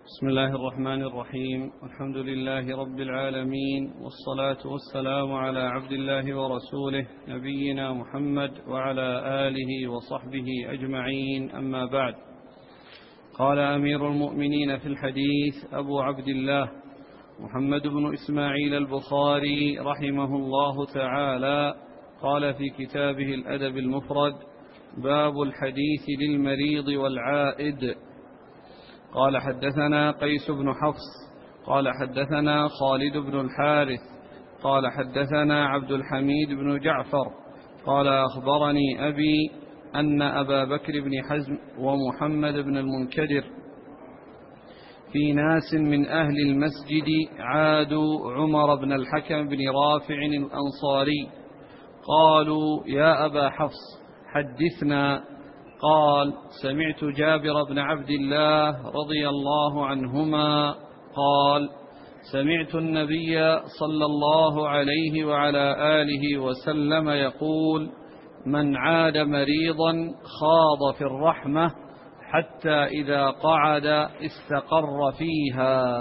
بسم الله الرحمن الرحيم. الحمد لله رب العالمين، والصلاة والسلام على عبد الله ورسوله نبينا محمد وعلى آله وصحبه أجمعين، أما بعد. قال أمير المؤمنين في الحديث أبو عبد الله محمد بن إسماعيل البخاري رحمه الله تعالى، قال في كتابه الأدب المفرد: باب الحديث للمريض والعائد. قال حدثنا قيس بن حفص قال حدثنا خالد بن الحارث قال حدثنا عبد الحميد بن جعفر قال أخبرني أبي أن أبا بكر بن حزم ومحمد بن المنكدر في ناس من أهل المسجد عادوا عمر بن الحكم بن رافع الأنصاري، قالوا: يا أبا حفص حدثنا. قال: سمعت جابر بن عبد الله رضي الله عنهما قال: سمعت النبي صلى الله عليه وعلى آله وسلم يقول: من عاد مريضا خاض في الرحمة حتى إذا قعد استقر فيها.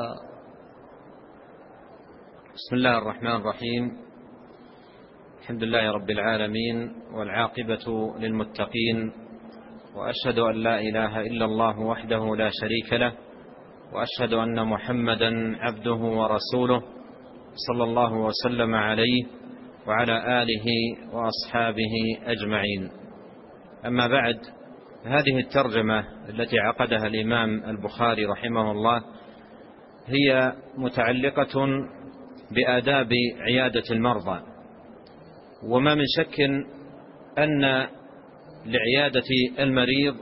بسم الله الرحمن الرحيم. الحمد لله رب العالمين، والعاقبة للمتقين، وأشهد أن لا إله إلا الله وحده لا شريك له، وأشهد أن محمدا عبده ورسوله صلى الله وسلم عليه وعلى آله وأصحابه أجمعين. أما بعد، هذه الترجمة التي عقدها الإمام البخاري رحمه الله هي متعلقة بآداب عيادة المرضى، وما من شك أن لعيادة المريض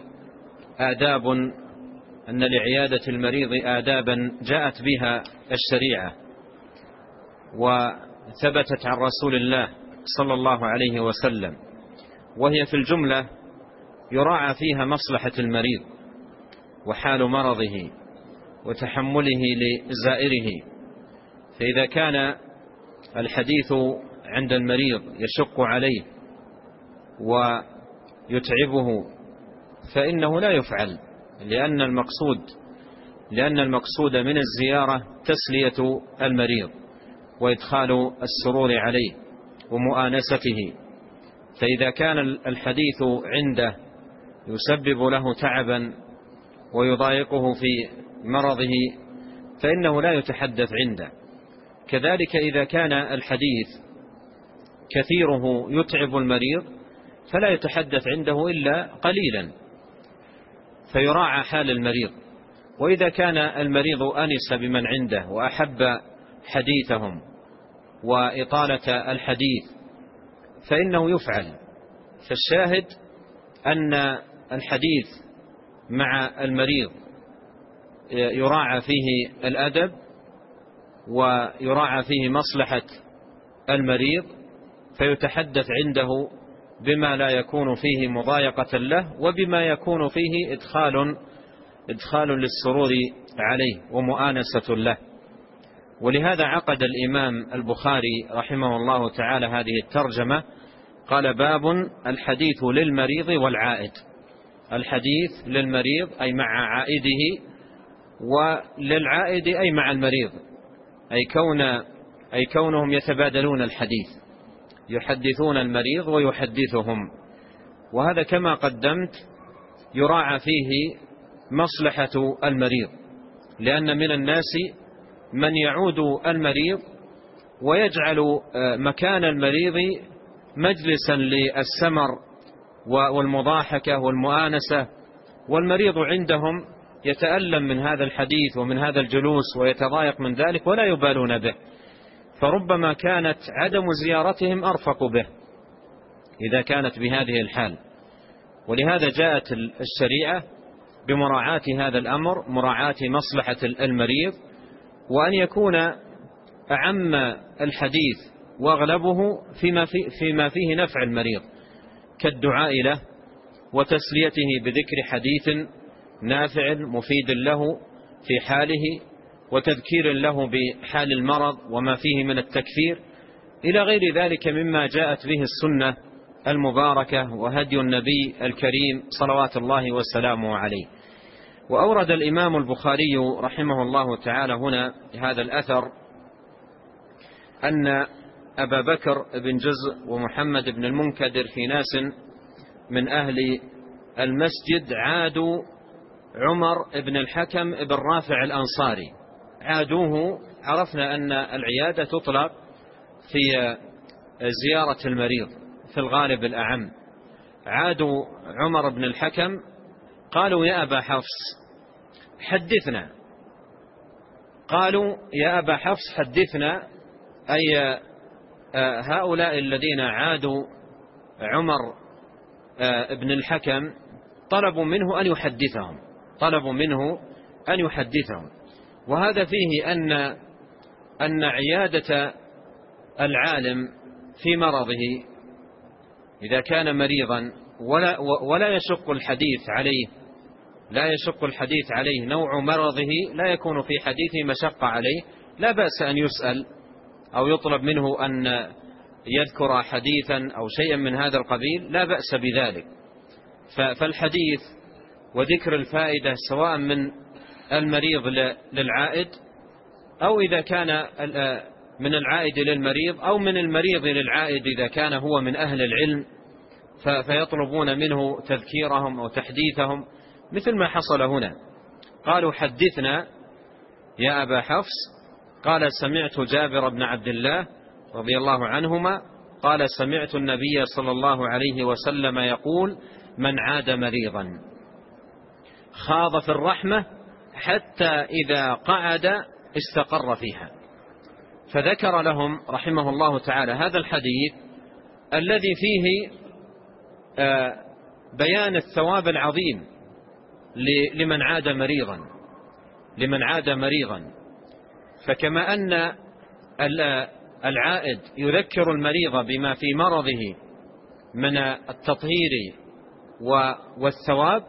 آدابا جاءت بها الشريعة وثبتت عن رسول الله صلى الله عليه وسلم، وهي في الجملة يراعى فيها مصلحة المريض وحال مرضه وتحمله لزائره. فإذا كان الحديث عند المريض يشق عليه ويتعبه فإنه لا يفعل، لأن المقصود من الزيارة تسلية المريض وإدخال السرور عليه ومؤانسته. فإذا كان الحديث عنده يسبب له تعبا ويضايقه في مرضه فإنه لا يتحدث عنده. كذلك إذا كان الحديث كثيره يتعب المريض فلا يتحدث عنده إلا قليلا، فيراعى حال المريض. وإذا كان المريض أنس بمن عنده وأحب حديثهم وإطالة الحديث فإنه يفعل. فالشاهد أن الحديث مع المريض يراعى فيه الأدب ويراعى فيه مصلحة المريض، فيتحدث عنده بما لا يكون فيه مضايقة له وبما يكون فيه إدخال للسرور عليه ومؤانسة له. ولهذا عقد الإمام البخاري رحمه الله تعالى هذه الترجمة، قال: باب الحديث للمريض والعائد. الحديث للمريض أي مع عائده، وللعائد أي مع المريض، أي كونهم يتبادلون الحديث، يحدثون المريض ويحدثهم. وهذا كما قدمت يراعى فيه مصلحة المريض، لأن من الناس من يعود المريض ويجعل مكان المريض مجلسا للسمر والمضاحكة والمؤانسة، والمريض عندهم يتألم من هذا الحديث ومن هذا الجلوس ويتضايق من ذلك ولا يبالون به، فربما كانت عدم زيارتهم أرفق به إذا كانت بهذه الحال. ولهذا جاءت الشريعة بمراعاة هذا الأمر، مراعاة مصلحة المريض، وأن يكون أعم الحديث وأغلبه فيما فيه نفع المريض، كالدعاء له وتسليته بذكر حديث نافع مفيد له في حاله، وتذكير له بحال المرض وما فيه من التكثير، إلى غير ذلك مما جاءت به السنة المباركة وهدي النبي الكريم صلوات الله وسلامه عليه. وأورد الإمام البخاري رحمه الله تعالى هنا هذا الأثر أن أبا بكر بن جزء ومحمد بن المنكدر في ناس من أهل المسجد عادوا عمر بن الحكم بن رافع الأنصاري. عادوه، عرفنا أن العيادة تطلق في زيارة المريض في الغالب الأعم. عادوا عمر بن الحكم قالوا يا أبا حفص حدثنا، قالوا يا أبا حفص حدثنا، أي هؤلاء الذين عادوا عمر بن الحكم طلبوا منه أن يحدثهم. وهذا فيه أن عيادة العالم في مرضه إذا كان مريضا ولا يشق الحديث عليه نوع مرضه، لا يكون في حديثه مشقة عليه، لا بأس أن يسأل أو يطلب منه أن يذكر حديثا أو شيئا من هذا القبيل، لا بأس بذلك. فالحديث وذكر الفائدة سواء من المريض للعائد، أو إذا كان من العائد للمريض، أو من المريض للعائد إذا كان هو من أهل العلم فيطلبون منه تذكيرهم أو تحديثهم، مثل ما حصل هنا. قالوا حدثنا يا أبا حفص. قال سمعت جابر بن عبد الله رضي الله عنهما قال سمعت النبي صلى الله عليه وسلم يقول من عاد مريضا خاض في الرحمة حتى إذا قعد استقر فيها. فذكر لهم رحمه الله تعالى هذا الحديث الذي فيه بيان الثواب العظيم لمن عاد مريضا. فكما أن العائد يذكر المريض بما في مرضه من التطهير والثواب،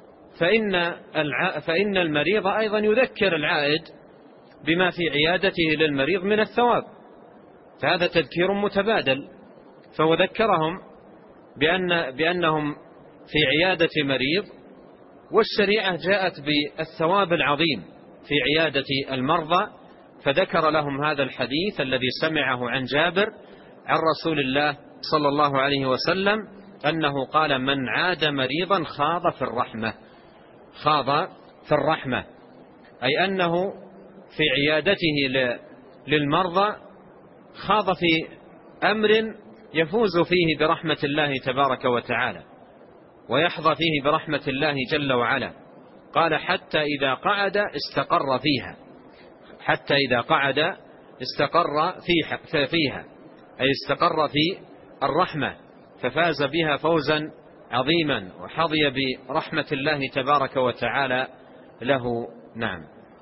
فإن المريض أيضا يذكر العائد بما في عيادته للمريض من الثواب، فهذا تذكير متبادل. فهو ذكرهم بأنهم في عيادة مريض، والشريعة جاءت بالثواب العظيم في عيادة المرضى، فذكر لهم هذا الحديث الذي سمعه عن جابر عن رسول الله صلى الله عليه وسلم أنه قال من عاد مريضا خاض في الرحمة، أي أنه في عيادته للمرضى خاض في أمر يفوز فيه برحمة الله تبارك وتعالى، ويحظى فيه برحمة الله جل وعلا. قال حتى إذا قعد استقر فيها، أي استقر في الرحمة، ففاز بها فوزا عظيما وحظي برحمة الله تبارك وتعالى له. نعم.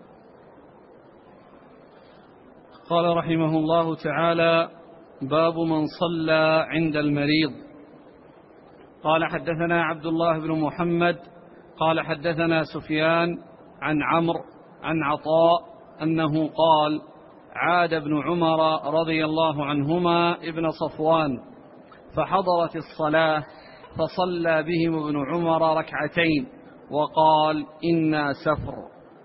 قال رحمه الله تعالى: باب من صلى عند المريض. قال حدثنا عبد الله بن محمد قال حدثنا سفيان عن عمرو عن عطاء أنه قال: عاد ابن عمر رضي الله عنهما ابن صفوان فحضرت الصلاة فصلى بهم ابن عمر ركعتين وقال: إنا سفر.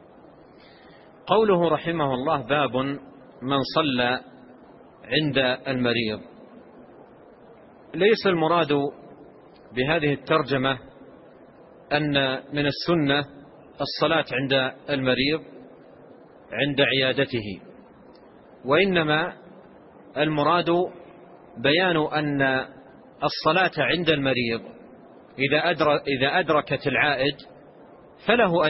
قوله رحمه الله: باب من صلى عند المريض، ليس المراد بهذه الترجمة أن من السنة الصلاة عند المريض عند عيادته، وإنما المراد بيان أن الصلاة عند المريض إذا أدركت العائد فله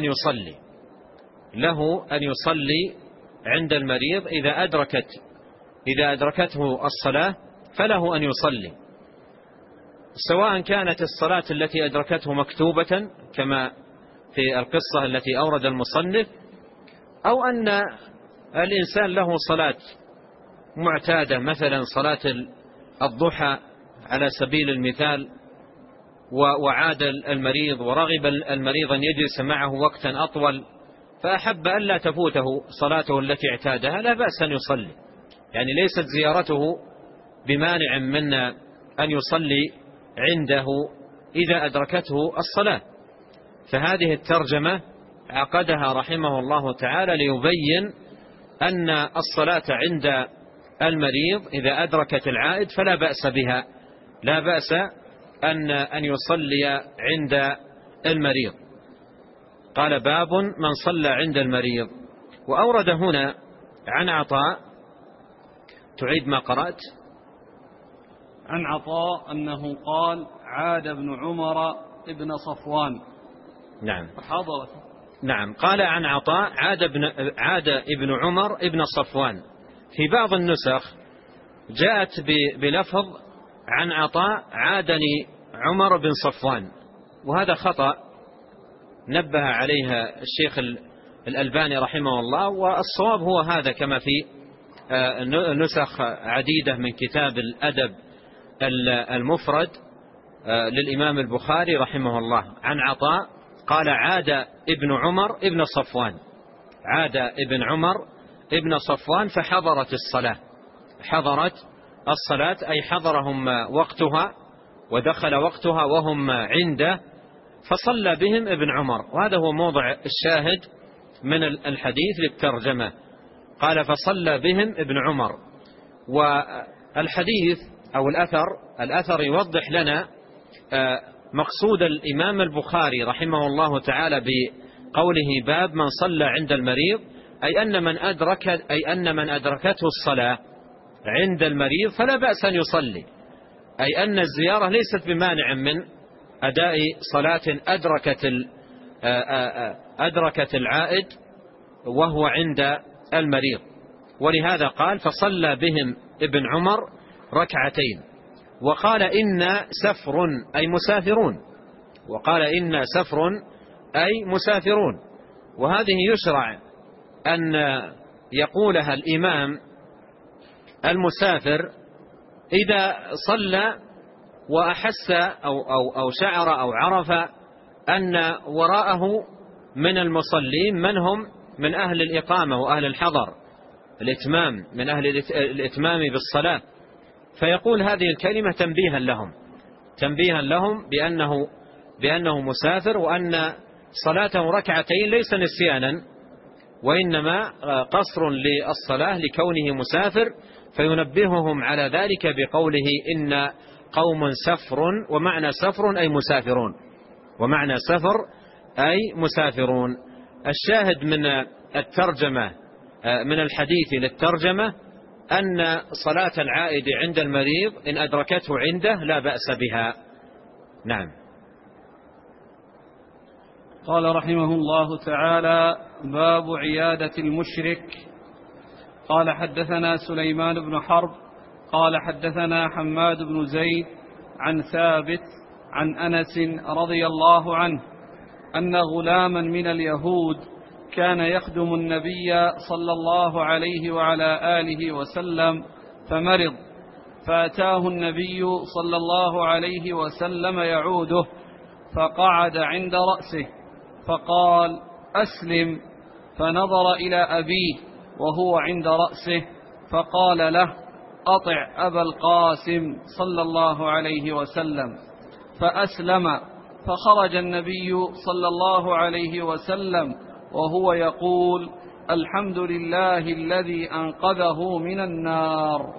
أن يصلي عند المريض. إذا أدركته الصلاة فله أن يصلي، سواء كانت الصلاة التي أدركته مكتوبة كما في القصة التي أورد المصنف، أو أن الإنسان له صلاة معتادة، مثلا صلاة الضحى على سبيل المثال، وعاد المريض ورغب المريض أن يجلس معه وقتا أطول، فأحب أن لا تفوته صلاته التي اعتادها، لا بأس أن يصلي. يعني ليست زيارته بمانع من أن يصلي عنده إذا أدركته الصلاة. فهذه الترجمة عقدها رحمه الله تعالى ليبين أن الصلاة عند المريض إذا أدركت العائد فلا بأس بها، لا بأس أن يصلي عند المريض. قال باب من صلى عند المريض. وأورد هنا عن عطاء، تعيد ما قرأت؟ عن عطاء أنه قال عاد ابن عمر ابن صفوان. نعم فحضرت. نعم، قال عن عطاء عاد ابن عمر ابن صفوان. في بعض النسخ جاءت بلفظ عن عطاء عادني عمر بن صفوان، وهذا خطأ نبه عليها الشيخ الألباني رحمه الله، والصواب هو هذا كما في نسخ عديدة من كتاب الأدب المفرد للإمام البخاري رحمه الله. عن عطاء قال عاد ابن عمر ابن صفوان، عاد ابن عمر ابن صفوان فحضرت الصلاة، حضرت الصلاة أي حضرهم وقتها ودخل وقتها وهم عنده، فصلى بهم ابن عمر. وهذا هو موضع الشاهد من الحديث للترجمة، قال فصلى بهم ابن عمر. والحديث أو الأثر يوضح لنا مقصود الإمام البخاري رحمه الله تعالى بقوله باب من صلى عند المريض، أي أن من أدركته الصلاة عند المريض فلا بأس أن يصلي، أي أن الزيارة ليست بمانع من أداء صلاة أدركت العائد وهو عند المريض. ولهذا قال فصلى بهم ابن عمر ركعتين. وقال إن سفر أي مسافرون، وقال إن سفر أي مسافرون. وهذه يشرع أن يقولها الإمام المسافر إذا صلى وأحس أو شعر أو عرف أن وراءه من المصلين من هم من أهل الإقامة وأهل الحضر، الإتمام، من أهل الإتمام بالصلاة، فيقول هذه الكلمة تنبيها لهم بأنه مسافر، وأن صلاته ركعتين ليس نسيانا وإنما قصر للصلاة لكونه مسافر، فينبههم على ذلك بقوله إن قوم سفر، ومعنى سفر أي مسافرون، ومعنى سفر أي مسافرون. الشاهد من الترجمة من الحديث للترجمة أن صلاة العائد عند المريض إن أدركته عنده لا بأس بها. نعم. قال رحمه الله تعالى باب عيادة المشرك. قال حدثنا سليمان بن حرب قال حدثنا حماد بن زيد عن ثابت عن أنس رضي الله عنه أن غلاما من اليهود كان يخدم النبي صلى الله عليه وعلى آله وسلم فمرض، فأتاه النبي صلى الله عليه وسلم يعوده، فقعد عند رأسه فقال أسلم، فنظر إلى أبيه وهو عند رأسه فقال له أطع أبا القاسم صلى الله عليه وسلم، فأسلم. فخرج النبي صلى الله عليه وسلم وهو يقول الحمد لله الذي أنقذه من النار.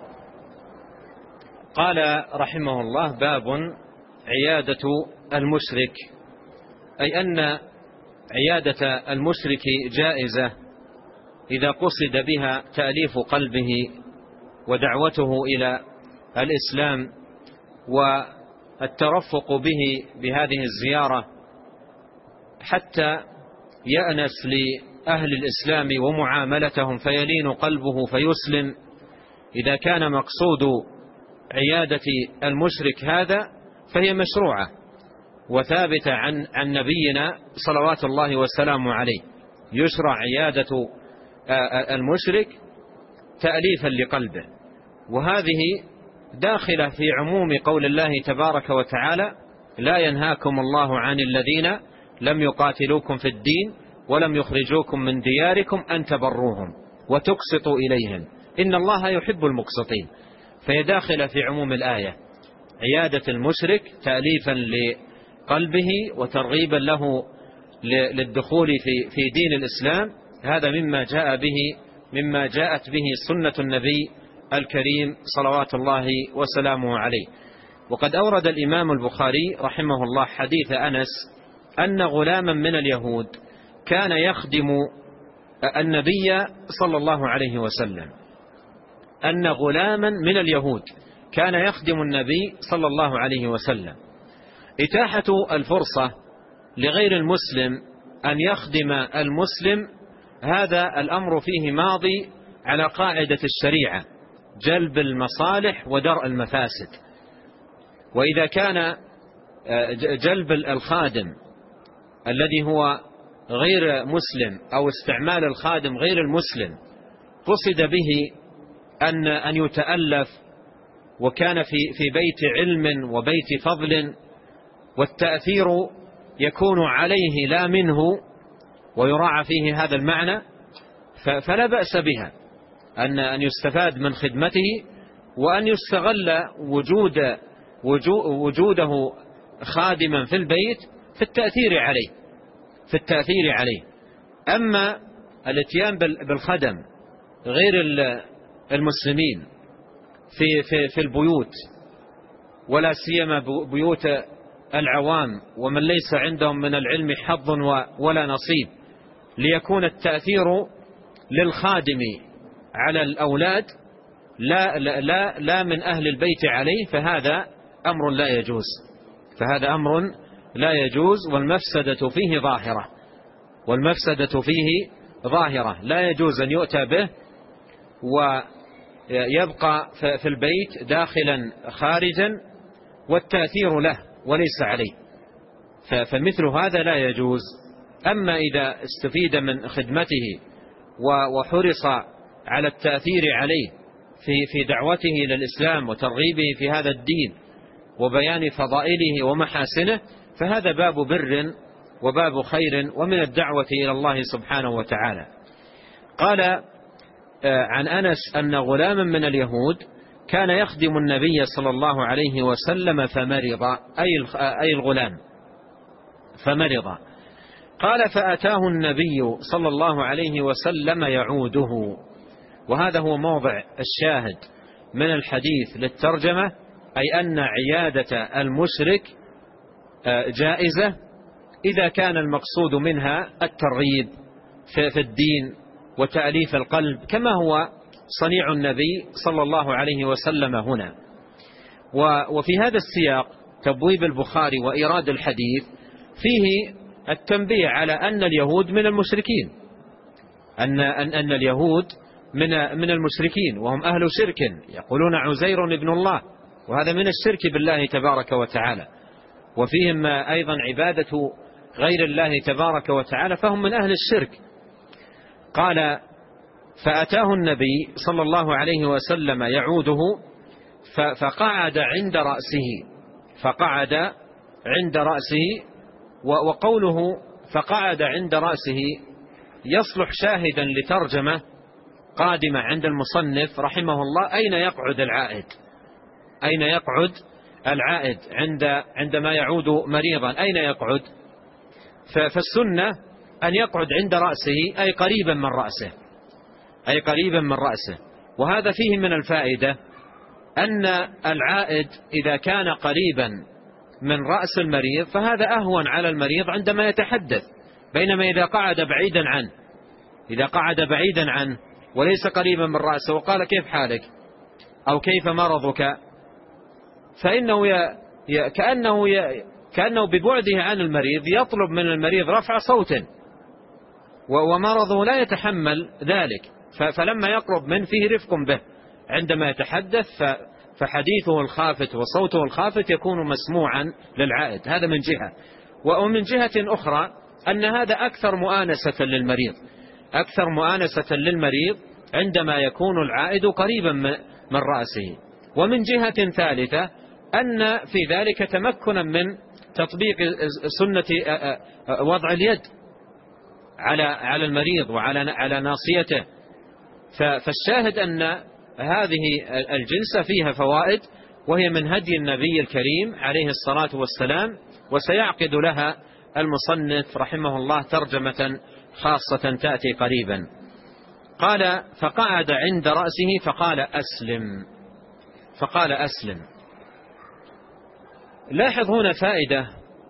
قال رحمه الله باب عيادة المشرك، أي أن عيادة المشرك جائزة إذا قصد بها تأليف قلبه ودعوته إلى الإسلام والترفق به بهذه الزيارة حتى يأنس لأهل الإسلام ومعاملتهم فيلين قلبه فيسلم. إذا كان مقصود عيادة المشرك هذا فهي مشروعة وثابتة عن نبينا صلوات الله وسلامه عليه. يشرع عيادة المشرك تأليفا لقلبه، وهذه داخلة في عموم قول الله تبارك وتعالى لا ينهاكم الله عن الذين لم يقاتلوكم في الدين ولم يخرجوكم من دياركم أن تبروهم وتقسطوا إليهم إن الله يحب المقسطين. فهي داخلة في عموم الآية، عيادة المشرك تأليفا لقلبه وترغيبا له للدخول في دين الإسلام، هذا مما جاءت به سنة النبي الكريم صلوات الله وسلامه عليه. وقد أورد الإمام البخاري رحمه الله حديث أنس أن غلاما من اليهود كان يخدم النبي صلى الله عليه وسلم، أن غلاما من اليهود كان يخدم النبي صلى الله عليه وسلم. إتاحة الفرصة لغير المسلم أن يخدم المسلم، هذا الأمر فيه ماضي على قاعدة الشريعة: جلب المصالح ودرء المفاسد. وإذا كان جلب الخادم الذي هو غير مسلم أو استعمال الخادم غير المسلم قصد به أن يتألف وكان في بيت علم وبيت فضل، والتأثير يكون عليه لا منه، ويراعى فيه هذا المعنى، فلا بأس بها أن يستفاد من خدمته، وأن يستغل وجوده خادما في البيت في التأثير عليه. أما الاتيان بالخدم غير المسلمين في البيوت، ولا سيما بيوت العوام ومن ليس عندهم من العلم حظ ولا نصيب، ليكون التأثير للخادم على الأولاد لا من أهل البيت عليه، فهذا أمر لا يجوز، والمفسدة فيه ظاهرة، لا يجوز أن يؤتى به ويبقى في البيت داخلا خارجا والتأثير له وليس عليه، فمثل هذا لا يجوز. أما إذا استفيد من خدمته وحرص على التأثير عليه في دعوته للإسلام وترغيبه في هذا الدين وبيان فضائله ومحاسنه، فهذا باب بر وباب خير ومن الدعوة إلى الله سبحانه وتعالى. قال عن أنس أن غلاما من اليهود كان يخدم النبي صلى الله عليه وسلم فمرض، أي الغلام فمرض. قال فأتاه النبي صلى الله عليه وسلم يعوده. وهذا هو موضع الشاهد من الحديث للترجمة، أي أن عيادة المشرك جائزة إذا كان المقصود منها الترغيب في الدين وتأليف القلب، كما هو صنيع النبي صلى الله عليه وسلم هنا. وفي هذا السياق تبويب البخاري وإيراد الحديث فيه التنبيه على أن اليهود من المشركين، أن اليهود من المشركين، وهم أهل شرك، يقولون عزير ابن الله، وهذا من الشرك بالله تبارك وتعالى، وفيهم أيضا عبادة غير الله تبارك وتعالى، فهم من أهل الشرك. قال فأتاه النبي صلى الله عليه وسلم يعوده فقعد عند رأسه. وقوله فقعد عند رأسه يصلح شاهدا لترجمة قادمة عند المصنف رحمه الله: أين يقعد العائد عندما يعود مريضا؟ أين يقعد؟ فالسنة أن يقعد عند رأسه، أي قريبا من رأسه. وهذا فيه من الفائدة أن العائد إذا كان قريبا من رأس المريض فهذا أهون على المريض عندما يتحدث، بينما إذا قعد بعيدا عنه وليس قريبا من رأسه وقال كيف حالك أو كيف مرضك، فإنه كأنه ببعده عن المريض يطلب من المريض رفع صوت، ومرضه لا يتحمل ذلك، فلما يقرب منه فيه رفق به عندما يتحدث، فحديثه الخافت وصوته الخافت يكون مسموعا للعائد. هذا من جهة. ومن جهة أخرى أن هذا أكثر مؤانسة للمريض عندما يكون العائد قريبا من رأسه. ومن جهة ثالثة أن في ذلك تمكنا من تطبيق سنة وضع اليد على المريض وعلى ناصيته. فالشاهد أن هذه الجلسة فيها فوائد، وهي من هدي النبي الكريم عليه الصلاة والسلام، وسيعقد لها المصنف رحمه الله ترجمة خاصة تأتي قريبا. قال: فقعد عند رأسه فقال أسلم. لاحظ هنا فائدة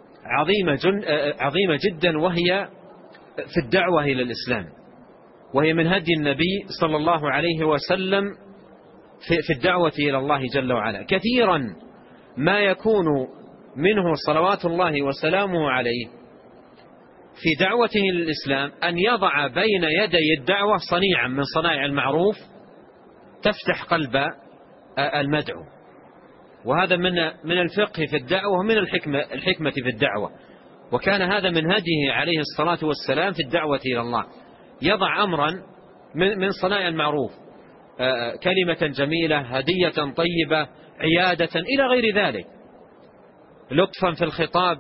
عظيمة جدا، وهي في الدعوة إلى الإسلام، وهي من هدي النبي صلى الله عليه وسلم في الدعوة إلى الله جل وعلا. كثيرا ما يكون منه صلوات الله وسلامه عليه في دعوته للإسلام أن يضع بين يدي الدعوة صنيعا من صنائع المعروف تفتح قلب المدعو، وهذا من الفقه في الدعوة ومن الحكمة في الدعوة. وكان هذا من هديه عليه الصلاة والسلام في الدعوة إلى الله، يضع أمرا من صنائع المعروف، كلمة جميلة، هدية طيبة، عيادة إلى غير ذلك، لطفا في الخطاب،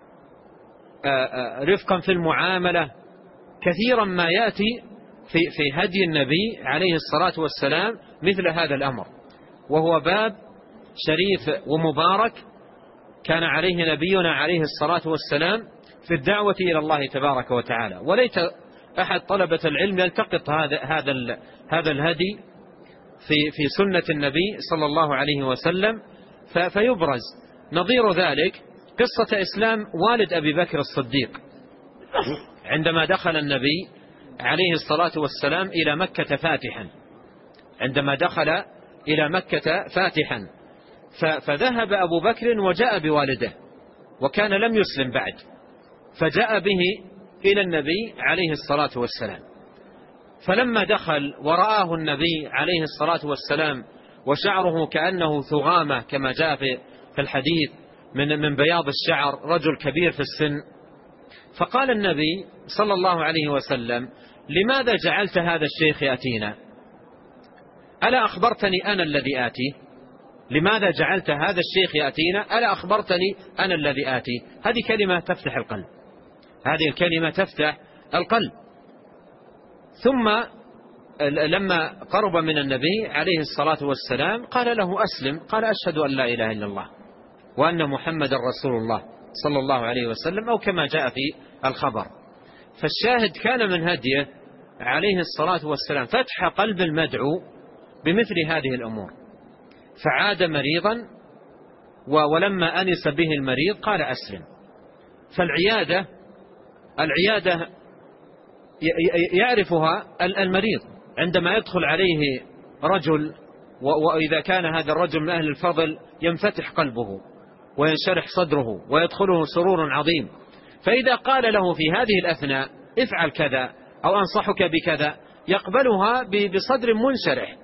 رفقا في المعاملة. كثيرا ما يأتي في هدي النبي عليه الصلاة والسلام مثل هذا الأمر، وهو باب شريف ومبارك كان عليه نبينا عليه الصلاة والسلام في الدعوة إلى الله تبارك وتعالى. وليت أحد طلبة العلم يلتقط هذا الهدي في سنة النبي صلى الله عليه وسلم فيبرز. نظير ذلك قصة إسلام والد أبي بكر الصديق عندما دخل النبي عليه الصلاة والسلام إلى مكة فاتحا، عندما دخل إلى مكة فاتحا فذهب أبو بكر وجاء بوالده، وكان لم يسلم بعد، فجاء به إلى النبي عليه الصلاة والسلام. فلما دخل ورآه النبي عليه الصلاة والسلام وشعره كأنه ثغامة كما جاء في الحديث من بياض الشعر، رجل كبير في السن، فقال النبي صلى الله عليه وسلم: لماذا جعلت هذا الشيخ يأتينا؟ ألا أخبرتني أنا الذي آتي؟ لماذا جعلت هذا الشيخ يأتينا؟ ألا أخبرتني أنا الذي آتي؟ هذه كلمة تفتح القلب، هذه الكلمة تفتح القلب. ثم لما قرب من النبي عليه الصلاة والسلام قال له: أسلم. قال: أشهد أن لا إله إلا الله وأن محمد رسول الله صلى الله عليه وسلم، أو كما جاء في الخبر. فالشاهد كان من هديه عليه الصلاة والسلام فتح قلب المدعو بمثل هذه الأمور. فعاد مريضا، ولما أنس به المريض قال: أسلم. فالعيادة يعرفها المريض عندما يدخل عليه رجل، وإذا كان هذا الرجل من أهل الفضل ينفتح قلبه وينشرح صدره ويدخله سرور عظيم. فإذا قال له في هذه الأثناء: افعل كذا أو أنصحك بكذا، يقبلها بصدر منشرح.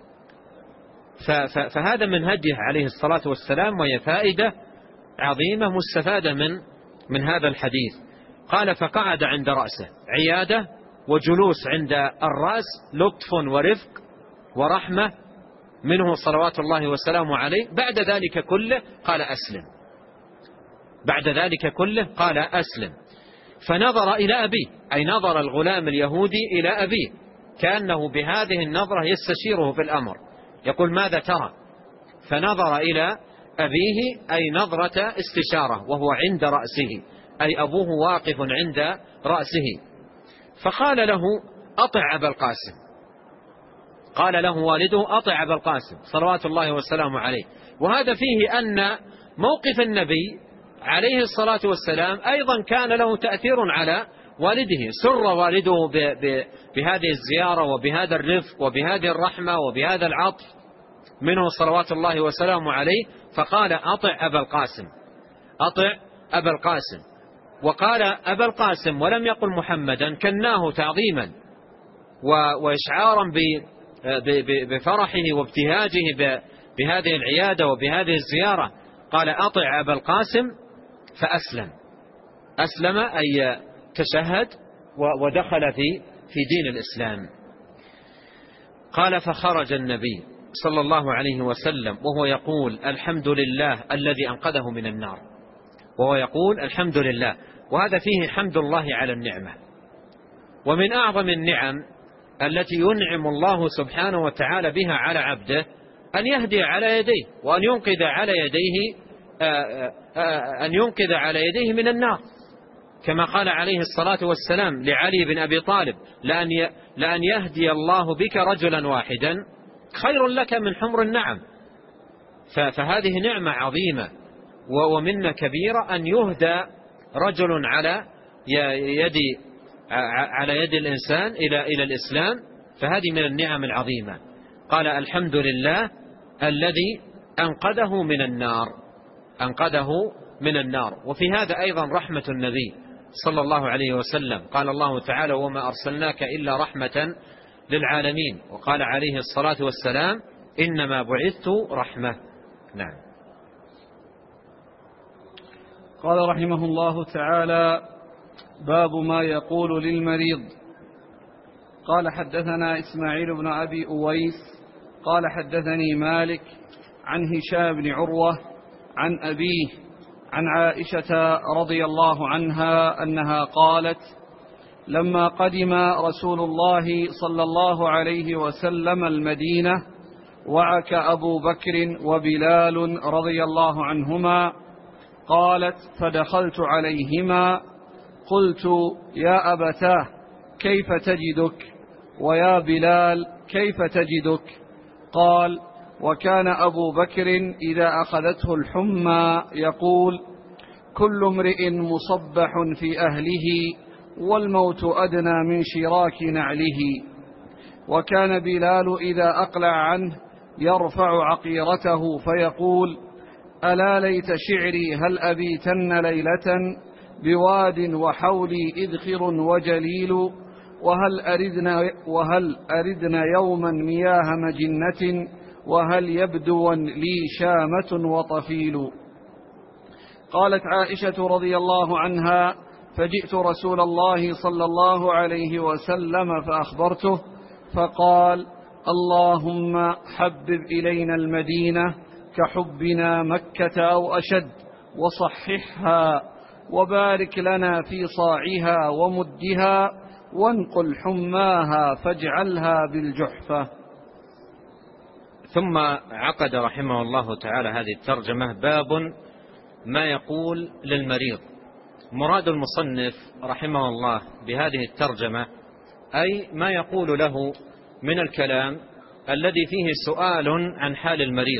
فهذا من هديه عليه الصلاة والسلام، وهي فائدة عظيمة مستفادة من هذا الحديث. قال: فقعد عند رأسه، عيادة وجلوس عند الرأس، لطف ورفق ورحمة منه صلوات الله وسلامه عليه. بعد ذلك كله قال: أسلم. بعد ذلك كله قال: أسلم. فنظر إلى أبيه، أي نظر الغلام اليهودي إلى أبيه، كأنه بهذه النظرة يستشيره في الأمر، يقول: ماذا ترى؟ فنظر إلى أبيه أي نظرة استشارة، وهو عند رأسه، أي أبوه واقف عند رأسه. فقال له: أطع أبا القاسم. قال له والده: أطع أبا القاسم صلوات الله وسلامه عليه. وهذا فيه أن موقف النبي عليه الصلاة والسلام أيضا كان له تأثير على والده. سر والده بهذه الزيارة وبهذا الرفق وبهذه الرحمة وبهذا العطف منه صلوات الله وسلامه عليه، فقال: أطع أبا القاسم، أطع أبا القاسم. وقال أبا القاسم ولم يقل محمدا، كناه تعظيما وإشعارا بفرحه وابتهاجه بهذه العيادة وبهذه الزيارة. قال: أطع أبا القاسم، فأسلم. أسلم أي تشهد ودخل في دين الإسلام. قال: فخرج النبي صلى الله عليه وسلم وهو يقول: الحمد لله الذي أنقذه من النار. وهو يقول: الحمد لله، وهذا فيه حمد الله على النعمة. ومن أعظم النعم التي ينعم الله سبحانه وتعالى بها على عبده أن يهدي على يديه، وأن ينقذ على يديه من النار. كما قال عليه الصلاة والسلام لعلي بن أبي طالب: لأن يهدي الله بك رجلا واحدا خير لك من حمر النعم. فهذه نعمة عظيمة ومنة كبيرة أن يهدى رجل على يد الإنسان إلى الإسلام، فهذه من النعم العظيمة. قال: الحمد لله الذي أنقذه من النار. وفي هذا أيضا رحمة النبي صلى الله عليه وسلم. قال الله تعالى: وما أرسلناك إلا رحمة للعالمين. وقال عليه الصلاة والسلام: إنما بعثت رحمة. نعم. قال رحمه الله تعالى: باب ما يقول للمريض. قال: حدثنا إسماعيل بن أبي أويس قال: حدثني مالك عن هشام بن عروة عن أبيه عن عائشة رضي الله عنها أنها قالت: لما قدم رسول الله صلى الله عليه وسلم المدينة وعك أبو بكر وبلال رضي الله عنهما. قالت: فدخلت عليهما قلت: يا أبتاه كيف تجدك؟ ويا بلال كيف تجدك؟ قال: وكان أبو بكر إذا أخذته الحمى يقول: كل امرئ مصبح في أهله والموت أدنى من شراك نعله. وكان بلال إذا أقلع عنه يرفع عقيرته فيقول: ألا ليت شعري هل أبيتن ليلة بواد وحولي إذخر وجليل، وهل أردنا يوما مياه مجنة، وهل يبدو لي شامة وطفيل. قالت عائشة رضي الله عنها: فجئت رسول الله صلى الله عليه وسلم فأخبرته، فقال: اللهم حبب إلينا المدينة كحبنا مكة أو أشد، وصححها، وبارك لنا في صاعها ومدها، وانقل حماها فاجعلها بالجحفة. ثم عقد رحمه الله تعالى هذه الترجمة: باب ما يقول للمريض. مراد المصنف رحمه الله بهذه الترجمة أي ما يقول له من الكلام الذي فيه سؤال عن حال المريض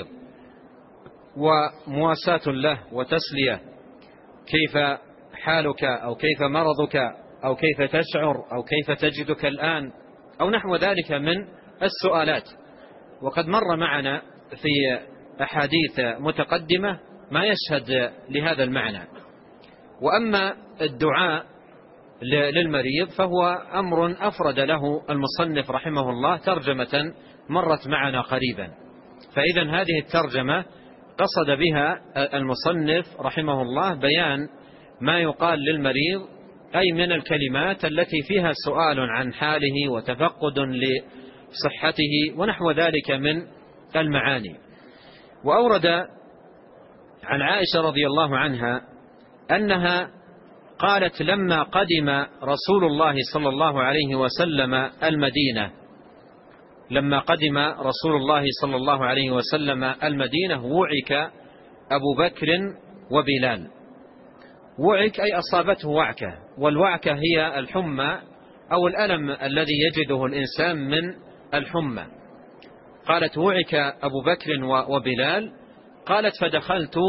ومواساة له وتسلية: كيف حالك، أو كيف مرضك، أو كيف تشعر، أو كيف تجدك الآن، أو نحو ذلك من السؤالات. وقد مر معنا في أحاديث متقدمة ما يشهد لهذا المعنى. وأما الدعاء للمريض فهو أمر أفرد له المصنف رحمه الله ترجمة مرت معنا قريبا. فإذا هذه الترجمة قصد بها المصنف رحمه الله بيان ما يقال للمريض، أي من الكلمات التي فيها سؤال عن حاله وتفقد لصحته ونحو ذلك من المعاني. وأورد عن عائشة رضي الله عنها أنها قالت: لما قدم رسول الله صلى الله عليه وسلم المدينة، لما قدم رسول الله صلى الله عليه وسلم المدينة وعك أبو بكر وبلال. وعك أي أصابته وعكة، والوعكة هي الحمى أو الألم الذي يجده الإنسان من الحمى. قالت: وعك أبو بكر وبلال. قالت: فدخلت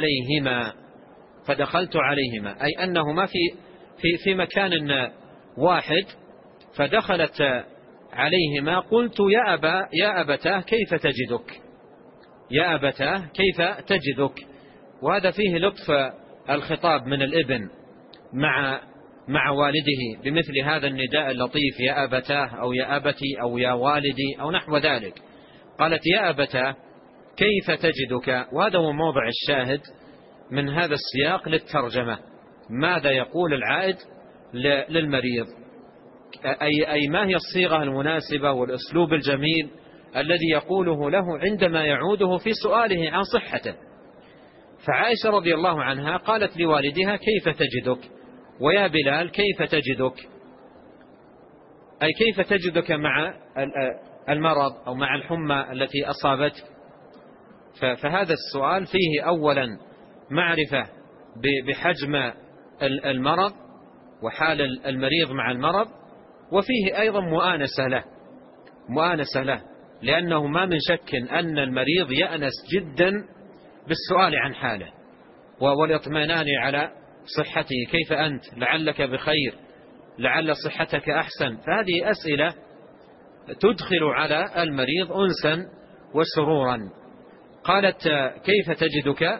عليهما، أي أنهما في مكان واحد، فدخلت عليهما. قلت: يا أبتاه كيف تجدك؟ يا أبتاه كيف تجدك؟ وهذا فيه لطف الخطاب من الابن مع والده بمثل هذا النداء اللطيف: يا أبتاه، أو يا أبتي، أو يا والدي، أو نحو ذلك. قالت: يا أبتاه كيف تجدك؟ وهذا هو موضع الشاهد من هذا السياق للترجمة. ماذا يقول العائد للمريض؟ أي ما هي الصيغة المناسبة والأسلوب الجميل الذي يقوله له عندما يعوده في سؤاله عن صحته. فعائشة رضي الله عنها قالت لوالدها: كيف تجدك؟ ويا بلال كيف تجدك؟ أي كيف تجدك مع المرض أو مع الحمى التي أصابتك. فهذا السؤال فيه أولا معرفة بحجم المرض وحال المريض مع المرض، وفيه أيضا مؤانسة له، لأنه ما من شك أن المريض يأنس جدا بالسؤال عن حاله والاطمئنان على صحته، كيف أنت؟ لعلك بخير، لعل صحتك أحسن. فهذه أسئلة تدخل على المريض أنسا وسرورا. قالت: كيف تجدك؟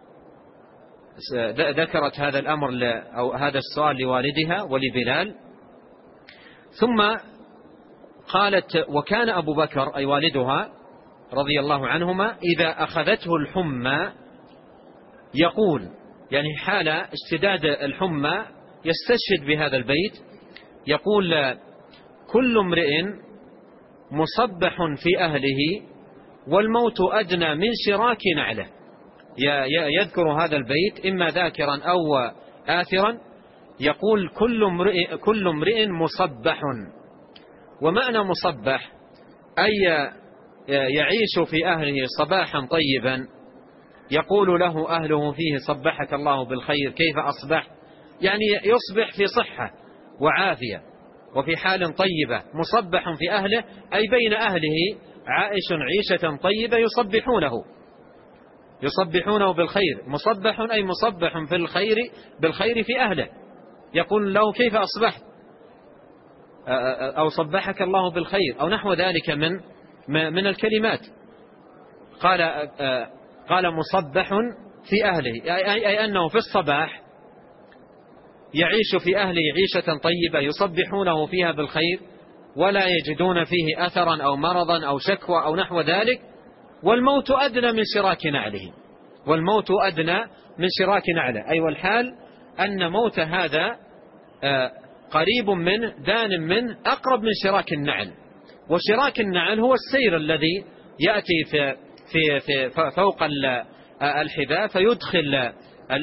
ذكرت هذا الأمر أو هذا السؤال لوالدها ولبلال. ثم قالت: وكان أبو بكر أي والدها رضي الله عنهما إذا أخذته الحمى يقول، يعني حال اشتداد الحمى يستشهد بهذا البيت، يقول: كل امرئ مصبح في أهله والموت أدنى من شراك نعله. يذكر هذا البيت إما ذاكرا أو آثرا، يقول: كل امرئ مصبح. ومعنى مصبح أي يعيش في أهله صباحا طيبا، يقول له أهله فيه: صبحك الله بالخير، كيف أصبح؟ يعني يصبح في صحة وعافية وفي حال طيبة، مصبح في أهله أي بين أهله عائش عيشة طيبة يصبحونه بالخير. مصبح أي مصبح في الخير بالخير في أهله، يقول له: كيف أصبحت؟ أو صبحك الله بالخير، أو نحو ذلك من الكلمات. قال مصبح في أهله أي أنه في الصباح يعيش في أهله عيشة طيبة يصبحونه فيها بالخير، ولا يجدون فيه أثرا أو مرضا أو شكوى أو نحو ذلك. والموت أدنى من شراك نعله، أي والحال أن موت هذا قريب منه، دان منه، أقرب من شراك النعل. وشراك النعل هو السير الذي يأتي في فوق الحذاء فيدخل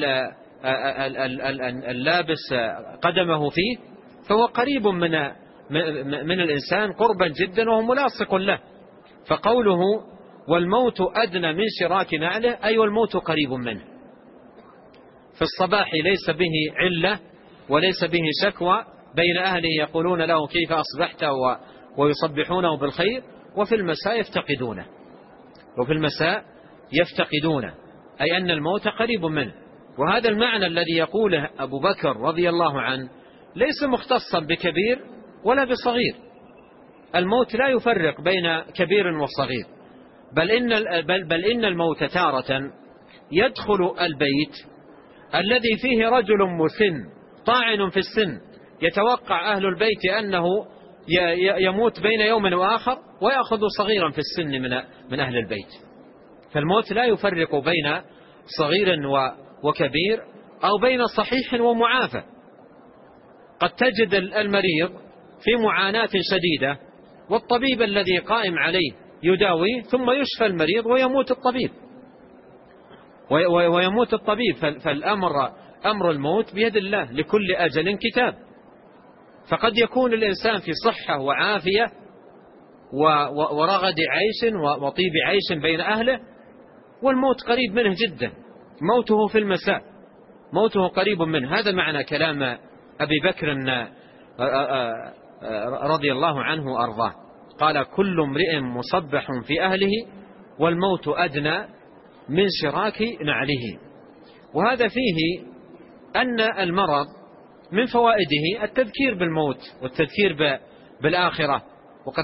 اللابس قدمه فيه، فهو قريب من الإنسان قربا جدا وهو ملاصق له. فقوله: والموت أدنى من شراك نعله، أي والموت قريب منه. في الصباح ليس به علة وليس به شكوى، بين أهله يقولون له: كيف أصبحت؟ ويصبحونه بالخير. وفي المساء يفتقدونه، أي أن الموت قريب منه. وهذا المعنى الذي يقوله أبو بكر رضي الله عنه ليس مختصا بكبير ولا بصغير. الموت لا يفرق بين كبير وصغير، بل إن الموت تارة يدخل البيت الذي فيه رجل مسن طاعن في السن، يتوقع أهل البيت أنه يموت بين يوم وآخر، ويأخذ صغيرا في السن من أهل البيت. فالموت لا يفرق بين صغير وكبير، أو بين صحيح ومعافى. قد تجد المريض في معاناة شديدة، والطبيب الذي قائم عليه يداوي، ثم يشفى المريض ويموت الطبيب. فأمر الموت بيد الله، لكل أجل كتاب. فقد يكون الإنسان في صحة وعافية ورغد عيش وطيب عيش بين أهله، والموت قريب منه جدا، موته في المساء، موته قريب منه. هذا معنى كلام أبي بكر رضي الله عنه وأرضاه. قال: كل امرئ مصبح في أهله والموت أدنى من شراك نعله. وهذا فيه أن المرض من فوائده التذكير بالموت والتذكير بالآخرة. وقد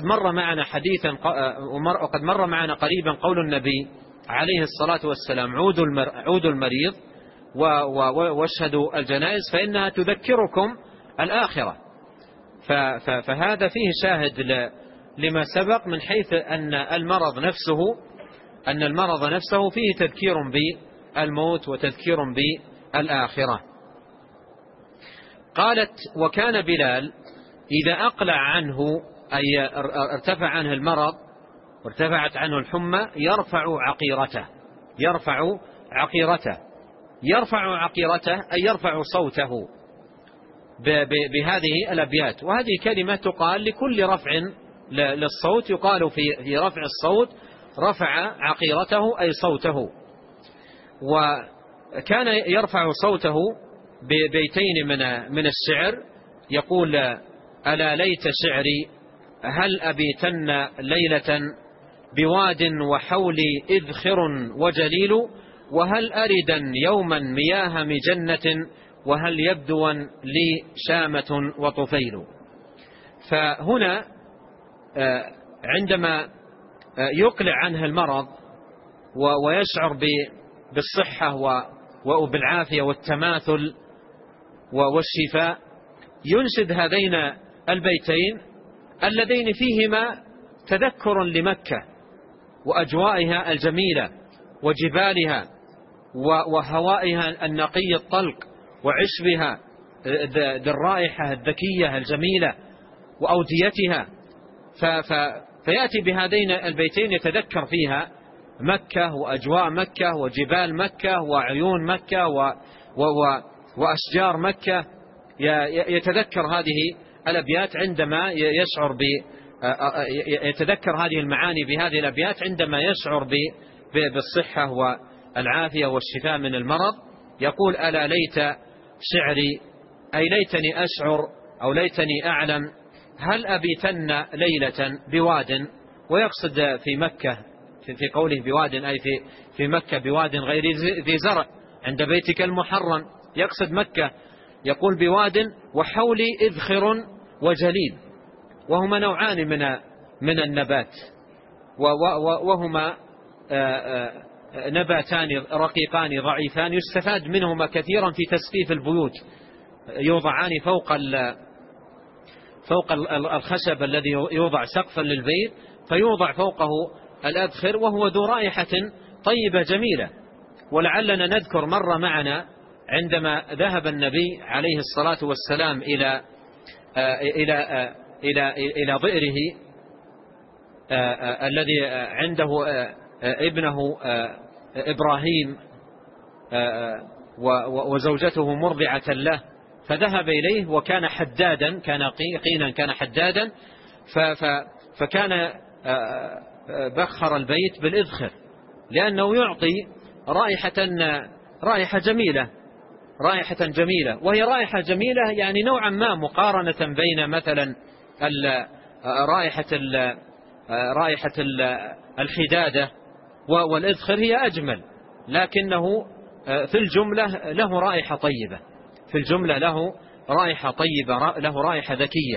مر معنا قريبا قول النبي عليه الصلاة والسلام: عودوا المريض واشهدوا الجنائز فإنها تذكركم الآخرة. فهذا فيه شاهد لما سبق، من حيث أن المرض نفسه فيه تذكير بالموت وتذكير بالآخرة. قالت: وكان بلال إذا أقلع عنه، أي ارتفع عنه المرض وارتفعت عنه الحمى، يرفع عقيرته أي يرفع صوته بهذه الأبيات. وهذه كلمة تقال لكل رفع للصوت، يقال في رفع الصوت: رفع عقيرته أي صوته. وكان يرفع صوته ببيتين من الشعر، يقول: ألا ليت شعري هل أبيتن ليلة بواد وحولي إذخر وجليل، وهل أردا يوما مياه مجنة، وهل يبدوا لي شامة وطفيل. فهنا عندما يقلع عنه المرض ويشعر بالصحة وبالعافية والتماثل والشفاء، ينشد هذين البيتين اللذين فيهما تذكر لمكة وأجوائها الجميلة وجبالها وهوائها النقي الطلق وعشبها ذي الرائحة الذكية الجميلة وأوديتها. فيأتي بهذين البيتين يتذكر فيها مكة وأجواء مكة وجبال مكة وعيون مكة وأشجار مكة. يتذكر هذه الأبيات عندما يشعر يتذكر هذه المعاني بهذه الأبيات عندما يشعر بالصحة والعافية والشفاء من المرض. يقول: ألا ليت شعري، أي ليتني أشعر أو ليتني أعلم، هل أبيتن ليلة بواد، ويقصد في مكة في قوله بواد أي في مكة بواد غير ذي زرع عند بيتك المحرم، يقصد مكة. يقول: بواد وحولي إذخر وجليل، وهما نوعان من النبات، وهما نباتان رقيقان ضعيفان يستفاد منهما كثيرا في تسقيف البيوت، يوضعان فوق الخشب الذي يوضع سقفا للبيت، فيوضع فوقه الأذخر، وهو ذو رائحة طيبة جميلة. ولعلنا نذكر مر معنا عندما ذهب النبي عليه الصلاة والسلام إلى ضئره الذي عنده ابنه إبراهيم وزوجته مرضعة له، فذهب إليه وكان حدادا، كان قينا، كان حدادا، فكان بخر البيت بالإذخر لأنه يعطي رائحة جميلة، وهي رائحة جميلة يعني نوعا ما مقارنة بين مثلا رائحة الحدادة والإذخر هي أجمل، لكنه في الجملة له رائحة طيبة، في الجملة له رائحة طيبة، له رائحة ذكية.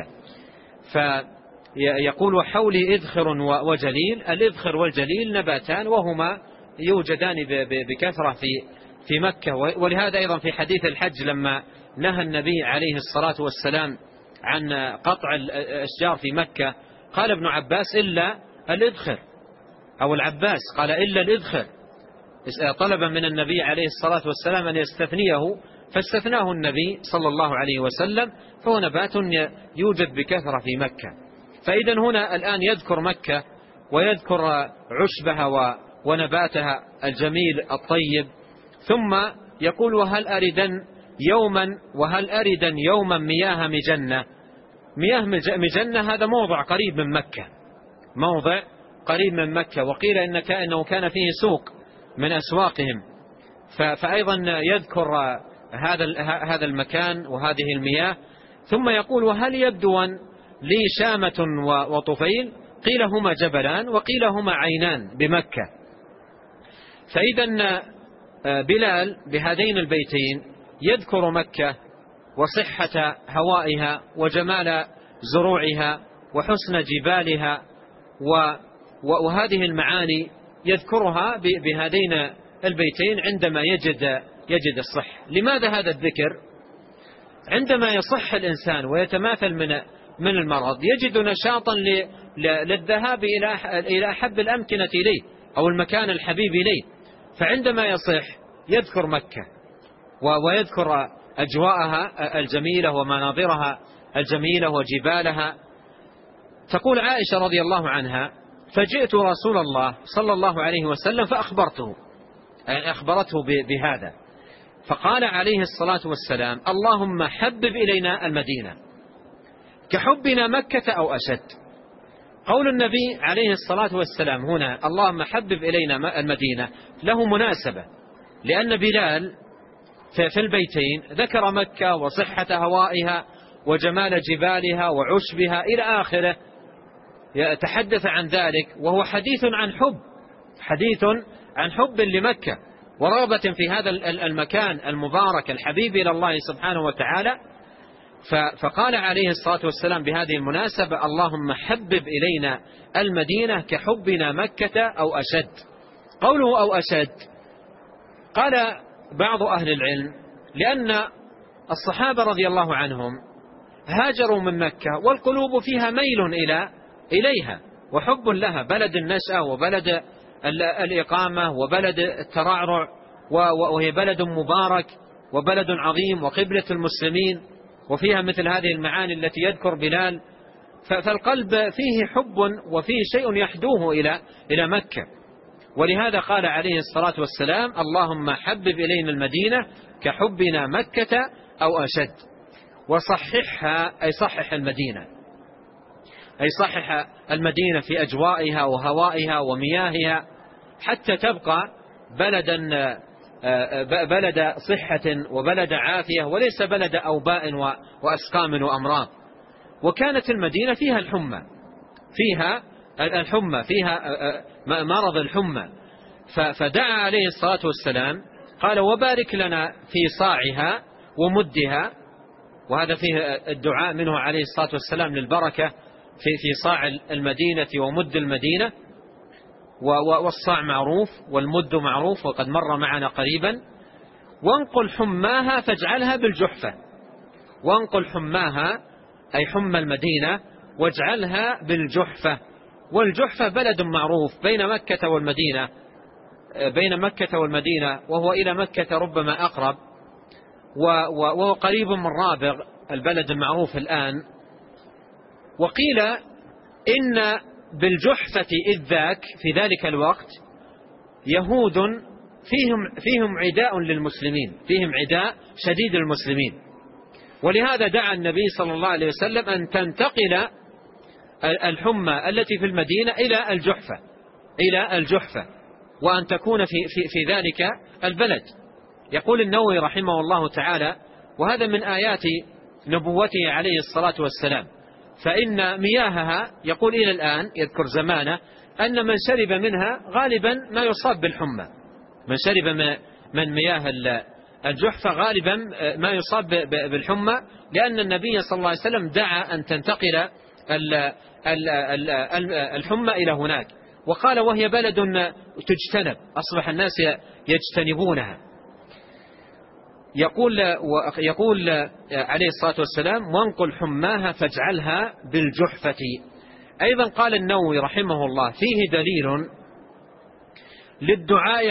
فيقول: وحولي إذخر وجليل. الإذخر والجليل نباتان وهما يوجدان بكثرة في مكة. ولهذا أيضا في حديث الحج لما نهى النبي عليه الصلاة والسلام عن قطع الأشجار في مكة، قال ابن عباس: إلا الإذخر، أو العباس قال: إلا الإذخر. طلب من النبي عليه الصلاة والسلام أن يستثنيه، فاستثناه النبي صلى الله عليه وسلم، فهو نبات يوجد بكثرة في مكة. فإذا هنا الآن يذكر مكة ويذكر عشبها ونباتها الجميل الطيب، ثم يقول: وهل أردا يوما مياه مجنة. مياه مجنة هذا موضع قريب من مكة، وقيل إنه كان فيه سوق من أسواقهم، فأيضا يذكر هذا المكان وهذه المياه. ثم يقول: وهل يبدون لي شامة وطفيل، قيل هما جبلان وقيل هما عينان بمكة. فإذا بلال بهذين البيتين يذكر مكة وصحة هوائها وجمال زروعها وحسن جبالها وهذه المعاني يذكرها بهذين البيتين عندما يجد الصح. لماذا هذا الذكر؟ عندما يصح الإنسان ويتماثل من المرض يجد نشاطا للذهاب إلى أحب الأمكنة إليه أو المكان الحبيب إليه. فعندما يصح يذكر مكة ويذكر أجواءها الجميلة ومناظرها الجميلة وجبالها. تقول عائشة رضي الله عنها: فجئت رسول الله صلى الله عليه وسلم فأخبرته، يعني أخبرته بهذا، فقال عليه الصلاة والسلام: اللهم حبب إلينا المدينة كحبنا مكة أو أشد. قول النبي عليه الصلاة والسلام هنا اللهم حبب إلينا المدينة له مناسبة، لأن بلال في البيتين، ذكر مكة وصحة هوائها وجمال جبالها وعشبها إلى آخره، يتحدث عن ذلك، وهو حديث عن حب لمكة ورغبة في هذا المكان المبارك الحبيب إلى الله سبحانه وتعالى. فقال عليه الصلاة والسلام بهذه المناسبة: اللهم حبب إلينا المدينة كحبنا مكة أو أشد. قوله أو أشد، قال بعض أهل العلم لأن الصحابة رضي الله عنهم هاجروا من مكة والقلوب فيها ميل إليها وحب لها، بلد النشأة وبلد الإقامة وبلد الترعرع، وهي بلد مبارك وبلد عظيم وقبلة المسلمين، وفيها مثل هذه المعاني التي يذكر بلال، فالقلب فيه حب وفيه شيء يحدوه إلى مكة. ولهذا قال عليه الصلاة والسلام: اللهم حبب إلينا المدينة كحبنا مكة أو أشد. وصححها أي صحح المدينة، أي صحح المدينة في أجوائها وهوائها ومياهها حتى تبقى بلد صحة وبلد عافية، وليس بلد أوباء وأسقام وأمراض. وكانت المدينة فيها الحمى، فيها مرض الحمى، فدعا عليه الصلاة والسلام قال: وبارك لنا في صاعها ومدها. وهذا فيه الدعاء منه عليه الصلاة والسلام للبركة في صاع المدينة ومد المدينة. والصاع معروف والمد معروف وقد مر معنا قريبا. وانقل حماها فاجعلها بالجحفة، وانقل حماها أي حمى المدينة واجعلها بالجحفة. والجحفة بلد معروف بين مكة والمدينة، وهو إلى مكة ربما أقرب، وهو قريب من رابغ البلد المعروف الآن. وقيل إن بالجحفة إذ ذاك في ذلك الوقت يهود فيهم عداء للمسلمين، فيهم عداء شديد للمسلمين، ولهذا دعا النبي صلى الله عليه وسلم أن تنتقل الحمى التي في المدينة إلى الجحفة وأن تكون في ذلك البلد. يقول النووي رحمه الله تعالى: وهذا من آيات نبوته عليه الصلاة والسلام، فإن مياهها يقول إلى الآن يذكر زمانه أن من شرب منها غالبا ما يصاب بالحمى، من شرب من مياه الجحفة غالبا ما يصاب بالحمى، لأن النبي صلى الله عليه وسلم دعا أن تنتقل الحمى إلى هناك، وقال: وهي بلد تجتنب، أصبح الناس يجتنبونها. يقول عليه الصلاة والسلام: وانقل حماها فاجعلها بالجحفة. أيضا قال النووي رحمه الله: فيه دليل للدعاء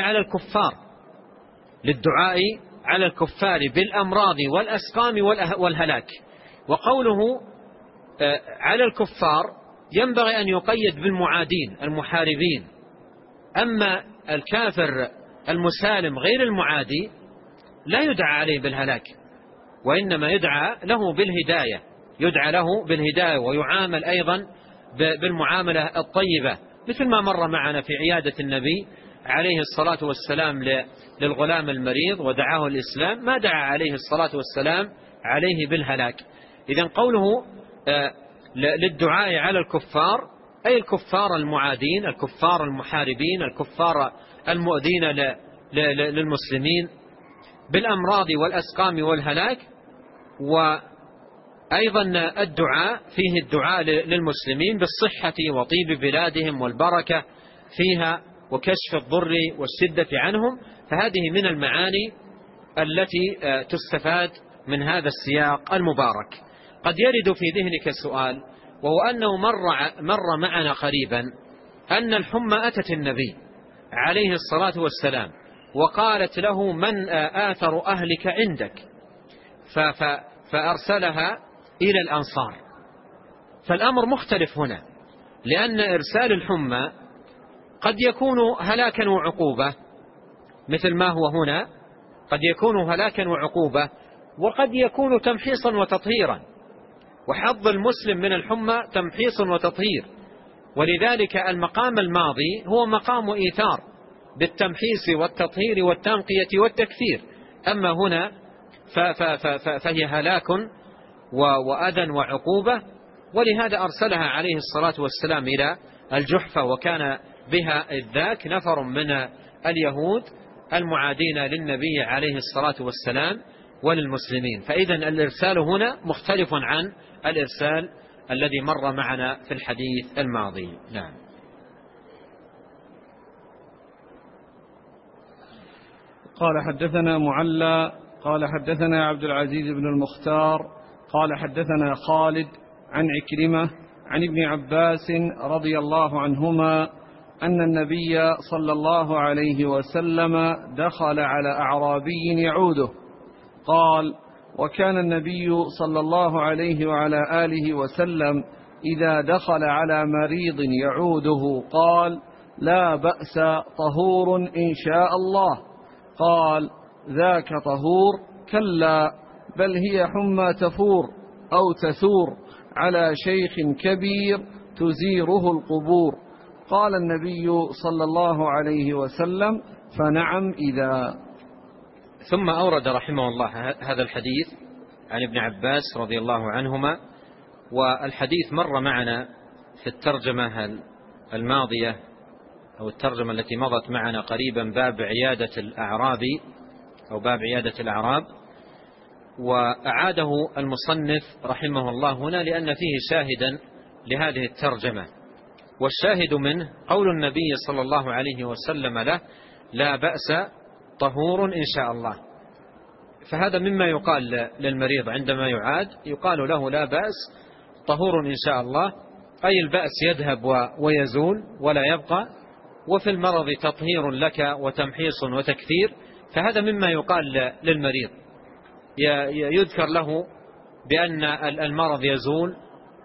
على الكفار بالأمراض والأسقام والهلاك. وقوله على الكفار ينبغي أن يقيد بالمعادين المحاربين، أما الكافر المسالم غير المعادي لا يدعى عليه بالهلاك، وإنما يدعى له بالهداية، ويعامل أيضا بالمعاملة الطيبة، مثل ما مر معنا في عيادة النبي عليه الصلاة والسلام للغلام المريض ودعاه الإسلام، ما دعا عليه الصلاة والسلام عليه بالهلاك. إذن قوله للدعاء على الكفار أي الكفار المعادين، الكفار المحاربين، الكفار المؤذين للمسلمين بالأمراض والأسقام والهلاك. وأيضا الدعاء فيه الدعاء للمسلمين بالصحة وطيب بلادهم والبركة فيها وكشف الضر والشدة عنهم. فهذه من المعاني التي تستفاد من هذا السياق المبارك. قد يرد في ذهنك سؤال، وهو أنه مر معنا قريبا أن الحمى أتت النبي عليه الصلاة والسلام وقالت له: من آثر أهلك عندك؟ فأرسلها إلى الأنصار. فالأمر مختلف هنا، لأن إرسال الحمى قد يكون هلاكا وعقوبة مثل ما هو هنا، قد يكون هلاكا وعقوبة، وقد يكون تمحيصا وتطهيرا، وحظ المسلم من الحمى تمحيص وتطهير. ولذلك المقام الماضي هو مقام إيثار بالتمحيص والتطهير والتنقية والتكثير، أما هنا فهي هلاك وأذى وعقوبة، ولهذا أرسلها عليه الصلاة والسلام إلى الجحفة، وكان بها إذ ذاك نفر من اليهود المعادين للنبي عليه الصلاة والسلام وللمسلمين. فإذا الإرسال هنا مختلف عن الإرسال الذي مر معنا في الحديث الماضي. نعم. قال حدثنا معلى قال حدثنا عبد العزيز بن المختار قال حدثنا خالد عن عكرمة عن ابن عباس رضي الله عنهما أن النبي صلى الله عليه وسلم دخل على أعرابي يعوده، قال: وكان النبي صلى الله عليه وعلى آله وسلم إذا دخل على مريض يعوده قال: لا بأس، طهور إن شاء الله. قال: ذاك طهور؟ كلا، بل هي حمى تفور أو تثور على شيخ كبير تزيره القبور. قال النبي صلى الله عليه وسلم: فنعم إذا. ثم أورد رحمه الله هذا الحديث عن ابن عباس رضي الله عنهما، والحديث مر معنا في الترجمة الماضية أو الترجمة التي مضت معنا قريبا، باب عيادة الأعرابي أو باب عيادة الأعراب، وأعاده المصنف رحمه الله هنا لأن فيه شاهدا لهذه الترجمة، والشاهد منه قول النبي صلى الله عليه وسلم له: لا بأس، طهور إن شاء الله. فهذا مما يقال للمريض عندما يعاد، يقال له: لا بأس، طهور إن شاء الله، أي البأس يذهب ويزول ولا يبقى، وفي المرض تطهير لك وتمحيص وتكثير. فهذا مما يقال للمريض، يذكر له بأن المرض يزول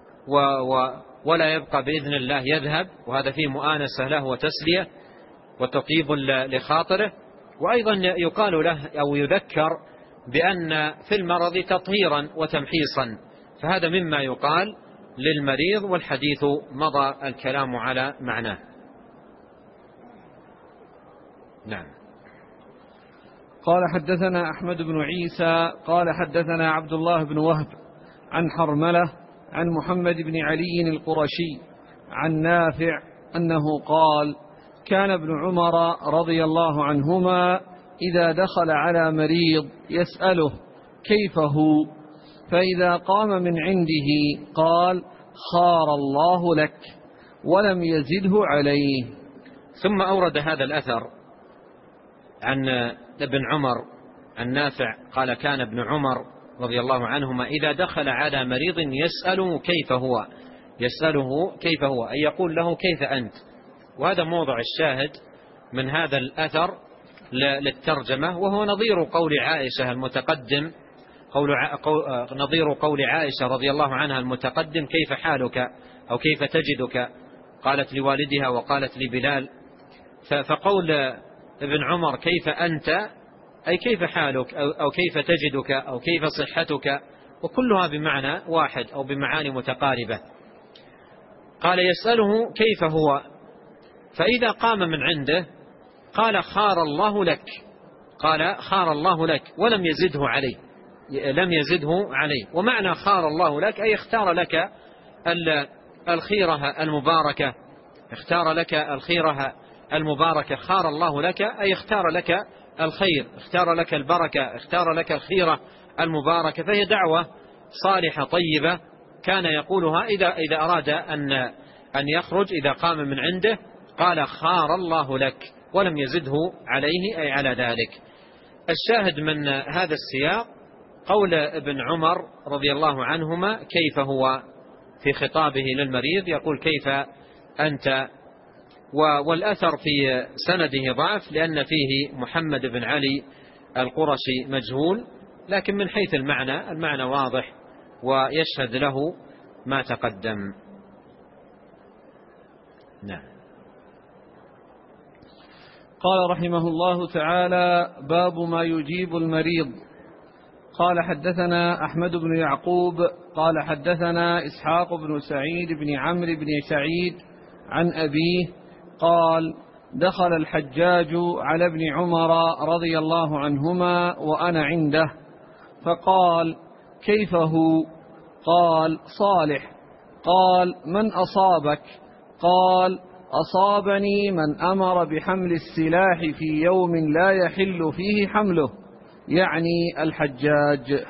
ولا يبقى بإذن الله، يذهب، وهذا فيه مؤانسة له وتسلية وتطيب لخاطره. وأيضا يقال له أو يذكر بأن في المرض تطهيرا وتمحيصا، فهذا مما يقال للمريض، والحديث مضى الكلام على معناه. نعم. قال حدثنا أحمد بن عيسى قال حدثنا عبد الله بن وهب عن حرملة عن محمد بن علي القرشي عن نافع أنه قال: كان ابن عمر رضي الله عنهما إذا دخل على مريض يسأله كيف هو، فإذا قام من عنده قال: خار الله لك، ولم يزده عليه. ثم أورد هذا الأثر عن ابن عمر عن نافع قال: كان ابن عمر رضي الله عنهما إذا دخل على مريض يسأله كيف هو، يسأله كيف هو أي يقول له: كيف أنت؟ وهذا موضع الشاهد من هذا الأثر للترجمة، وهو نظير قول عائشة المتقدم، نظير قول عائشة رضي الله عنها المتقدم: كيف حالك أو كيف تجدك، قالت لوالدها وقالت لبلال. فقول ابن عمر كيف أنت أي كيف حالك أو كيف تجدك أو كيف صحتك، وكلها بمعنى واحد أو بمعاني متقاربة. قال: يسأله كيف هو، فإذا قام من عنده قال: خار الله لك، قال: خار الله لك، ولم يزده عليه، لم يزده عليه. ومعنى خار الله لك أي اختار لك الخيرة المباركة، اختار لك الخيرة المباركة. خار الله لك أي اختار لك الخير، اختار لك البركة، اختار لك الخيرة المباركة. فهي دعوة صالحة طيبة كان يقولها إذا أراد أن يخرج، إذا قام من عنده قال: خار الله لك، ولم يزده عليه أي على ذلك. الشاهد من هذا السياق قول ابن عمر رضي الله عنهما كيف هو في خطابه للمريض، يقول: كيف أنت. والأثر في سنده ضعف لأن فيه محمد بن علي القرشي مجهول، لكن من حيث المعنى واضح ويشهد له ما تقدم. نعم. قال رحمه الله تعالى: باب ما يجيب المريض. قال حدثنا أحمد بن يعقوب قال حدثنا إسحاق بن سعيد بن عمرو بن سعيد عن أبيه قال: دخل الحجاج على ابن عمر رضي الله عنهما وأنا عنده، فقال: كيف هو؟ قال: صالح. قال: من أصابك؟ قال: أصابني من أمر بحمل السلاح في يوم لا يحل فيه حمله، يعني الحجاج.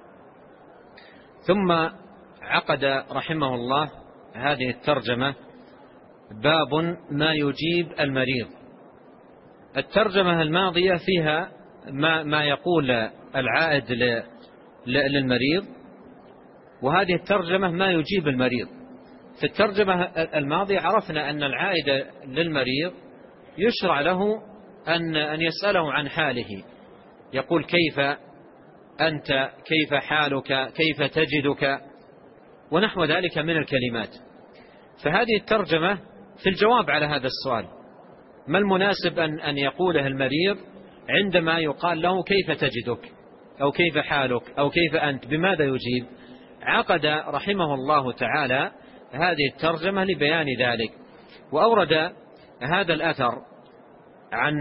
ثم عقد رحمه الله هذه الترجمة: باب ما يجيب المريض. الترجمة الماضية فيها ما يقول العائد للمريض، وهذه الترجمة ما يجيب المريض. في الترجمة الماضية عرفنا أن العائد للمريض يشرع له أن يسأله عن حاله، يقول: كيف أنت؟ كيف حالك؟ كيف تجدك؟ ونحو ذلك من الكلمات. فهذه الترجمة في الجواب على هذا السؤال: ما المناسب أن يقوله المريض عندما يقال له كيف تجدك أو كيف حالك أو كيف أنت؟ بماذا يجيب؟ عقد رحمه الله تعالى هذه الترجمة لبيان ذلك، وأورد هذا الأثر عن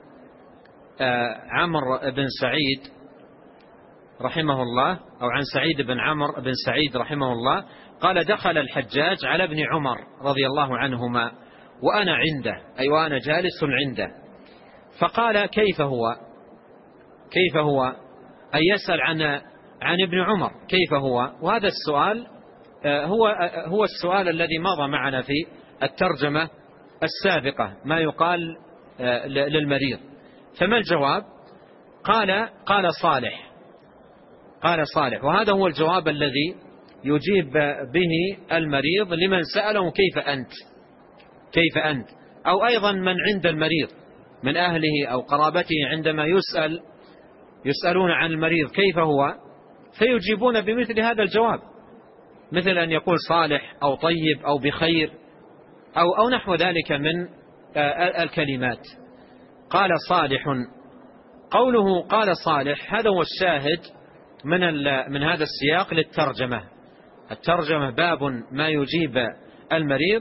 عمرو بن سعيد رحمه الله، أو عن سعيد بن عمرو بن سعيد رحمه الله، قال: دخل الحجاج على ابن عمر رضي الله عنهما وأنا عنده، أي وأنا جالس عنده، فقال: كيف هو؟ كيف هو؟ أي يسأل عن ابن عمر كيف هو. وهذا السؤال هو السؤال الذي مضى معنا في الترجمة السابقة، ما يقال للمريض. فما الجواب؟ قال صالح. قال صالح، وهذا هو الجواب الذي يجيب به المريض لمن سأله: كيف أنت؟ كيف أنت؟ أو أيضا من عند المريض من أهله أو قرابته عندما يسألون عن المريض كيف هو، فيجيبون بمثل هذا الجواب، مثل أن يقول صالح أو طيب أو بخير أو نحو ذلك من الكلمات. قال صالح، قوله قال صالح هذا هو الشاهد من هذا السياق للترجمة. الترجمة باب ما يجيب المريض،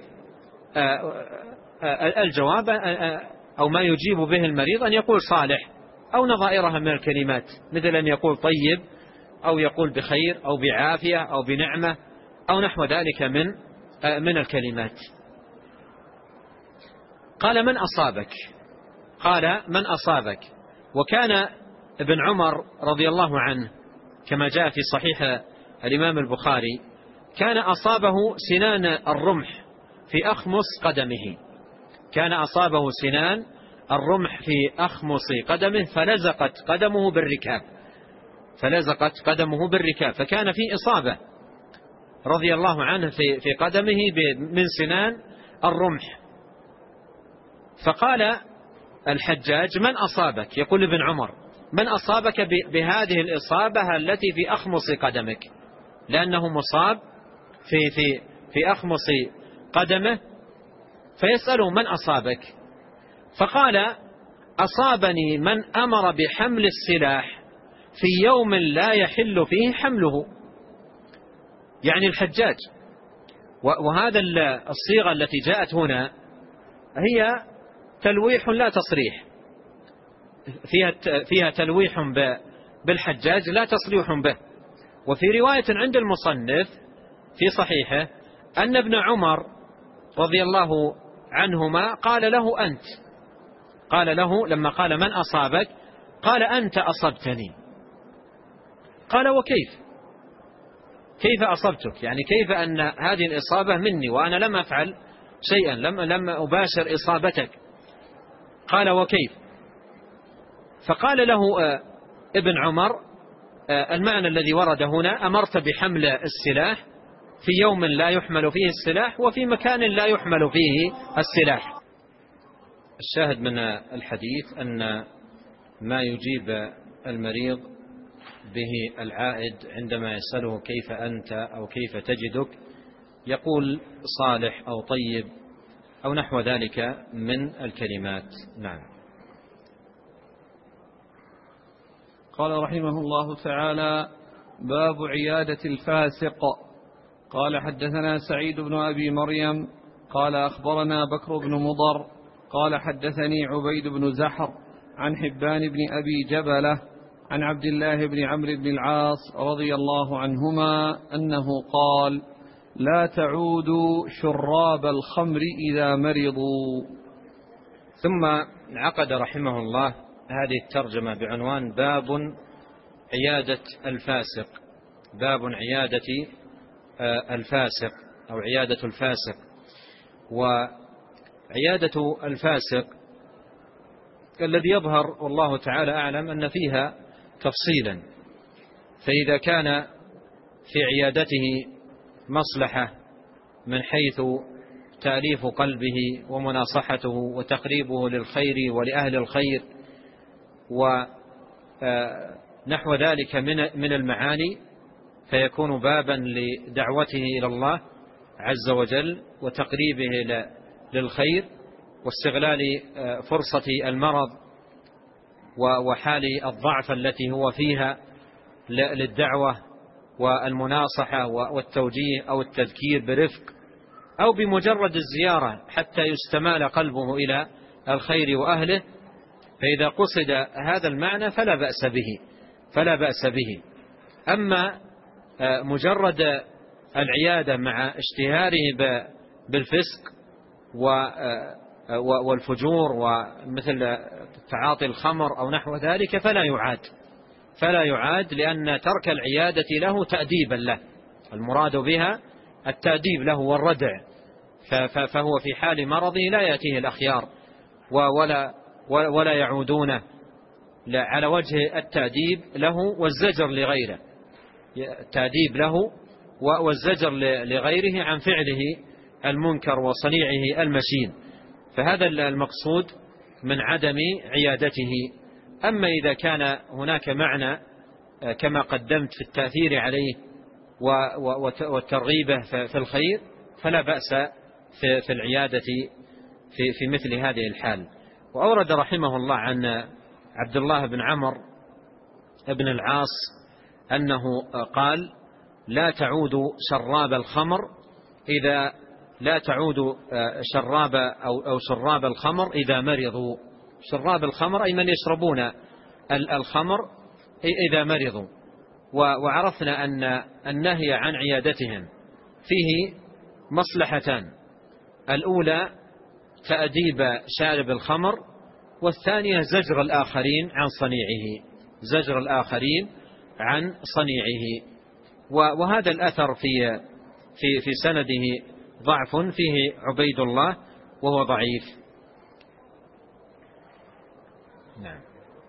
الجواب أو ما يجيب به المريض أن يقول صالح أو نظائرها من الكلمات، مثل أن يقول طيب أو يقول بخير أو بعافية أو بنعمة أو نحو ذلك من الكلمات. قال: من أصابك؟ قال: من أصابك. وكان ابن عمر رضي الله عنه كما جاء في صحيح الإمام البخاري كان أصابه سنان الرمح في أخمص قدمه، كان أصابه سنان الرمح في أخمص قدمه فلزقت قدمه بالركاب، فلزقت قدمه بالركاب، فكان في إصابة رضي الله عنه في قدمه من سنان الرمح. فقال الحجاج: من أصابك؟ يقول ابن عمر: من أصابك بهذه الإصابة التي في أخمص قدمك؟ لأنه مصاب في أخمص قدمه، فيسأله: من أصابك؟ فقال: أصابني من أمر بحمل السلاح في يوم لا يحل فيه حمله، يعني الحجاج. وهذا الصيغة التي جاءت هنا هي تلويح لا تصريح، فيها تلويح بالحجاج لا تصريح به. وفي رواية عند المصنف في صحيحه أن ابن عمر رضي الله عنهما قال له: أنت، قال له لما قال: من أصابك؟ قال: أنت أصبتني. قال: وكيف؟ كيف أصبتك؟ يعني كيف أن هذه الإصابة مني وأنا لم أفعل شيئا، لم أباشر إصابتك؟ قال: وكيف؟ فقال له ابن عمر: المعنى الذي ورد هنا: أمرت بحمل السلاح في يوم لا يحمل فيه السلاح وفي مكان لا يحمل فيه السلاح. الشاهد من الحديث أن ما يجيب المريض به العائد عندما يسأله كيف أنت أو كيف تجدك يقول صالح أو طيب أو نحو ذلك من الكلمات. نعم. قال رحمه الله تعالى: باب عيادة الفاسق. قال: حدثنا سعيد بن أبي مريم قال: أخبرنا بكر بن مضر قال حدثني عبيد بن زحر عن حبان بن أبي جبلة عن عبد الله بن عمرو بن العاص رضي الله عنهما أنه قال: لا تعودوا شراب الخمر إذا مرضوا. ثم عقد رحمه الله هذه الترجمة بعنوان: باب عيادة الفاسق. باب عيادة الفاسق أو عيادة الفاسق. وعيادة الفاسق الذي يظهر والله تعالى أعلم أن فيها تفصيلا، فإذا كان في عيادته مصلحة من حيث تأليف قلبه ومناصحته وتقريبه للخير ولأهل الخير ونحو ذلك من المعاني، فيكون بابا لدعوته إلى الله عز وجل وتقريبه للخير واستغلال فرصة المرض وحال الضعف التي هو فيها للدعوة والمناصحة والتوجيه أو التذكير برفق، أو بمجرد الزيارة حتى يستمال قلبه إلى الخير وأهله. فإذا قصد هذا المعنى فلا بأس به. أما مجرد العيادة مع اشتهاره بالفسق والفجور ومثل تعاطي الخمر أو نحو ذلك فلا يعاد، لأن ترك العيادة له تأديبا له، المراد بها التأديب له والردع، فهو في حال مرضه لا يأتيه الأخيار ولا يعودونه على وجه التأديب له والزجر لغيره، التأديب له والزجر لغيره عن فعله المنكر وصنيعه المشين، فهذا المقصود من عدم عيادته. أما إذا كان هناك معنى كما قدمت في التأثير عليه والترغيبه في الخير فلا بأس في العيادة في مثل هذه الحال. وأورد رحمه الله عن عبد الله بن عمرو بن العاص أنه قال: لا تعود شراب الخمر إذا لا تعود شراب الخمر إذا مرضوا. شراب الخمر أي من يشربون الخمر إذا مرضوا. وعرفنا أن النهي عن عيادتهم فيه مصلحتان: الأولى تأديب شارب الخمر، والثانية زجر الآخرين عن صنيعه. وهذا الأثر في سنده ضعف، فيه عبيد الله وهو ضعيف. نعم.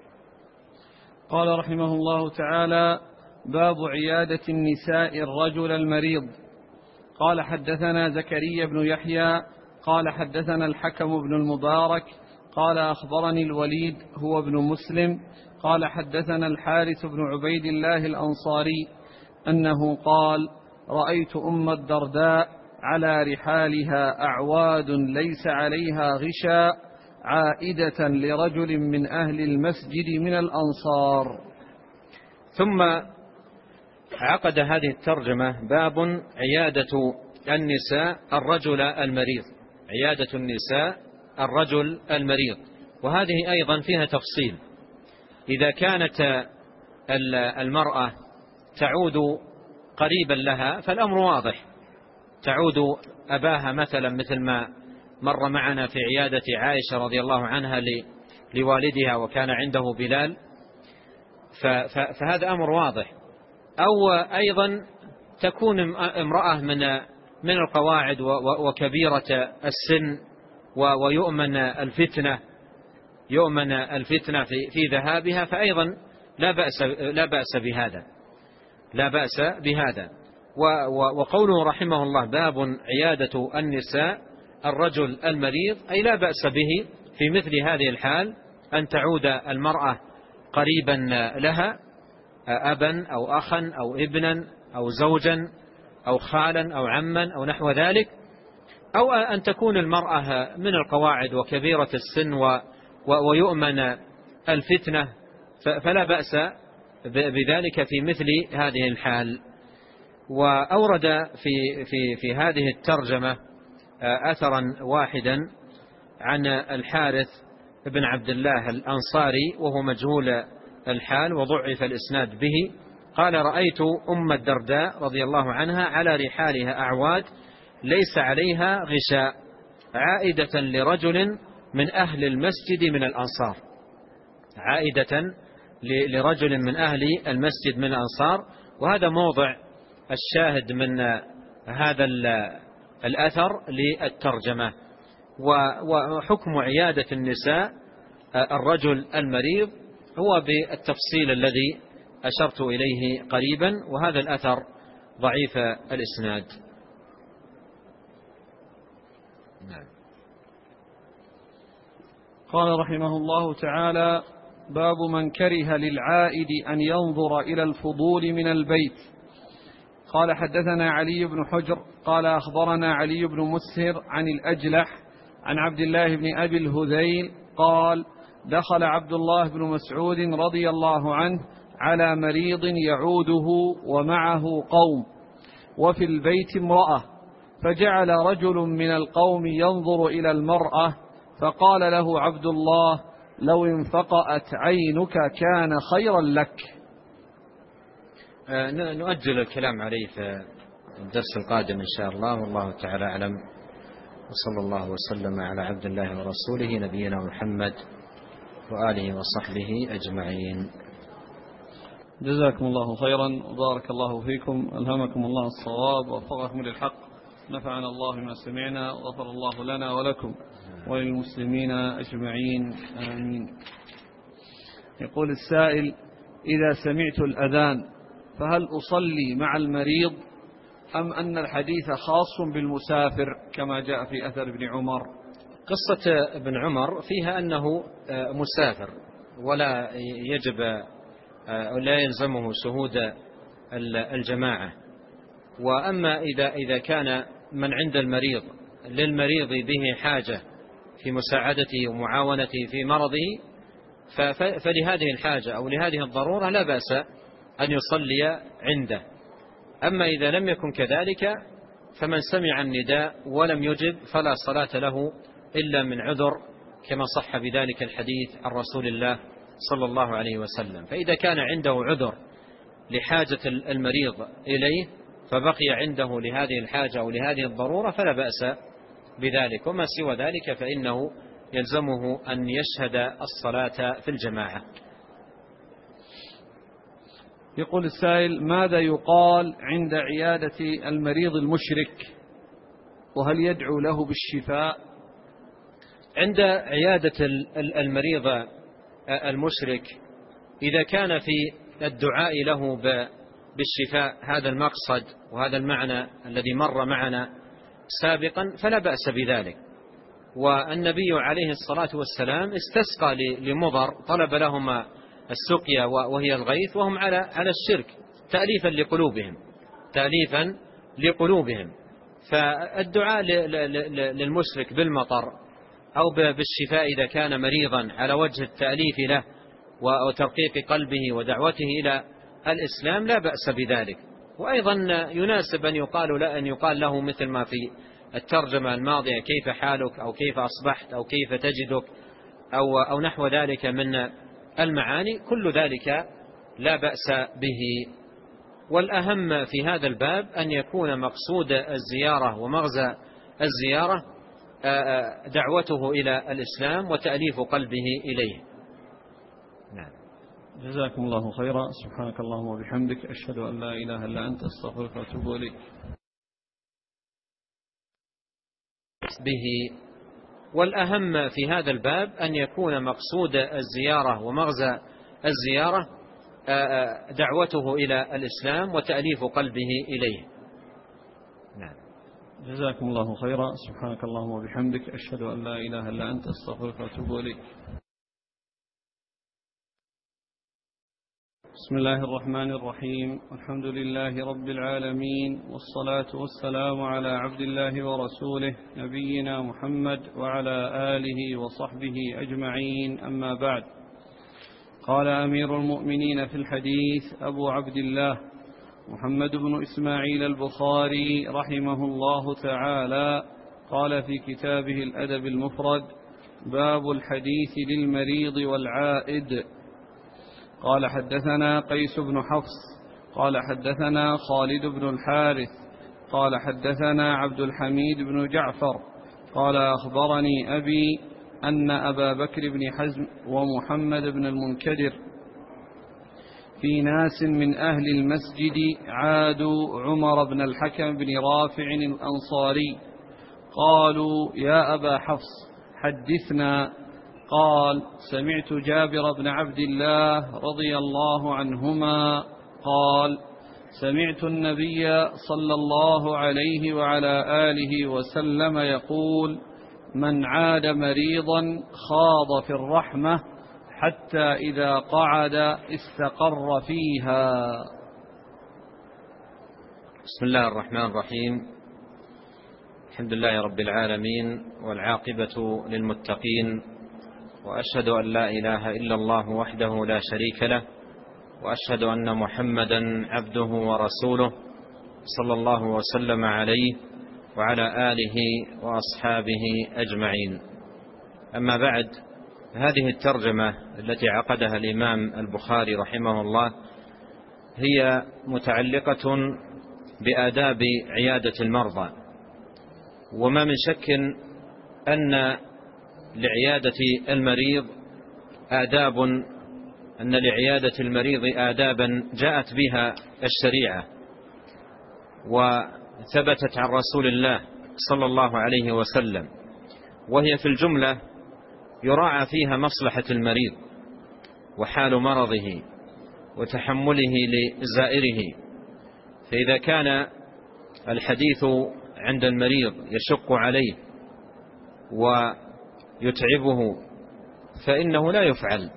قال رحمه الله تعالى: باب عيادة النساء الرجل المريض. قال حدثنا زكريا بن يحيى قال حدثنا الحكم بن المبارك قال أخبرني الوليد هو ابن مسلم قال حدثنا الحارث بن عبيد الله الأنصاري أنه قال: رأيت أم الدرداء على رحالها أعواد ليس عليها غشاء عائدة لرجل من أهل المسجد من الأنصار. ثم عقد هذه الترجمة: باب عيادة النساء الرجل المريض. عيادة النساء الرجل المريض، وهذه أيضا فيها تفصيل. إذا كانت المرأة تعود قريبا لها فالأمر واضح، تعود أباها مثلا، مثل ما مر معنا في عيادة عائشة رضي الله عنها لوالدها وكان عنده بلال، فهذا أمر واضح. أو أيضا تكون امرأة من القواعد وكبيرة السن ويؤمن الفتنة في ذهابها، فأيضا لا بأس بهذا. وقوله رحمه الله: باب عيادة النساء الرجل المريض، أي لا بأس به في مثل هذه الحال أن تعود المرأة قريبا لها، أبا أو أخا أو ابنا أو زوجا أو خالا أو عما أو نحو ذلك، أو أن تكون المرأة من القواعد وكبيرة السن ويؤمن الفتنة، فلا بأس بذلك في مثل هذه الحال. وأورد في هذه الترجمة أثرا واحدا عن الحارث بن عبد الله الأنصاري وهو مجهول الحال وضعف الإسناد به، قال: رأيت أم الدرداء رضي الله عنها على رحالها أعواد ليس عليها غشاء عائدة لرجل من أهل المسجد من الأنصار، عائدة لرجل من أهل المسجد من الأنصار. وهذا موضع الشاهد من هذا الأثر للترجمة. وحكم عيادة النساء الرجل المريض هو بالتفصيل الذي أشرت إليه قريبا، وهذا الأثر ضعيف الإسناد. نعم. قال رحمه الله تعالى: باب من كره للعائد أن ينظر إلى الفضول من البيت. قال: حدثنا علي بن حجر قال: أخبرنا علي بن مسهر عن الأجلح عن عبد الله بن أبي الهذيل قال: دخل عبد الله بن مسعود رضي الله عنه على مريض يعوده ومعه قوم وفي البيت امرأة، فجعل رجل من القوم ينظر إلى المرأة، فقال له عبد الله: لو انفقأت عينك كان خيرا لك. نؤجل الكلام عليه في الدرس القادم إن شاء الله، والله تعالى أعلم، وصلى الله وسلم على عبد الله ورسوله نبينا محمد وآله وصحبه أجمعين. جزاكم الله خيرا وبارك الله فيكم، ألهمكم الله الصواب ووفقكم للحق، نفعنا الله بما سمعنا وغفر الله لنا ولكم وللمسلمين أجمعين، آمين. يقول السائل: إذا سمعت الأذان فهل أصلي مع المريض أم أن الحديث خاص بالمسافر كما جاء في أثر ابن عمر؟ قصة ابن عمر فيها أنه مسافر ولا يجب ولا يلزمه شهود الجماعة. وأما إذا كان من عند المريض للمريض به حاجة في مساعدته ومعاونته في مرضه، فلهذه الحاجة أو لهذه الضرورة لا بأس أن يصلي عنده. أما إذا لم يكن كذلك فمن سمع النداء ولم يجب فلا صلاة له إلا من عذر، كما صح بذلك الحديث عن رسول الله صلى الله عليه وسلم. فإذا كان عنده عذر لحاجة المريض إليه فبقي عنده لهذه الحاجة أو لهذه الضرورة فلا بأس بذلك، وما سوى ذلك فإنه يلزمه أن يشهد الصلاة في الجماعة. يقول السائل: ماذا يقال عند عيادة المريض المشرك، وهل يدعو له بالشفاء؟ عند عيادة المريض المشرك إذا كان في الدعاء له بالشفاء هذا المقصد وهذا المعنى الذي مر معنا سابقا فلا بأس بذلك. والنبي عليه الصلاة والسلام استسقى لمضر، طلب لهما السقيا وهي الغيث وهم على الشرك تأليفا لقلوبهم. فالدعاء للمشرك بالمطر أو بالشفاء إذا كان مريضا على وجه التأليف له وترقيق قلبه ودعوته إلى الإسلام لا بأس بذلك. وأيضا يناسب أن يقال له مثل ما في الترجمة الماضية: كيف حالك، أو كيف أصبحت، أو كيف تجدك، أو نحو ذلك من المعاني، كل ذلك لا بأس به. والأهم في هذا الباب أن يكون مقصود الزيارة ومغزى الزيارة دعوته إلى الإسلام وتأليف قلبه إليه. نعم. جزاكم الله خيرا، سبحانك اللهم وبحمدك، أشهد أن لا إله إلا أنت، أستغفرك وأتوب إليك. به. والأهم في هذا الباب أن يكون مقصود الزيارة ومغزى الزيارة دعوته إلى الإسلام وتأليف قلبه إليه. نعم. جزاكم الله خيرا، سبحانك اللهم وبحمدك، أشهد أن لا إله إلا أنت، أستغفرك وأتوب إليك. بسم الله الرحمن الرحيم، الحمد لله رب العالمين، والصلاة والسلام على عبد الله ورسوله نبينا محمد وعلى آله وصحبه أجمعين، أما بعد. قال أمير المؤمنين في الحديث أبو عبد الله محمد بن إسماعيل البخاري رحمه الله تعالى، قال في كتابه الأدب المفرد: باب الحديث للمريض والعائد. قال حدثنا قيس بن حفص قال حدثنا خالد بن الحارث قال حدثنا عبد الحميد بن جعفر قال أخبرني أبي أن أبا بكر بن حزم ومحمد بن المنكدر في ناس من أهل المسجد عادوا عمر بن الحكم بن رافع الأنصاري، قالوا يا أبا حفص حدثنا. قال سمعت جابر بن عبد الله رضي الله عنهما قال سمعت النبي صلى الله عليه وعلى آله وسلم يقول من عاد مريضا خاض في الرحمة حتى إذا قعد استقر فيها. بسم الله الرحمن الرحيم. الحمد لله رب العالمين، والعاقبة للمتقين، وأشهد أن لا إله إلا الله وحده لا شريك له، وأشهد أن محمدا عبده ورسوله صلى الله وسلم عليه وعلى آله وأصحابه أجمعين. أما بعد، هذه الترجمة التي عقدها الإمام البخاري رحمه الله هي متعلقة بآداب عيادة المرضى، وما من شك أن لعيادة المريض آدابا جاءت بها الشريعة وثبتت عن رسول الله صلى الله عليه وسلم، وهي في الجملة يراعى فيها مصلحة المريض وحال مرضه وتحمله لزائره. فإذا كان الحديث عند المريض يشق عليه ويتعبه فإنه لا يفعل،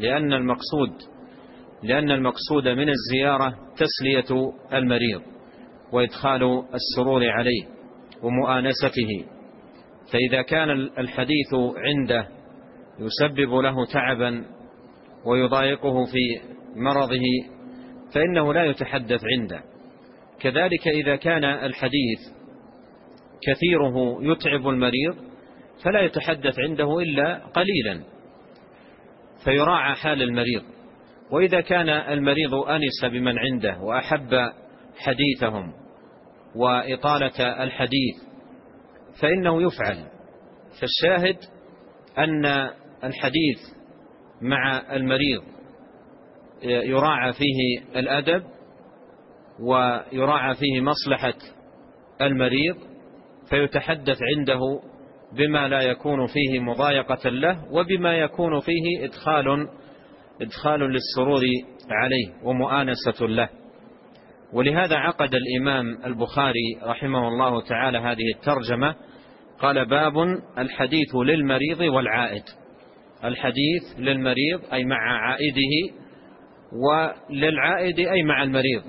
لأن المقصود من الزيارة تسلية المريض وإدخال السرور عليه ومؤانسته. فإذا كان الحديث عنده يسبب له تعبا ويضايقه في مرضه فإنه لا يتحدث عنده. كذلك إذا كان الحديث كثيره يتعب المريض فلا يتحدث عنده إلا قليلا، فيراعى حال المريض. وإذا كان المريض أنس بمن عنده وأحب حديثهم وإطالة الحديث فإنه يفعل. فالشاهد أن الحديث مع المريض يراعى فيه الأدب ويراعى فيه مصلحة المريض، فيتحدث عنده بما لا يكون فيه مضايقة له وبما يكون فيه إدخال للسرور عليه ومؤانسة له. ولهذا عقد الإمام البخاري رحمه الله تعالى هذه الترجمة، قال باب الحديث للمريض والعائد. الحديث للمريض أي مع عائده، وللعائد أي مع المريض،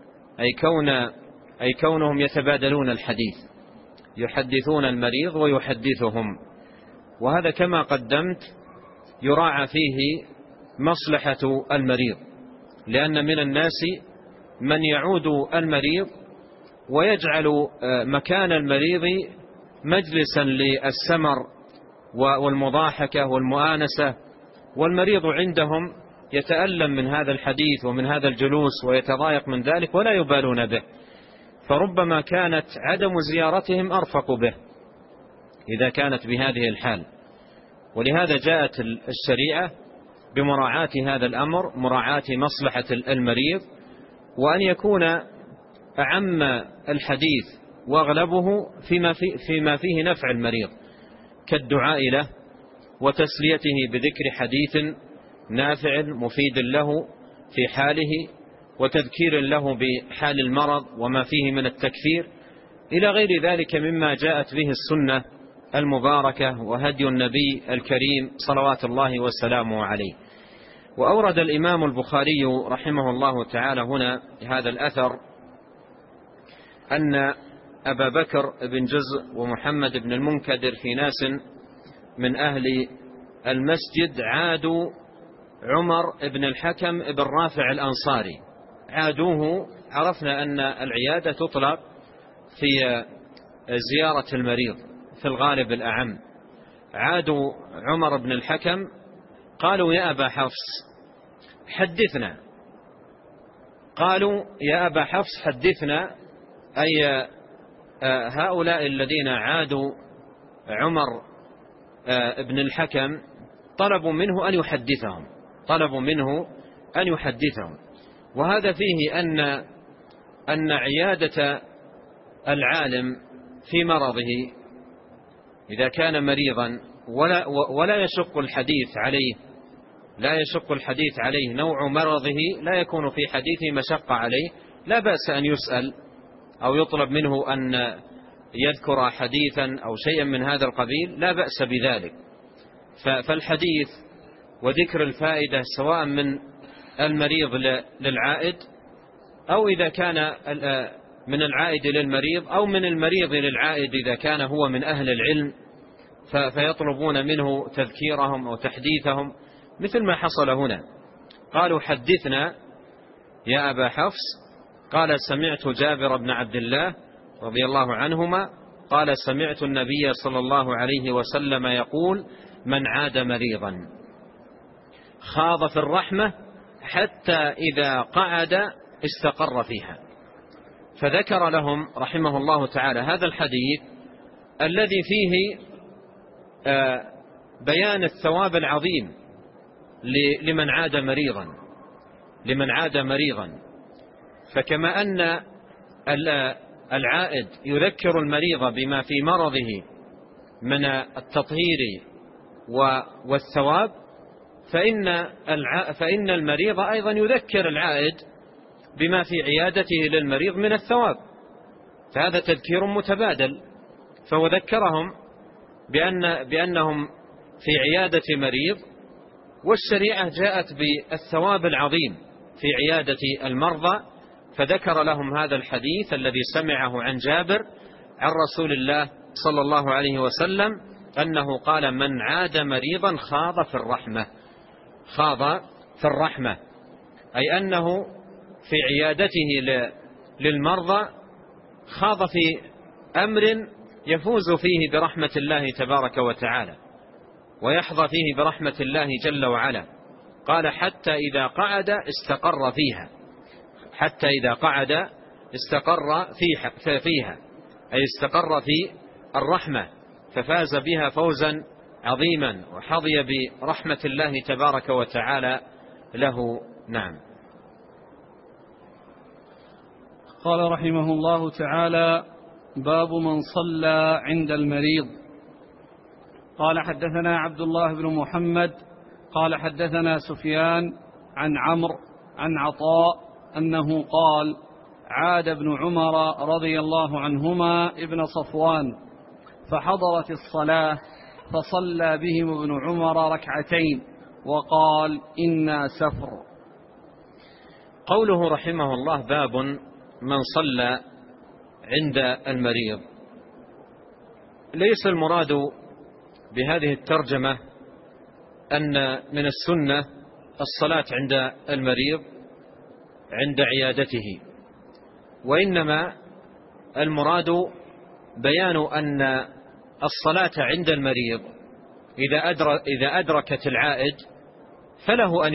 أي كونهم يتبادلون الحديث، يحدثون المريض ويحدثهم. وهذا كما قدمت يراعى فيه مصلحة المريض، لأن من الناس من يعود المريض ويجعل مكان المريض مجلسا للسمر والمضاحكة والمؤانسة، والمريض عندهم يتألم من هذا الحديث ومن هذا الجلوس ويتضايق من ذلك ولا يبالون به، فربما كانت عدم زيارتهم أرفق به إذا كانت بهذه الحال. ولهذا جاءت الشريعة بمراعاة هذا الأمر، مراعاة مصلحة المريض، وأن يكون أعم الحديث وأغلبه فيما فيه نفع المريض، كالدعاء له وتسليته بذكر حديث نافع مفيد له في حاله، وتذكير له بحال المرض وما فيه من التكفير، إلى غير ذلك مما جاءت به السنة المباركة وهدي النبي الكريم صلوات الله وسلامه عليه. وأورد الإمام البخاري رحمه الله تعالى هنا هذا الأثر أن أبا بكر بن جزء ومحمد بن المنكدر في ناس من أهل المسجد عادوا عمر بن الحكم بن رافع الأنصاري. عادوه، عرفنا أن العيادة تطلق في زيارة المريض في الغالب الأعم، عادوا عمر بن الحكم قالوا يا أبا حفص حدثنا، قالوا يا أبا حفص حدثنا، أي هؤلاء الذين عادوا عمر بن الحكم طلبوا منه أن يحدثهم. وهذا فيه أن عيادة العالم في مرضه إذا كان مريضا ولا يشق الحديث عليه نوع مرضه، لا يكون في حديثه مشقة عليه، لا بأس أن يسأل أو يطلب منه أن يذكر حديثا أو شيئا من هذا القبيل، لا بأس بذلك. فالحديث وذكر الفائدة سواء من المريض للعائد، أو إذا كان من العائد للمريض، أو من المريض للعائد إذا كان هو من أهل العلم فيطلبون منه تذكيرهم أو تحديثهم، مثل ما حصل هنا. قالوا حدثنا يا أبا حفص، قال سمعت جابر بن عبد الله رضي الله عنهما قال سمعت النبي صلى الله عليه وسلم يقول من عاد مريضا خاض في الرحمة حتى إذا قعد استقر فيها. فذكر لهم رحمه الله تعالى هذا الحديث الذي فيه بيان الثواب العظيم لمن عاد مريضا. فكما أن العائد يذكر المريض بما في مرضه من التطهير والثواب، فإن المريض أيضا يذكر العائد بما في عيادته للمريض من الثواب، فهذا تذكير متبادل. فهو ذكرهم بأنهم في عيادة مريض، والشريعة جاءت بالثواب العظيم في عيادة المرضى، فذكر لهم هذا الحديث الذي سمعه عن جابر عن رسول الله صلى الله عليه وسلم أنه قال من عاد مريضا خاض في الرحمة، أي أنه في عيادته للمرضى خاض في أمر يفوز فيه برحمة الله تبارك وتعالى، ويحظى فيه برحمة الله جل وعلا. قال حتى إذا قعد استقر فيها، أي استقر في الرحمة، ففاز بها فوزا عظيما وحظي برحمة الله تبارك وتعالى له. نعم. قال رحمه الله تعالى: باب من صلى عند المريض. قال حدثنا عبد الله بن محمد قال حدثنا سفيان عن عمرو عن عطاء أنه قال: عاد ابن عمر رضي الله عنهما ابن صفوان فحضرت الصلاة فصلى بهم ابن عمر ركعتين وقال: إنا سفر. قوله رحمه الله: باب من صلى عند المريض، ليس المراد بهذه الترجمة أن من السنة الصلاة عند المريض عند عيادته، وإنما المراد بيان أن الصلاة عند المريض إذا أدركت العائد فله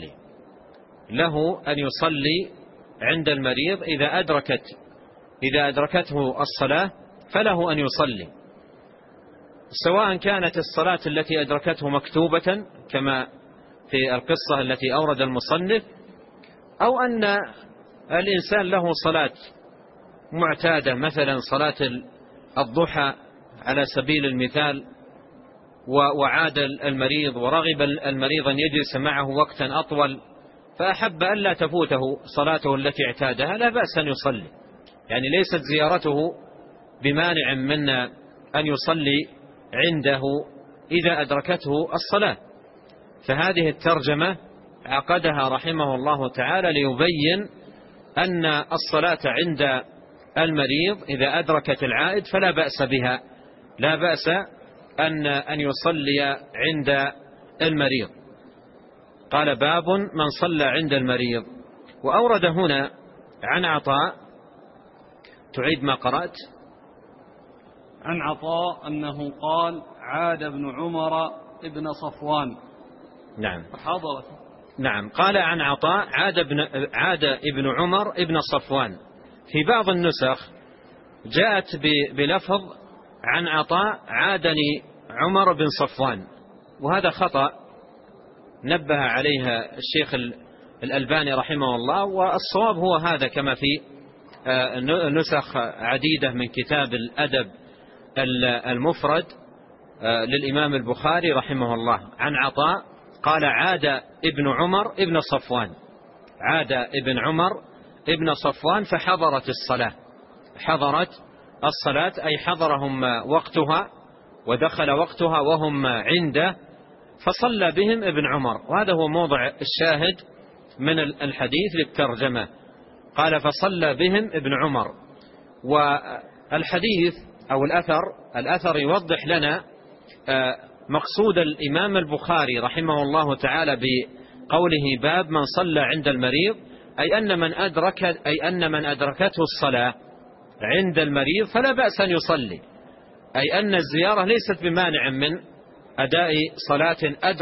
أن يصلي عند المريض. إذا أدركته الصلاة فله أن يصلي، سواء كانت الصلاة التي أدركته مكتوبة كما في القصة التي أورد المصنف، أو أن الإنسان له صلاة معتادة، مثلا صلاة الضحى على سبيل المثال، وعاد المريض ورغب المريض أن يجلس معه وقتا أطول، فأحب أن لا تفوته صلاته التي اعتادها، لا بأس أن يصلي، يعني ليست زيارته بمانع من أن يصلي عنده إذا أدركته الصلاة. فهذه الترجمة عقدها رحمه الله تعالى ليبين أن الصلاة عند المريض إذا أدركت العائد فلا بأس بها، لا بأس أن يصلي عند المريض. قال: باب من صلى عند المريض. وأورد هنا عن عطاء، تعيد ما قرأت؟ عن عطاء أنه قال عاد ابن عمر ابن صفوان. نعم. فحضرت. نعم. قال عن عطاء عاد ابن عمر ابن صفوان. في بعض النسخ جاءت بلفظ عن عطاء عادني عمر بن صفوان، وهذا خطأ نبه عليها الشيخ الألباني رحمه الله، والصواب هو هذا كما في نسخ عديدة من كتاب الأدب المفرد للإمام البخاري رحمه الله. عن عطاء قال عاد ابن عمر ابن صفوان، عاد ابن عمر ابن صفوان فحضرت الصلاة. حضرت الصلاة أي حضرهم وقتها ودخل وقتها وهم عنده، فصلى بهم ابن عمر، وهذا هو موضع الشاهد من الحديث للترجمة. قال فصلى بهم ابن عمر. والحديث أو الأثر يوضح لنا مقصود الإمام البخاري رحمه الله تعالى بقوله باب من صلى عند المريض، أي أن من أدركته الصلاة عند المريض فلا بأس أن يصلي، أي أن الزيارة ليست بمانع من أداء صلاة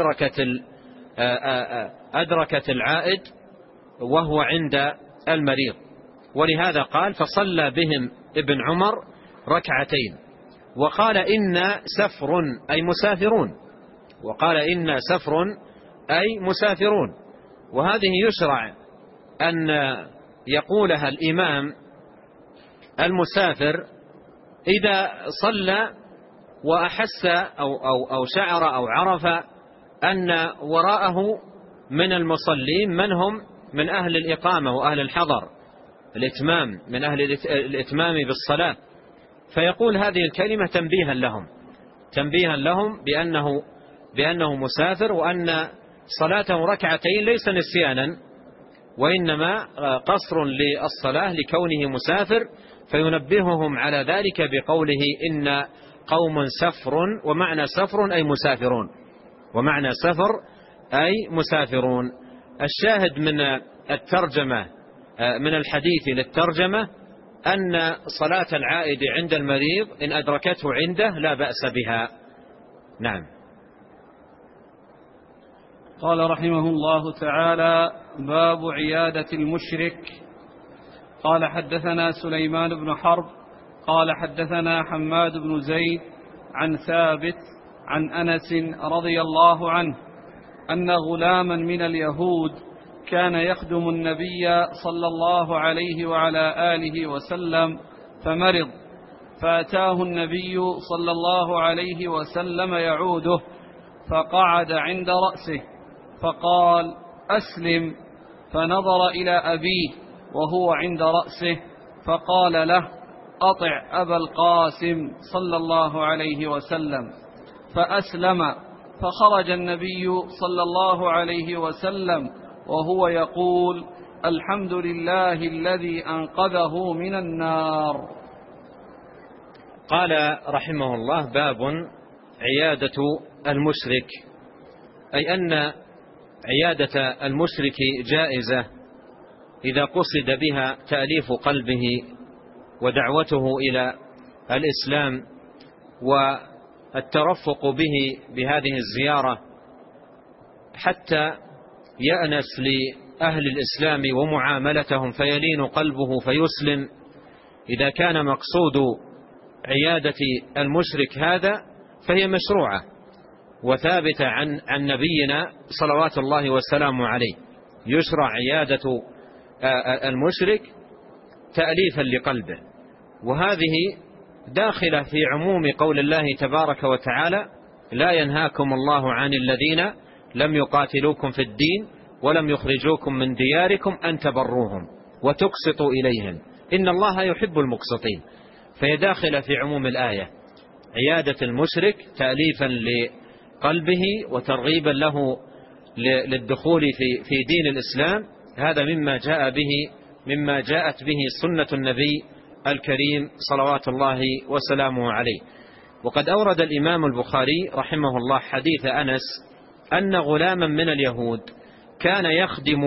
أدركت العائد وهو عند المريض. ولهذا قال فصلى بهم ابن عمر ركعتين. وقال إن سفر أي مسافرون، وقال إن سفر أي مسافرون. وهذه يشرع أن يقولها الإمام المسافر إذا صلى وأحس أو شعر أو عرف أن وراءه من المصلين من هم من أهل الإقامة وأهل الحضر الإتمام، من أهل الإتمام بالصلاة، فيقول هذه الكلمة تنبيها لهم بأنه مسافر، وأن صلاته ركعتين ليس نسيانا وإنما قصر للصلاة لكونه مسافر، فينبههم على ذلك بقوله إن قوم سفر، ومعنى سفر أي مسافرون، ومعنى سفر أي مسافرون. الشاهد من الترجمة من الحديث للترجمة أن صلاة العائد عند المريض إن أدركته عنده لا بأس بها. نعم. قال رحمه الله تعالى باب عيادة المشرك. قال حدثنا سليمان بن حرب قال حدثنا حماد بن زيد عن ثابت عن أنس رضي الله عنه أن غلاما من اليهود كان يخدم النبي صلى الله عليه وعلى آله وسلم فمرض، فأتاه النبي صلى الله عليه وسلم يعوده، فقعد عند رأسه فقال أسلم، فنظر إلى أبيه وهو عند رأسه فقال له أطع أبا القاسم صلى الله عليه وسلم، فأسلم. فخرج النبي صلى الله عليه وسلم وهو يقول الحمد لله الذي أنقذه من النار. قال رحمه الله باب عيادة المشرك، أي أن عيادة المشرك جائزة إذا قصد بها تأليف قلبه ودعوته إلى الإسلام والترفق به بهذه الزيارة حتى يأنس لأهل الإسلام ومعاملتهم فيلين قلبه فيسلم. إذا كان مقصود عيادة المشرك هذا فهي مشروعة وثابتة عن نبينا صلوات الله وسلامه عليه. يشرع عيادة المشرك تأليفا لقلبه، وهذه داخلة في عموم قول الله تبارك وتعالى لا ينهاكم الله عن الذين لم يقاتلوكم في الدين ولم يخرجوكم من دياركم أن تبروهم وتقسطوا إليهم إن الله يحب المقسطين. فهي داخلة في عموم الآية، عيادة المشرك تأليفا لقلبه وترغيبا له للدخول في دين الإسلام. هذا مما جاءت به سنة النبي الكريم صلوات الله وسلامه عليه. وقد أورد الإمام البخاري رحمه الله حديث أنس أن غلاما من اليهود كان يخدم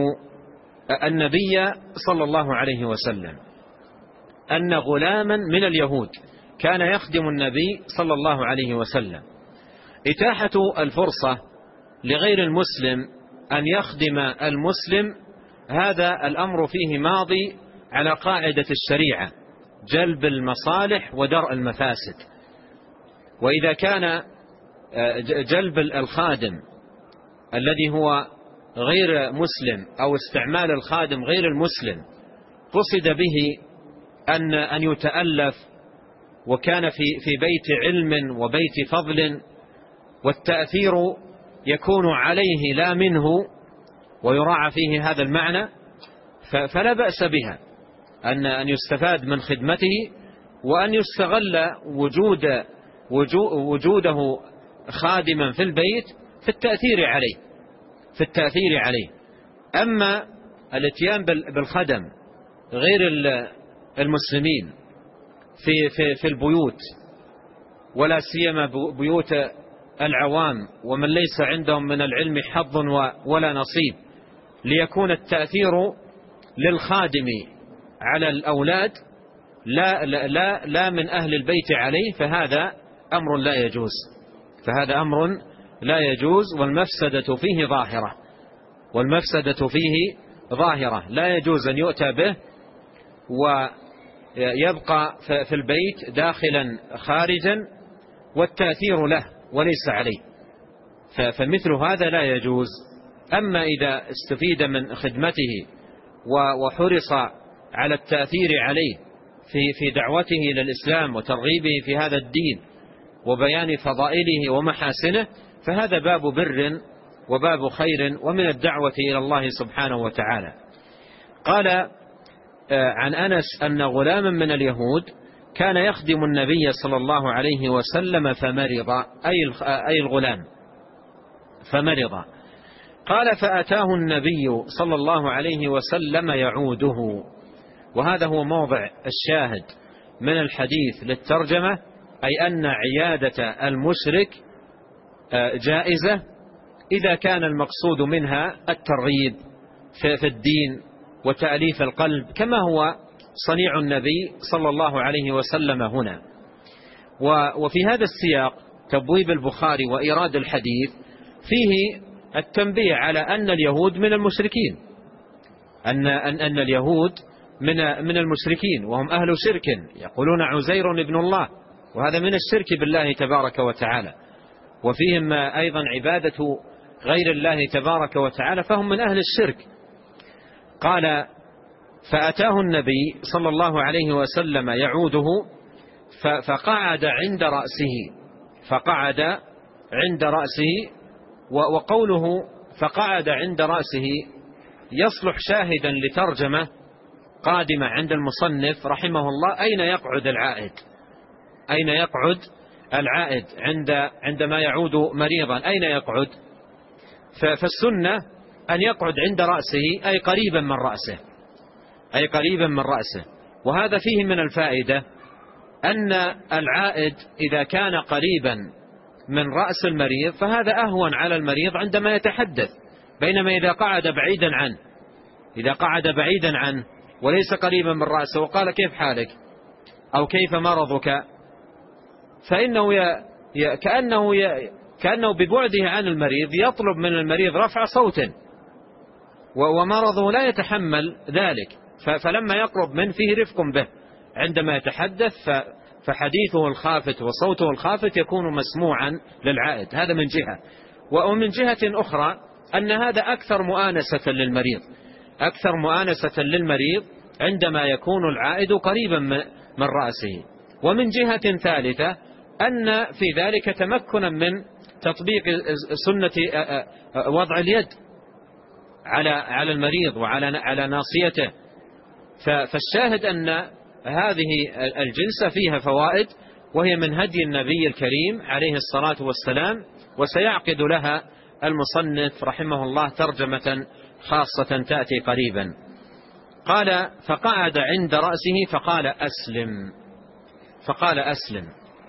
النبي صلى الله عليه وسلم، أن غلاما من اليهود كان يخدم النبي صلى الله عليه وسلم. إتاحة الفرصة لغير المسلم أن يخدم المسلم هذا الأمر فيه ماضي على قاعدة الشريعة: جلب المصالح ودرء المفاسد. وإذا كان جلب الخادم الذي هو غير مسلم أو استعمال الخادم غير المسلم قصد به أن يتألف وكان في بيت علم وبيت فضل، والتأثير يكون عليه لا منه، ويراعى فيه هذا المعنى، فلا بأس بها أن يستفاد من خدمته، وأن يستغل وجوده خادما في البيت في التأثير عليه. أما الاتيان بالخدم غير المسلمين في البيوت، ولا سيما بيوت العوام ومن ليس عندهم من العلم حظ ولا نصيب، ليكون التأثير للخادم على الأولاد لا من أهل البيت عليه، فهذا أمر لا يجوز، والمفسدة فيه ظاهرة. لا يجوز أن يؤتى به ويبقى في البيت داخلا خارجا والتأثير له وليس عليه، فمثل هذا لا يجوز. أما إذا استفيد من خدمته وحرص على التأثير عليه في دعوته إلى الإسلام وترغيبه في هذا الدين وبيان فضائله ومحاسنه، فهذا باب بر وباب خير ومن الدعوة إلى الله سبحانه وتعالى. قال عن أنس أن غلاما من اليهود كان يخدم النبي صلى الله عليه وسلم فمرض، أي الغلام فمرض. قال فأتاه النبي صلى الله عليه وسلم يعوده. وهذا هو موضع الشاهد من الحديث للترجمة، أي أن عيادة المشرك جائزة إذا كان المقصود منها الترغيب في الدين وتأليف القلب، كما هو صنيع النبي صلى الله عليه وسلم هنا. وفي هذا السياق تبويب البخاري وإيراد الحديث فيه التنبيه على أن اليهود من المشركين، أن اليهود من المشركين، وهم أهل شرك، يقولون عزير ابن الله، وهذا من الشرك بالله تبارك وتعالى، وفيهم أيضا عبادة غير الله تبارك وتعالى، فهم من أهل الشرك. قال فأتاه النبي صلى الله عليه وسلم يعوده فقعد عند رأسه. وقوله فقعد عند رأسه يصلح شاهدا لترجمة قادمة عند المصنف رحمه الله: أين يقعد العائد عندما يعود مريضا؟ أين يقعد؟ فالسنة أن يقعد عند رأسه، أي قريبا من رأسه. وهذا فيه من الفائدة أن العائد إذا كان قريبا من رأس المريض فهذا أهون على المريض عندما يتحدث، بينما إذا قعد بعيدا عنه وليس قريبا من رأسه وقال كيف حالك أو كيف مرضك، فإنه كأنه ببعده عن المريض يطلب من المريض رفع صوت، ومرضه لا يتحمل ذلك، فلما يقرب منه فيه رفق به عندما يتحدث، فحديثه الخافت وصوته الخافت يكون مسموعا للعائد. هذا من جهة. ومن جهة أخرى أن هذا أكثر مؤانسة للمريض عندما يكون العائد قريبا من رأسه. ومن جهة ثالثة أن في ذلك تمكنا من تطبيق سنة وضع اليد على المريض وعلى ناصيته. فالشاهد أن هذه الجلسة فيها فوائد، وهي من هدي النبي الكريم عليه الصلاة والسلام، وسيعقد لها المصنف رحمه الله ترجمة خاصة تأتي قريبا. قال فقعد عند رأسه فقال أسلم.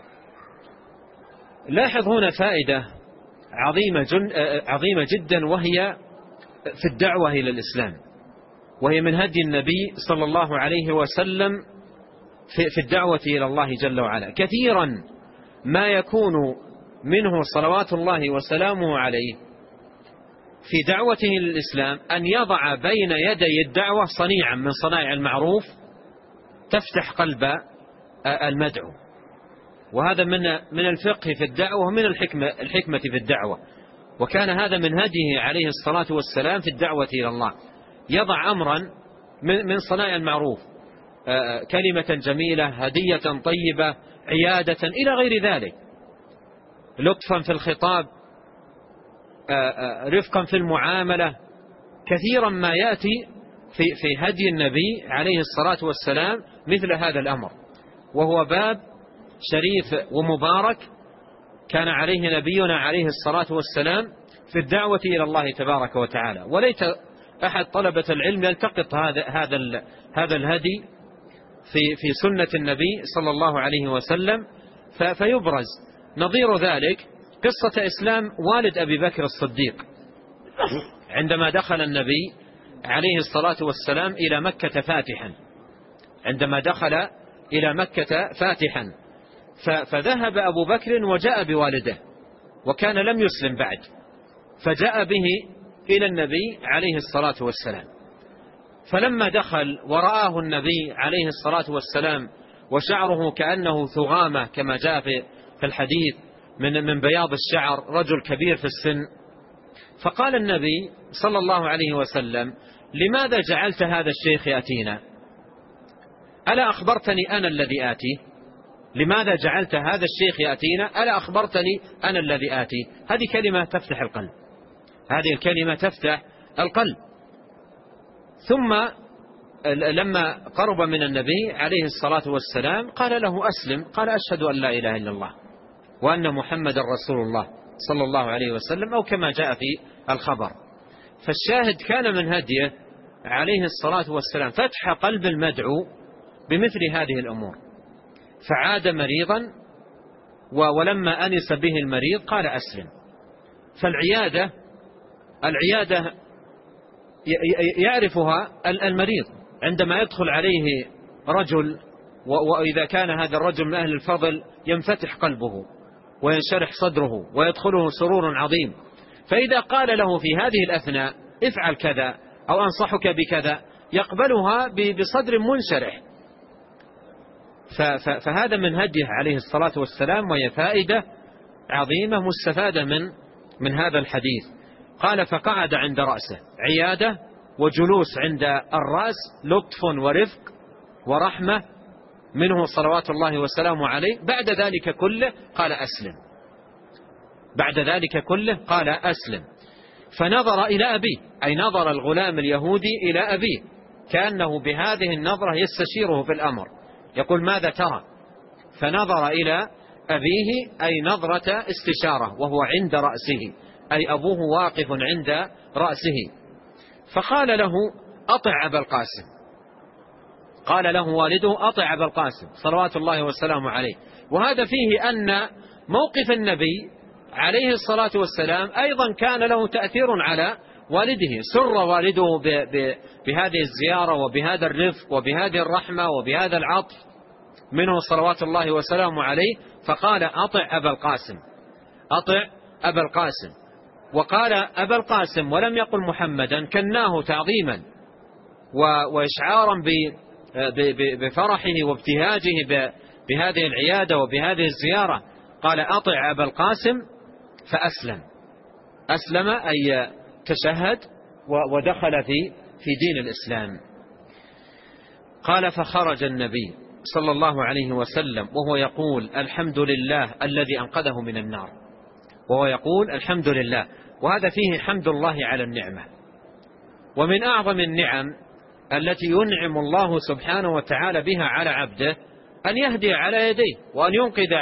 لاحظ هنا فائدة عظيمة جدا، وهي في الدعوة إلى الإسلام، وهي من هدي النبي صلى الله عليه وسلم في الدعوة إلى الله جل وعلا. كثيرا ما يكون منه صلوات الله وسلامه عليه في دعوته للإسلام أن يضع بين يدي الدعوة صنيعا من صنائع المعروف تفتح قلب المدعو، وهذا من الفقه في الدعوة ومن الحكمة في الدعوة. وكان هذا من هديه عليه الصلاة والسلام في الدعوة إلى الله، يضع أمرا من صنائع المعروف، كلمة جميلة، هدية طيبة، عيادة إلى غير ذلك، لطفا في الخطاب، رفقا في المعاملة. كثيرا ما يأتي في هدي النبي عليه الصلاة والسلام مثل هذا الأمر، وهو باب شريف ومبارك كان عليه نبينا عليه الصلاة والسلام في الدعوة إلى الله تبارك وتعالى. وليت أحد طلبة العلم يلتقط هذا الهدي في سنة النبي صلى الله عليه وسلم فيبرز. نظير ذلك قصة إسلام والد أبي بكر الصديق عندما دخل النبي عليه الصلاة والسلام إلى مكة فاتحا، عندما دخل إلى مكة فاتحا فذهب أبو بكر وجاء بوالده، وكان لم يسلم بعد، فجاء به إلى النبي عليه الصلاة والسلام. فلما دخل ورآه النبي عليه الصلاة والسلام وشعره كأنه ثغامة كما جاء في الحديث من بياض الشعر، رجل كبير في السن، فقال النبي صلى الله عليه وسلم: لماذا جعلت هذا الشيخ يأتينا؟ ألا أخبرتني أنا الذي آتي؟ لماذا جعلت هذا الشيخ يأتينا؟ ألا أخبرتني أنا الذي آتي؟ هذه كلمة تفتح القلب، هذه الكلمة تفتح القلب. ثم لما قرب من النبي عليه الصلاة والسلام قال له: أسلم. قال: أشهد أن لا إله إلا الله وأن محمد رسول الله صلى الله عليه وسلم، أو كما جاء في الخبر. فالشاهد كان من هديه عليه الصلاة والسلام فتح قلب المدعو بمثل هذه الأمور. فعاد مريضا، ولما أنس به المريض قال: أسلم. فالعيادة يعرفها المريض عندما يدخل عليه رجل، وإذا كان هذا الرجل من أهل الفضل ينفتح قلبه وينشرح صدره ويدخله سرور عظيم. فإذا قال له في هذه الأثناء: افعل كذا أو أنصحك بكذا، يقبلها بصدر منشرح. فهذا من هديه عليه الصلاة والسلام، وهي فائدة عظيمة مستفادة من هذا الحديث. قال: فقعد عند رأسه، عيادة وجلوس عند الرأس، لطف ورفق ورحمة منه صلوات الله وسلامه عليه. بعد ذلك كله قال: أسلم. بعد ذلك كله قال: أسلم. فنظر إلى أبيه، أي نظر الغلام اليهودي إلى أبيه، كأنه بهذه النظرة يستشيره في الأمر، يقول: ماذا ترى؟ فنظر إلى أبيه، أي نظرة استشارة، وهو عند رأسه، أي أبوه واقف عند رأسه. فقال له: أطع أبا القاسم. قال له والده: أطع أبا القاسم صلوات الله وسلامه عليه. وهذا فيه أن موقف النبي عليه الصلاة والسلام أيضا كان له تأثير على والده. سر والده بهذه الزيارة وبهذا الرفق وبهذه الرحمة وبهذا العطف منه صلوات الله وسلامه عليه، فقال: أطع أبا القاسم، أطع أبا القاسم. وقال أبا القاسم ولم يقل محمدا، كناه تعظيما وإشعارا بفرحه وابتهاجه بهذه العيادة وبهذه الزيارة. قال: أطع أبا القاسم، فأسلم. أسلم أي تشهد ودخل في دين الإسلام. قال: فخرج النبي صلى الله عليه وسلم وهو يقول: الحمد لله الذي أنقذه من النار. وهو يقول: الحمد لله. وهذا فيه حمد الله على النعمة. ومن أعظم النعم التي ينعم الله سبحانه وتعالى بها على عبده أن يهدي على يديه، وأن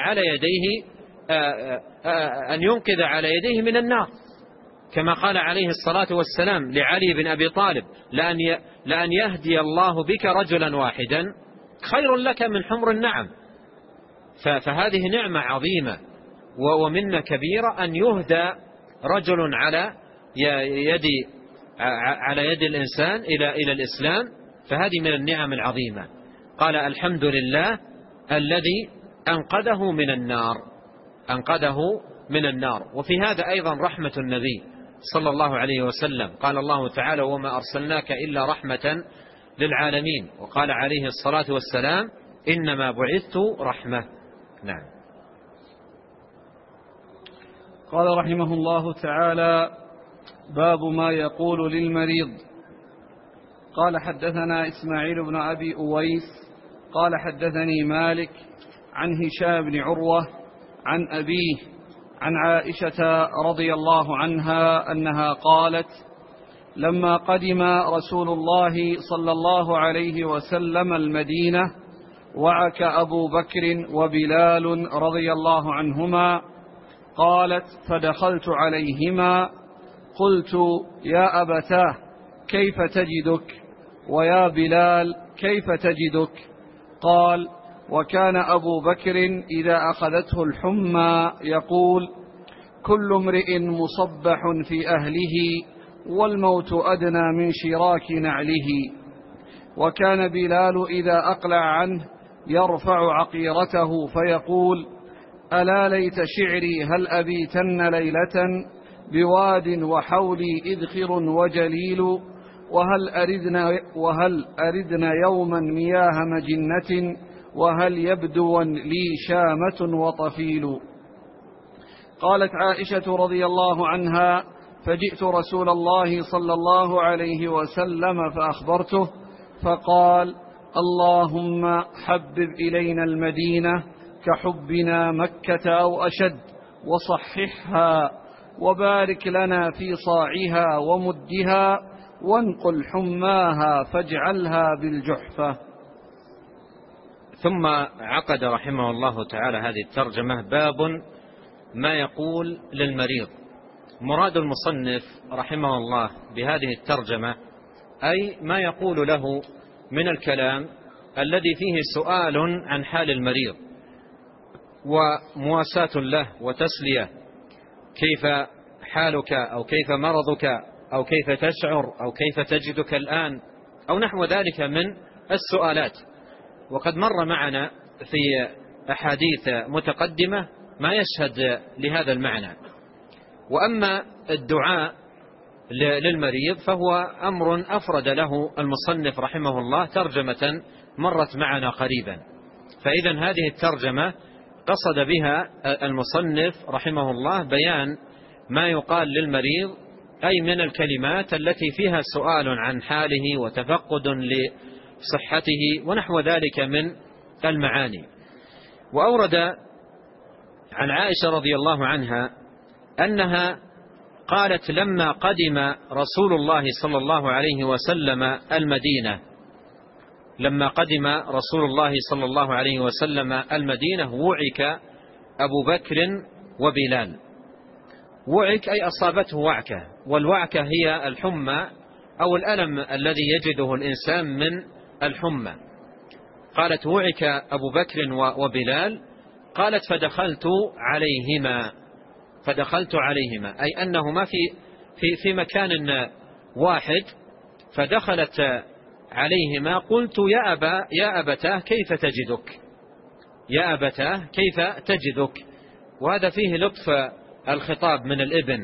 ينقذ على يديه من النار، كما قال عليه الصلاة والسلام لعلي بن أبي طالب: لأن يهدي الله بك رجلا واحدا خير لك من حمر النعم. فهذه نعمة عظيمة ومنة كبيرة أن يهدى رجل على يد الإنسان إلى الإسلام، فهذه من النعم العظيمة. قال الحمد لله الذي أنقذه من النار، أنقذه من النار. وفي هذا أيضا رحمة النبي صلى الله عليه وسلم، قال الله تعالى وما أرسلناك إلا رحمة للعالمين، وقال عليه الصلاة والسلام إنما بعثت رحمة. نعم. قال رحمه الله تعالى: باب ما يقول للمريض. قال حدثنا إسماعيل بن أبي أويس قال حدثني مالك عن هشام بن عروة عن أبيه عن عائشة رضي الله عنها أنها قالت: لما قدم رسول الله صلى الله عليه وسلم المدينة وعك أبو بكر وبلال رضي الله عنهما. قالت: فدخلت عليهما قلت: يا أبتاه كيف تجدك؟ ويا بلال كيف تجدك؟ قال: وكان أبو بكر إذا أخذته الحمى يقول: كل امرئ مصبح في أهله والموت أدنى من شراك نعله. وكان بلال إذا أقلع عنه يرفع عقيرته فيقول: ألا ليت شعري هل أبيتن ليلة بواد وحولي إذخر وجليل، وهل أردنا يوما مياه مجنة وهل يبدو لي شامة وطفيل. قالت عائشة رضي الله عنها: فجئت رسول الله صلى الله عليه وسلم فأخبرته فقال: اللهم حبب إلينا المدينة كحبنا مكة أو أشد وصححها وبارك لنا في صاعها ومدها وانقل حماها فاجعلها بالجحفة. ثم عقد رحمه الله تعالى هذه الترجمة: باب ما يقول للمريض. مراد المصنف رحمه الله بهذه الترجمة أي ما يقول له من الكلام الذي فيه سؤال عن حال المريض ومواساة له وتسلية: كيف حالك، أو كيف مرضك، أو كيف تشعر، أو كيف تجدك الآن، أو نحو ذلك من السؤالات. وقد مر معنا في أحاديث متقدمة ما يشهد لهذا المعنى. وأما الدعاء للمريض فهو أمر أفرد له المصنف رحمه الله ترجمة مرت معنا قريبا. فإذا هذه الترجمة قصد بها المصنف رحمه الله بيان ما يقال للمريض، أي من الكلمات التي فيها سؤال عن حاله وتفقد لصحته ونحو ذلك من المعاني. وأورد عن عائشة رضي الله عنها أنها قالت: لما قدم رسول الله صلى الله عليه وسلم المدينة، لما قدم رسول الله صلى الله عليه وسلم المدينة وعك أبو بكر وبلال. وعك أي أصابته وعكة، والوعكة هي الحمى أو الألم الذي يجده الإنسان من الحمى. قالت: وعك أبو بكر وبلال. قالت: فدخلت عليهما، فدخلت عليهما أي أنهما في مكان واحد، فدخلت عليهما. قلت: يا أبتاه كيف تجدك؟ يا أبتاه كيف تجدك؟ وهذا فيه لطف الخطاب من الابن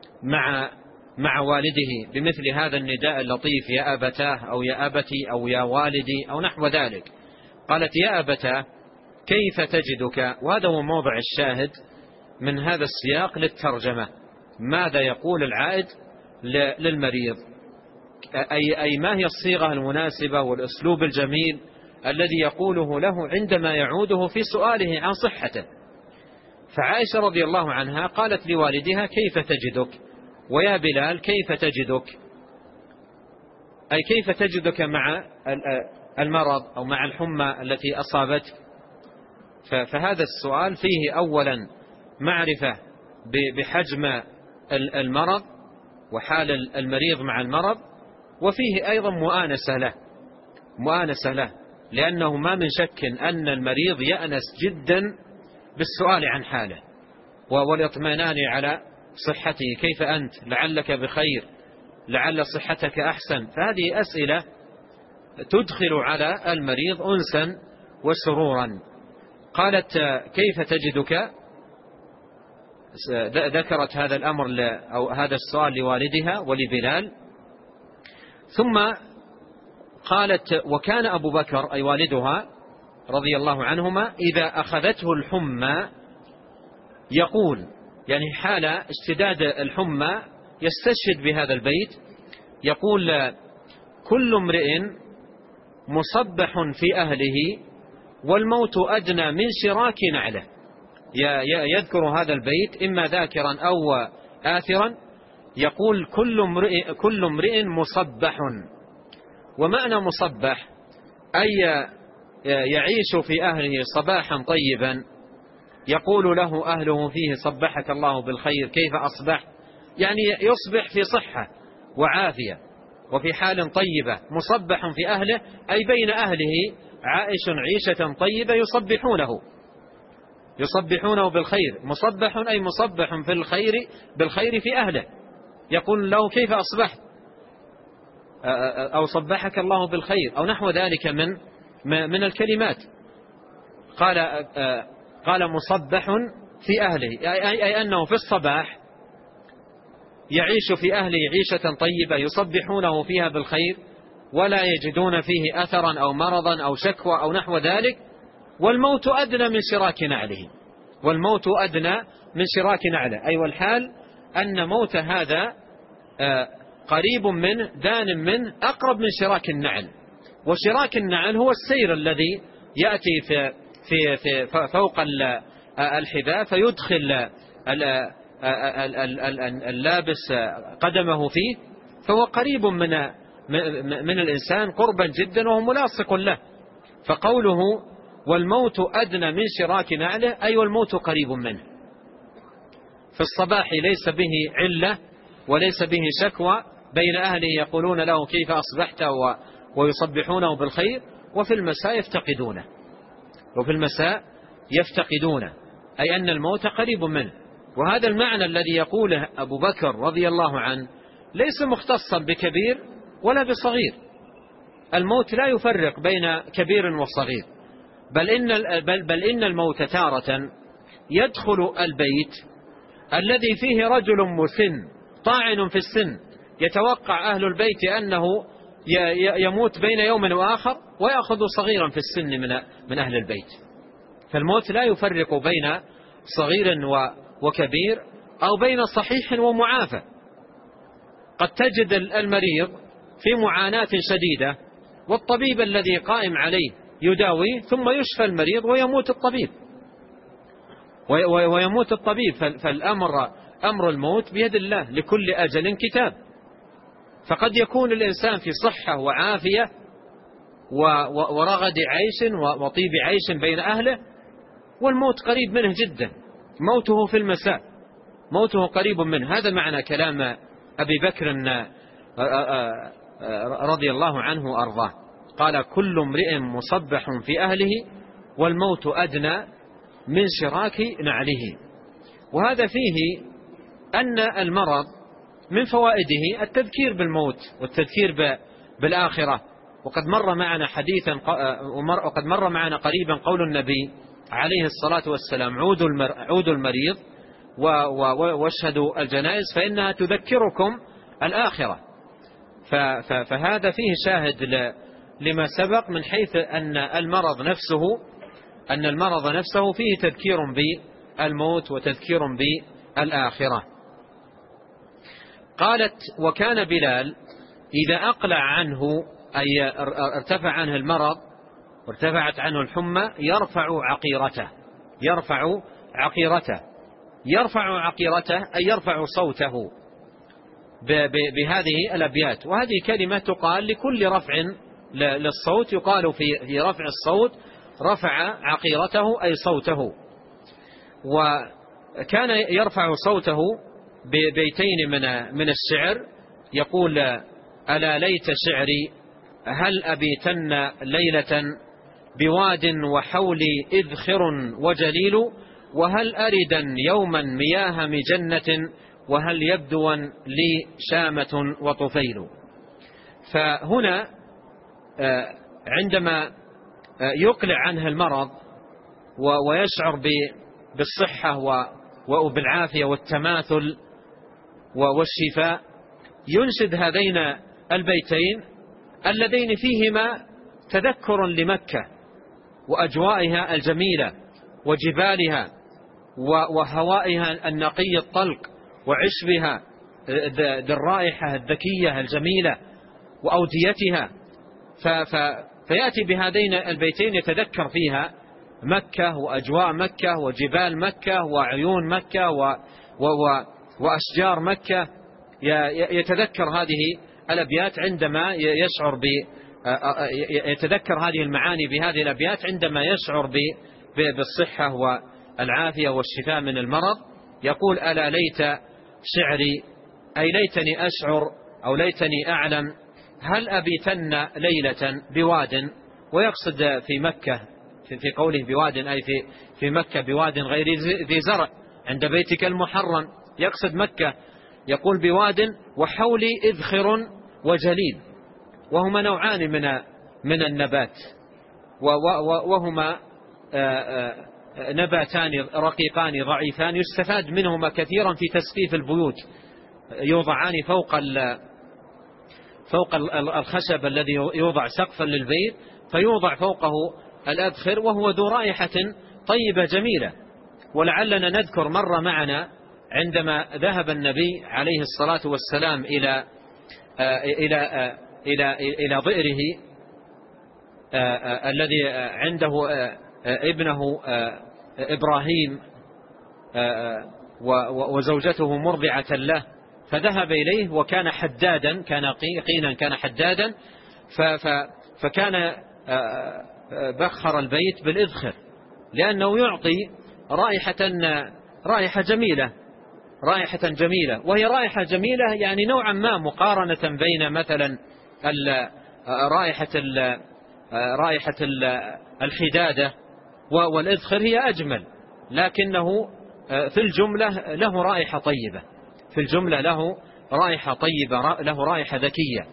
مع والده بمثل هذا النداء اللطيف: يا أبتاه أو يا أبتي أو يا والدي أو نحو ذلك. قالت: يا أبتاه كيف تجدك؟ وهذا هو موضع الشاهد من هذا السياق للترجمة، ماذا يقول العائد للمريض، أي ما هي الصيغة المناسبة والأسلوب الجميل الذي يقوله له عندما يعوده في سؤاله عن صحته. فعائشة رضي الله عنها قالت لوالدها: كيف تجدك؟ ويا بلال كيف تجدك؟ أي كيف تجدك مع المرض أو مع الحمى التي أصابتك. فهذا السؤال فيه أولا معرفة بحجم المرض وحال المريض مع المرض، وفيه أيضا مؤانسة له، لأنه ما من شك أن المريض يأنس جدا بالسؤال عن حاله والاطمئنان على صحته: كيف أنت؟ لعلك بخير، لعل صحتك أحسن. فهذه أسئلة تدخل على المريض أنسا وسرورا. قالت: كيف تجدك؟ ذكرت هذا الأمر أو هذا السؤال لوالدها ولبلال. ثم قالت: وكان أبو بكر أي والدها رضي الله عنهما إذا أخذته الحمى يقول، يعني حال اشتداد الحمى يستشهد بهذا البيت، يقول: كل امرئ مصبح في أهله والموت أدنى من شراك نعله. يذكر هذا البيت إما ذاكرا أو آثرا، يقول: كل امرئ مصبح. ومعنى مصبح أي يعيش في أهله صباحا طيبا، يقول له أهله فيه: صبحك الله بالخير، كيف أصبح؟ يعني يصبح في صحة وعافية وفي حال طيبة. مصبح في أهله أي بين أهله عائش عيشة طيبة يصبحونه بالخير. مصبح أي مصبح في الخير بالخير في أهله، يقول له: كيف أصبحت؟ أو صبحك الله بالخير، أو نحو ذلك من الكلمات. قال مصبح في أهله أي أنه في الصباح يعيش في أهله عيشة طيبة يصبحونه فيها بالخير ولا يجدون فيه أثرا أو مرضا أو شكوى أو نحو ذلك. والموت أدنى من شراك نعله، والموت أدنى من شراك نعله، أي والحال أن موت هذا قريب منه دان منه أقرب من شراك النعل. وشراك النعل هو السير الذي يأتي في فوق الحذاء فيدخل اللابس قدمه فيه، فهو قريب من الإنسان قربا جدا وهو ملاصق له. فقوله والموت أدنى من شراك نعله أي والموت قريب منه. في الصباح ليس به علة وليس به شكوى، بين أهله يقولون له: كيف أصبحت؟ ويصبحونه بالخير. وفي المساء يفتقدونه، أي أن الموت قريب منه. وهذا المعنى الذي يقوله أبو بكر رضي الله عنه ليس مختصا بكبير ولا بصغير. الموت لا يفرق بين كبير وصغير، بل إن الموت تارة يدخل البيت الذي فيه رجل مسن طاعن في السن، يتوقع أهل البيت أنه يموت بين يوم وآخر، ويأخذ صغيرا في السن من أهل البيت. فالموت لا يفرق بين صغير وكبير أو بين صحيح ومعافى. قد تجد المريض في معاناة شديدة والطبيب الذي قائم عليه يداويه، ثم يشفى المريض ويموت الطبيب. فالأمر الموت بيد الله، لكل أجل كتاب. فقد يكون الإنسان في صحة وعافية ورغد عيش وطيب عيش بين أهله، والموت قريب منه جدا، موته في المساء، موته قريب منه. هذا معنى كلام أبي بكر رضي الله عنه وأرضاه. قال: كل امرئ مصبح في أهله والموت أدنى من شراك نعله. وهذا فيه أن المرض من فوائده التذكير بالموت والتذكير بالآخرة. وقد مر معنا قريبا قول النبي عليه الصلاة والسلام: عودوا المريض واشهدوا الجنائز فإنها تذكركم الآخرة. فهذا فيه شاهد لما سبق من حيث أن المرض نفسه فيه تذكير بالموت وتذكير بالآخرة. قالت: وكان بلال إذا أقلع عنه أي ارتفع عنه المرض وارتفعت عنه الحمى يرفع عقيرته أي يرفع صوته بهذه الأبيات. وهذه كلمة تقال لكل رفع للصوت، يقال في رفع الصوت رفع عقيرته أي صوته. وكان يرفع صوته ببيتين من الشعر، يقول: ألا ليت شعري هل أبيتن ليلة بواد وحولي إذخر وجليل، وهل أردا يوما مياه مجنة، وهل يبدوا لي شامة وطفيل. فهنا عندما يقلع عنه المرض ويشعر بالصحة وبالعافية والتماثل والشفاء ينشد هذين البيتين اللذين فيهما تذكر لمكة وأجوائها الجميلة وجبالها وهوائها النقي الطلق وعشبها ذي الرائحة الذكية الجميلة وأوديتها. فيأتي بهذين البيتين يتذكر فيها مكة وأجواء مكة وجبال مكة وعيون مكة وأشجار مكة. يتذكر هذه الأبيات عندما يشعر يتذكر هذه المعاني بهذه الأبيات عندما يشعر بالصحة والعافية والشفاء من المرض. يقول: ألا ليت شعري، أي ليتني أشعر أو ليتني أعلم، هل أبيتن ليلة بواد، ويقصد في مكة في قوله بواد أي في مكة بواد غير ذي زرع عند بيتك المحرم، يقصد مكة. يقول: بواد وحولي إذخر وجليل، وهما نوعان من النبات، وهما نباتان رقيقان ضعيفان يستفاد منهما كثيرا في تسقيف البيوت، يوضعان فوق الخشب الذي يوضع سقفا للبيت، فيوضع فوقه الأذخر، وهو ذو رائحة طيبة جميلة. ولعلنا نذكر مر معنا عندما ذهب النبي عليه الصلاة والسلام إلى ضئره الذي عنده ابنه إبراهيم وزوجته مرضعة له، فذهب إليه وكان حدادا، كان قينا، كان حدادا، فكان بخر البيت بالإذخر لأنه يعطي رائحة جميلة، وهي رائحة جميلة يعني نوعا ما مقارنة بين مثلا رائحة الحدادة والإذخر هي أجمل، لكنه في الجملة له رائحة طيبة، له رائحة ذكية.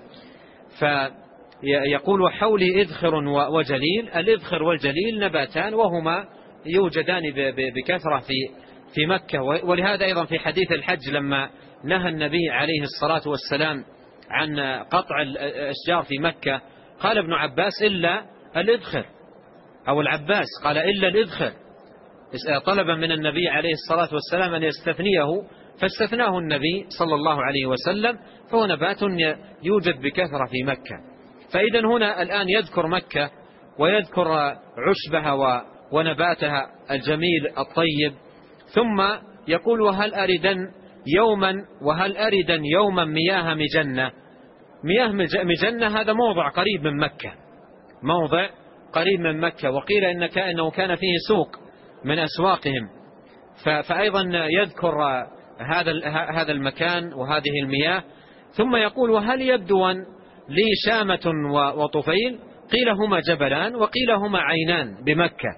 فيقول: وحولي إذخر وجليل. الإذخر والجليل نباتان وهما يوجدان بكثرة في مكة. ولهذا أيضا في حديث الحج لما نهى النبي عليه الصلاة والسلام عن قطع الأشجار في مكة، قال ابن عباس: إلا الإذخر، أو العباس قال: إلا الإذخر. طلب من النبي عليه الصلاة والسلام أن يستثنيه، فاستثناه النبي صلى الله عليه وسلم، فهو نبات يوجد بكثرة في مكة. فإذا هنا الآن يذكر مكة ويذكر عشبها ونباتها الجميل الطيب، ثم يقول: وهل أردن يوما مياه مجنة. مياه مجنة هذا موضع قريب من مكة، وقيل إنه كان فيه سوق من أسواقهم، فأيضا يذكر هذا المكان وهذه المياه. ثم يقول: وهل يبدون لي شامة وطفيل، قيل هما جبلان وقيل هما عينان بمكة.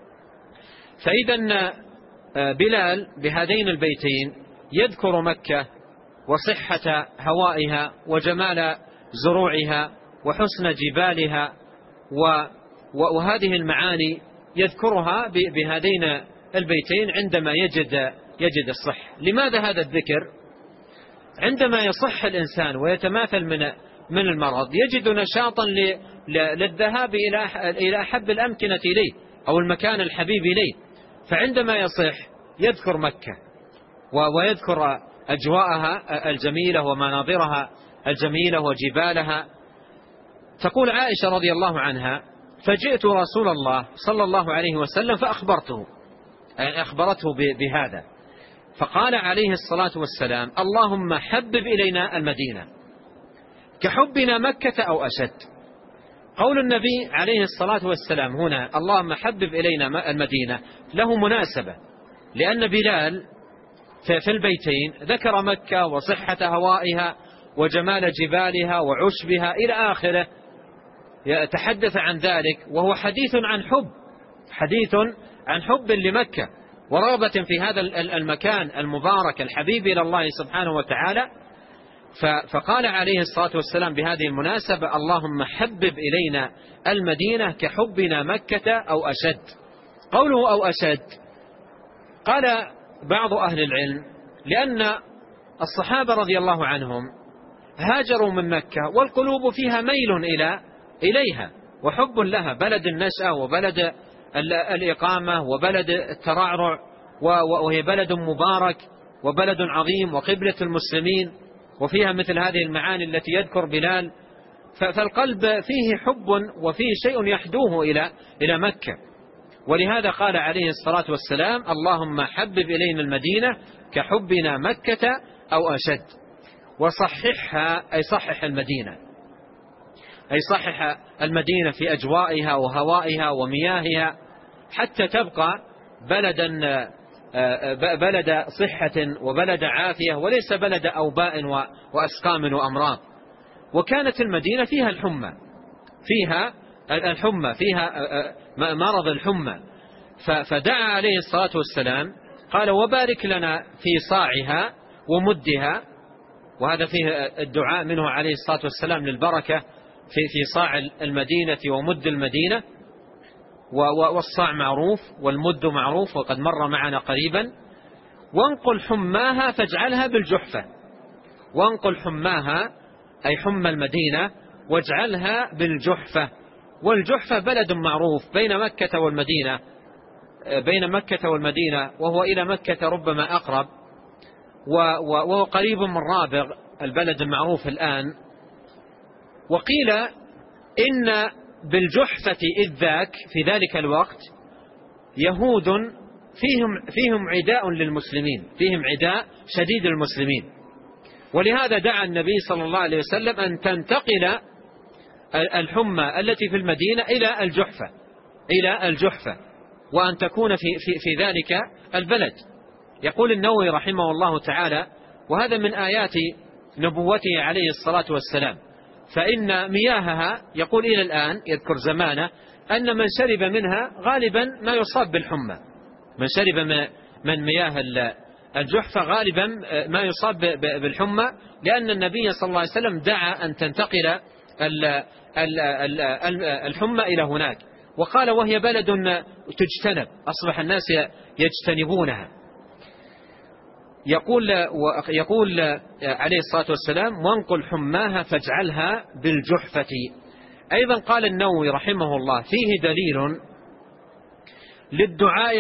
فإذا بلال بهذين البيتين يذكر مكة وصحة هوائها وجمال زروعها وحسن جبالها وهذه المعاني يذكرها بهذين البيتين عندما يجد الصحة. لماذا هذا الذكر؟ عندما يصح الإنسان ويتماثل من المرض يجد نشاطا للذهاب إلى أحب الأمكنة إليه أو المكان الحبيب إليه. فعندما يصح يذكر مكة ويذكر أجواءها الجميلة ومناظرها الجميلة وجبالها. تقول عائشة رضي الله عنها: فجئت رسول الله صلى الله عليه وسلم فأخبرته، يعني أخبرته بهذا، فقال عليه الصلاة والسلام: اللهم حبب إلينا المدينة كحبنا مكة أو أشد. قول النبي عليه الصلاة والسلام هنا اللهم حبب إلينا المدينة له مناسبة، لأن بلال في البيتين ذكر مكة وصحة هوائها وجمال جبالها وعشبها إلى آخره، يتحدث عن ذلك، وهو حديث عن حب لمكة ورغبة في هذا المكان المبارك الحبيب إلى الله سبحانه وتعالى. فقال عليه الصلاة والسلام بهذه المناسبة: اللهم حبب إلينا المدينة كحبنا مكة أو أشد. قوله أو أشد، قال بعض أهل العلم لأن الصحابة رضي الله عنهم هاجروا من مكة والقلوب فيها ميل إليها وحب لها، بلد النشأة وبلد الإقامة وبلد الترعرع، وهي بلد مبارك وبلد عظيم وقبلة المسلمين، وفيها مثل هذه المعاني التي يذكر بلال، فالقلب فيه حب وفيه شيء يحدوه إلى مكة. ولهذا قال عليه الصلاة والسلام: اللهم حبب إلينا المدينة كحبنا مكة أو أشد. وصححها، أي صحح المدينة، أي صحح المدينة في أجوائها وهوائها ومياهها حتى تبقى بلد صحة وبلد عافية، وليس بلد أوباء وأسقام وأمراض. وكانت المدينة فيها الحمى، فيها مرض الحمى، فدعا عليه الصلاة والسلام قال: وبارك لنا في صاعها ومدها. وهذا فيه الدعاء منه عليه الصلاة والسلام للبركة في صاع المدينة ومد المدينة. والصاع معروف والمد معروف وقد مر معنا قريبا. وانقل حماها فاجعلها بالجحفة. وانقل حماها أي حمى المدينة واجعلها بالجحفة. والجحفة بلد معروف بين مكة والمدينة، وهو إلى مكة ربما أقرب، وهو قريب من رابغ البلد المعروف الآن. وقيل إن بالجحفة إذ ذاك في ذلك الوقت يهود فيهم عداء للمسلمين، فيهم عداء شديد للمسلمين. ولهذا دعا النبي صلى الله عليه وسلم أن تنتقل الحمى التي في المدينة إلى الجحفة وأن تكون في ذلك البلد. يقول النووي رحمه الله تعالى: وهذا من آيات نبوته عليه الصلاة والسلام، فإن مياهها يقول إلى الآن يذكر زمانه أن من شرب منها غالبا ما يصاب بالحمى، من شرب من مياه الجحفة غالبا ما يصاب بالحمى، لأن النبي صلى الله عليه وسلم دعا أن تنتقل الحمى إلى هناك. وقال: وهي بلد تجتنب، أصبح الناس يجتنبونها. يقول عليه الصلاة والسلام: وانقل حماها فاجعلها بالجحفة. أيضا قال النووي رحمه الله: فيه دليل للدعاء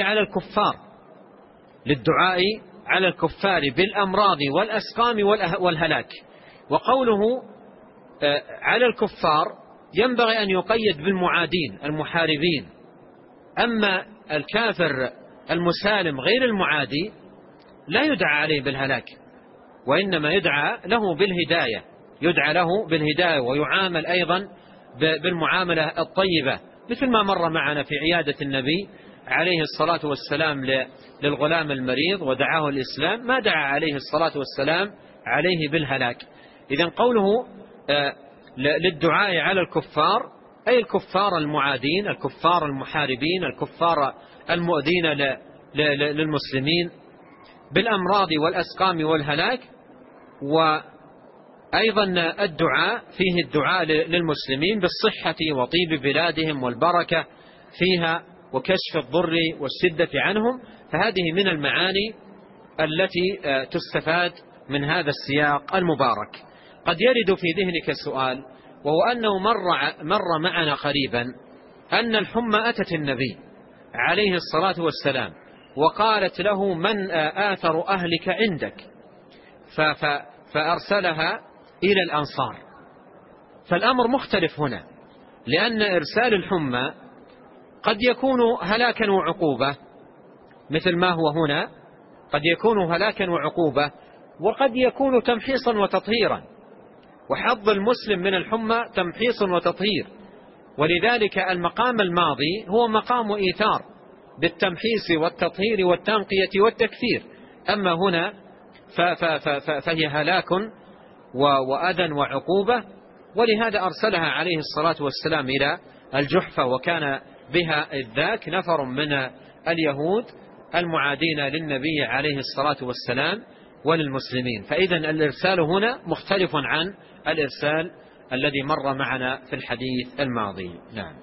على الكفار بالأمراض والأسقام والهلاك. وقوله على الكفار ينبغي أن يقيد بالمعادين المحاربين، أما الكافر المسالم غير المعادي لا يدعى عليه بالهلاك، وإنما يدعى له بالهداية، ويعامل أيضا بالمعاملة الطيبة، مثل ما مر معنا في عيادة النبي عليه الصلاة والسلام للغلام المريض ودعاه الإسلام، ما دعا عليه الصلاة والسلام عليه بالهلاك. إذن قوله للدعاء على الكفار أي الكفار المعادين، الكفار المحاربين، الكفار المؤذين للمسلمين بالأمراض والأسقام والهلاك. وأيضا فيه الدعاء للمسلمين بالصحة وطيب بلادهم والبركة فيها وكشف الضر والشدة عنهم. فهذه من المعاني التي تستفاد من هذا السياق المبارك. قد يرد في ذهنك سؤال، وهو أنه مر معنا قريبا أن الحمى أتت النبي عليه الصلاة والسلام وقالت له: من آثر أهلك عندك؟ فأرسلها إلى الأنصار. فالأمر مختلف هنا، لأن إرسال الحمى قد يكون هلاكا وعقوبة مثل ما هو هنا، قد يكون هلاكا وعقوبة، وقد يكون تمحيصا وتطهيرا، وحظ المسلم من الحمى تمحيص وتطهير. ولذلك المقام الماضي هو مقام إيثار بالتمحيص والتطهير والتنقية والتكفير. أما هنا فهي هلاك وأذى وعقوبة. ولهذا أرسلها عليه الصلاة والسلام إلى الجحفة، وكان بها إذ ذاك نفر من اليهود المعادين للنبي عليه الصلاة والسلام وللمسلمين. فإذا الإرسال هنا مختلف عن الإرسال الذي مر معنا في الحديث الماضي. نعم.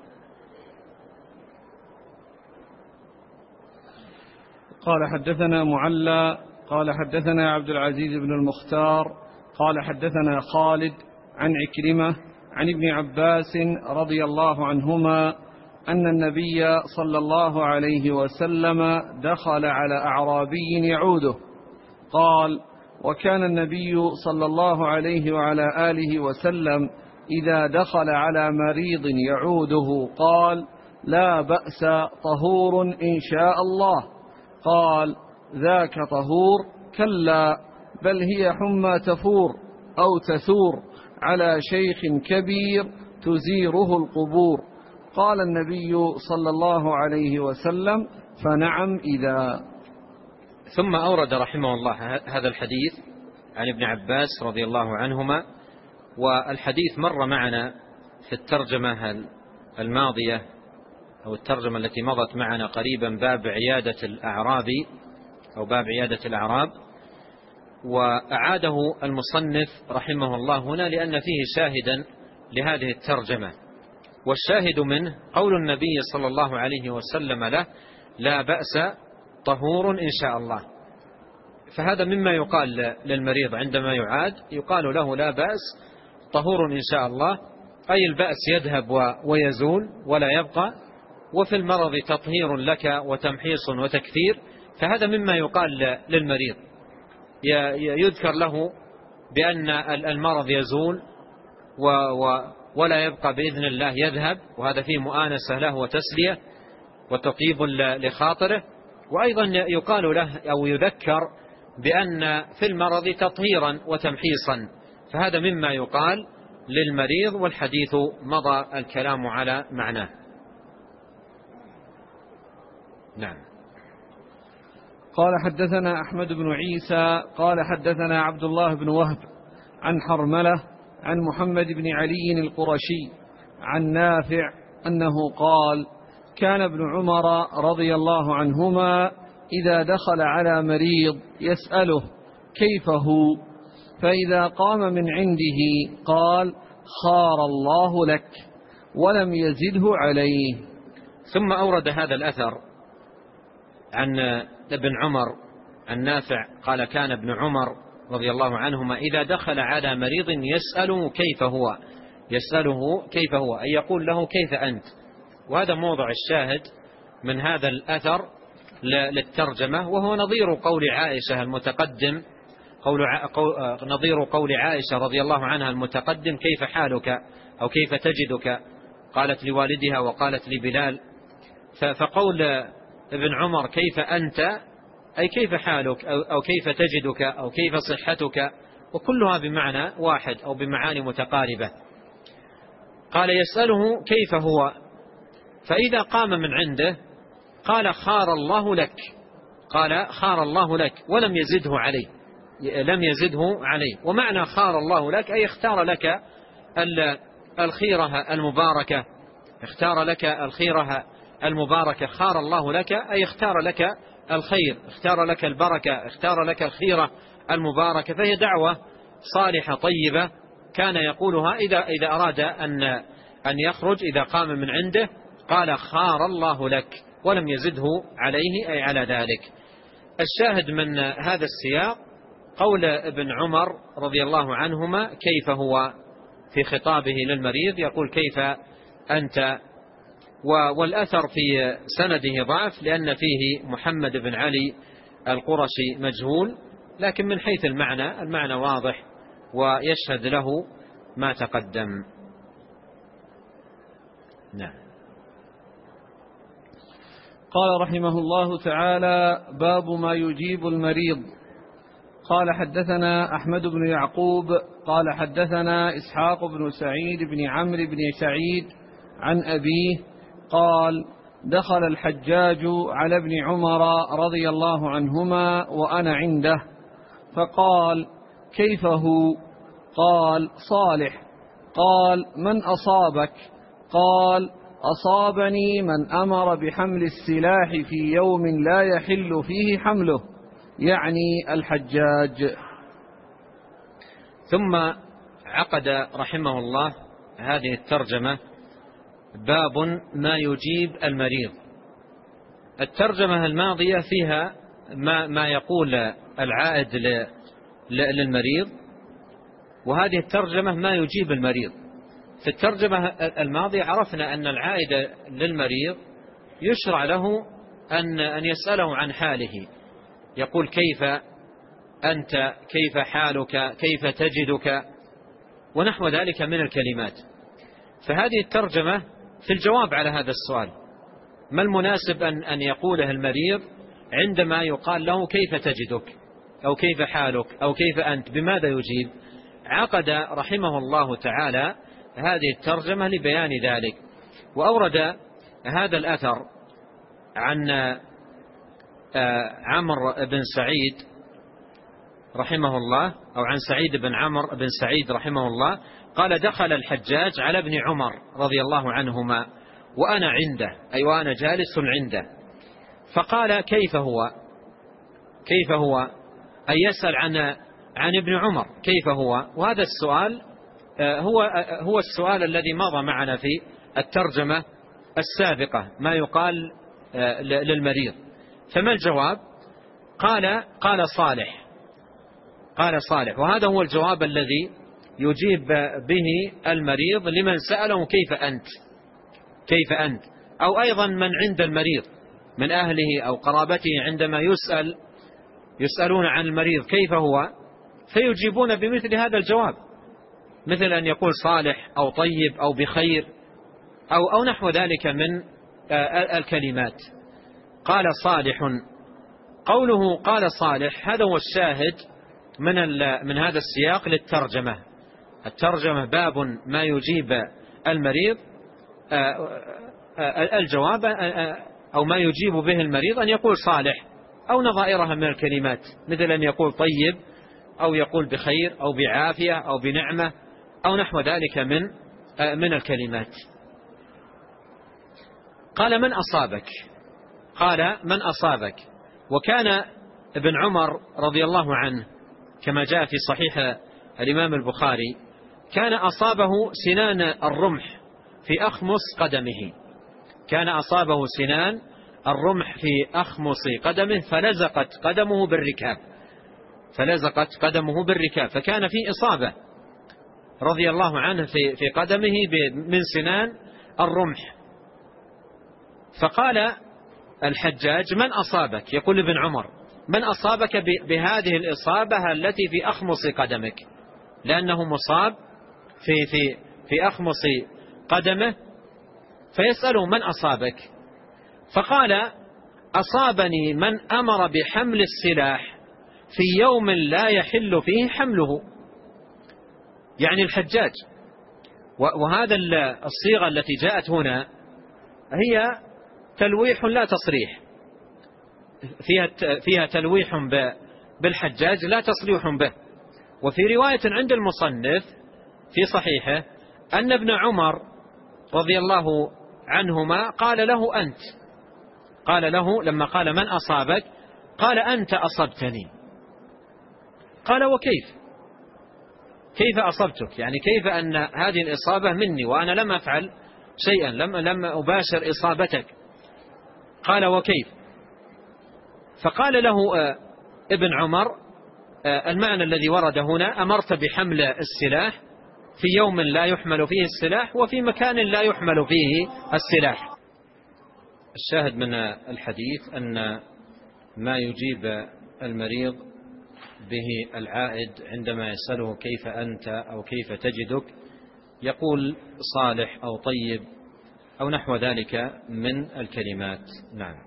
قال حدثنا معلى قال حدثنا عبد العزيز بن المختار قال حدثنا خالد عن عكرمة عن ابن عباس رضي الله عنهما أن النبي صلى الله عليه وسلم دخل على أعرابي يعوده. قال: وكان النبي صلى الله عليه وعلى آله وسلم إذا دخل على مريض يعوده قال: لا بأس، طهور إن شاء الله. قال: ذاك طهور؟ كلا، بل هي حمى تفور أو تثور على شيخ كبير تزيره القبور. قال النبي صلى الله عليه وسلم: فنعم إذا. ثم أورد رحمه الله هذا الحديث عن ابن عباس رضي الله عنهما، والحديث مر معنا في الترجمة الماضية أو الترجمة التي مضت معنا قريبا، باب عيادة الأعرابي أو باب عيادة الأعراب، وأعاده المصنف رحمه الله هنا لأن فيه شاهدا لهذه الترجمة، والشاهد منه قول النبي صلى الله عليه وسلم له: لا بأس، طهور إن شاء الله. فهذا مما يقال للمريض عندما يعاد، يقال له: لا بأس، طهور إن شاء الله، أي البأس يذهب ويزول ولا يبقى، وفي المرض تطهير لك وتمحيص وتكفير. فهذا مما يقال للمريض، يذكر له بأن المرض يزول ولا يبقى بإذن الله، يذهب، وهذا فيه مؤانسة له وتسلية وتطيب لخاطره. وأيضا يقال له أو يذكر بأن في المرض تطهيرا وتمحيصا. فهذا مما يقال للمريض، والحديث مضى الكلام على معناه. نعم. قال حدثنا أحمد بن عيسى قال حدثنا عبد الله بن وهب عن حرملة عن محمد بن علي القرشي عن نافع أنه قال: كان ابن عمر رضي الله عنهما إذا دخل على مريض يسأله كيف هو، فإذا قام من عنده قال: خار الله لك، ولم يزده عليه. ثم أورد هذا الأثر عن ابن عمر عن نافع قال: كان ابن عمر رضي الله عنهما إذا دخل على مريض يسأله كيف هو، يسأله كيف هو أي يقول له: كيف أنت؟ وهذا موضع الشاهد من هذا الأثر للترجمة، وهو نظير قول عائشة المتقدم، نظير قول عائشة رضي الله عنها المتقدم: كيف حالك أو كيف تجدك؟ قالت لوالدها وقالت لبلال. فقول ابن عمر كيف أنت أي كيف حالك أو كيف تجدك أو كيف صحتك، وكلها بمعنى واحد أو بمعاني متقاربة. قال: يسأله كيف هو، فإذا قام من عنده قال: خار الله لك، قال: خار الله لك، ولم يزده عليه، لم يزده عليه. ومعنى خار الله لك أي اختار لك الخيرة المباركة، اختار لك الخيرة المباركة. خار الله لك أي اختار لك الخير، اختار لك البركة، اختار لك الخيرة المباركة. فهي دعوة صالحة طيبة كان يقولها إذا أراد أن يخرج، إذا قام من عنده قال: خار الله لك، ولم يزده عليه أي على ذلك. الشاهد من هذا السياق قول ابن عمر رضي الله عنهما: كيف هو، في خطابه للمريض يقول: كيف أنت. والأثر في سنده ضعف لأن فيه محمد بن علي القرشي مجهول، لكن من حيث المعنى واضح ويشهد له ما تقدم. نعم. قال رحمه الله تعالى: باب ما يجيب المريض. قال حدثنا أحمد بن يعقوب قال حدثنا إسحاق بن سعيد بن عمرو بن سعيد عن أبيه قال: دخل الحجاج على ابن عمر رضي الله عنهما وأنا عنده، فقال: كيف هو؟ قال: صالح. قال: من أصابك؟ قال: أصابني من أمر بحمل السلاح في يوم لا يحل فيه حمله، يعني الحجاج. ثم عقد رحمه الله هذه الترجمة: باب ما يجيب المريض. الترجمة الماضية فيها ما يقول العائد للمريض، وهذه الترجمة ما يجيب المريض. في الترجمة الماضية عرفنا أن العائد للمريض يشرع له أن يسأله عن حاله، يقول: كيف أنت، كيف حالك، كيف تجدك، ونحو ذلك من الكلمات. فهذه الترجمة في الجواب على هذا السؤال: ما المناسب أن يقوله المريض عندما يقال له كيف تجدك أو كيف حالك أو كيف أنت، بماذا يجيب؟ عقد رحمه الله تعالى هذه الترجمة لبيان ذلك. وأورد هذا الأثر عن عمرو بن سعيد رحمه الله، أو عن سعيد بن عمرو بن سعيد رحمه الله، قال: دخل الحجاج على ابن عمر رضي الله عنهما وأنا عنده، أي وأنا جالس عنده، فقال: كيف هو أي يسأل عن ابن عمر كيف هو. وهذا السؤال هو السؤال الذي مضى معنا في الترجمة السابقة، ما يقال للمريض. فما الجواب؟ قال صالح. وهذا هو الجواب الذي يجيب به المريض لمن سأله كيف أنت، أو أيضا من عند المريض من أهله أو قرابته، عندما يسألون عن المريض كيف هو، فيجيبون بمثل هذا الجواب، مثل أن يقول صالح أو طيب أو بخير أو نحو ذلك من الكلمات. قال صالح. قوله قال صالح هذا هو الشاهد من هذا السياق للترجمة. الترجمة باب ما يجيب المريض، الجواب أو ما يجيب به المريض أن يقول صالح أو نظائرها من الكلمات، مثل أن يقول طيب أو يقول بخير أو بعافية أو بنعمة أو نحو ذلك من الكلمات. قال: من أصابك. وكان ابن عمر رضي الله عنه كما جاء في صحيح الإمام البخاري كان أصابه سنان الرمح في أخمص قدمه، كان أصابه سنان الرمح في أخمص قدمه فلزقت قدمه بالركاب، فكان في إصابة رضي الله عنه في قدمه من سنان الرمح. فقال الحجاج: من أصابك؟ يقول ابن عمر: من أصابك بهذه الإصابة التي في أخمص قدمك؟ لأنه مصاب في أخمص قدمه، فيسأله: من أصابك؟ فقال: أصابني من أمر بحمل السلاح في يوم لا يحل فيه حمله، يعني الحجاج. وهذا الصيغة التي جاءت هنا هي تلويح لا تصريح، فيها تلويح بالحجاج لا تصريح به. وفي رواية عند المصنف في صحيحه أن ابن عمر رضي الله عنهما قال له لما قال: من أصابك؟ قال: أنت أصبتني. قال: وكيف؟ كيف أصبتك؟ يعني كيف أن هذه الإصابة مني وأنا لم أفعل شيئا، لم أباشر إصابتك؟ قال: وكيف؟ فقال له ابن عمر: المعنى الذي ورد هنا: أمرت بحمل السلاح في يوم لا يحمل فيه السلاح وفي مكان لا يحمل فيه السلاح. الشاهد من الحديث أن ما يجيب المريض به العائد عندما يسأله كيف أنت أو كيف تجدك يقول صالح أو طيب أو نحو ذلك من الكلمات. نعم.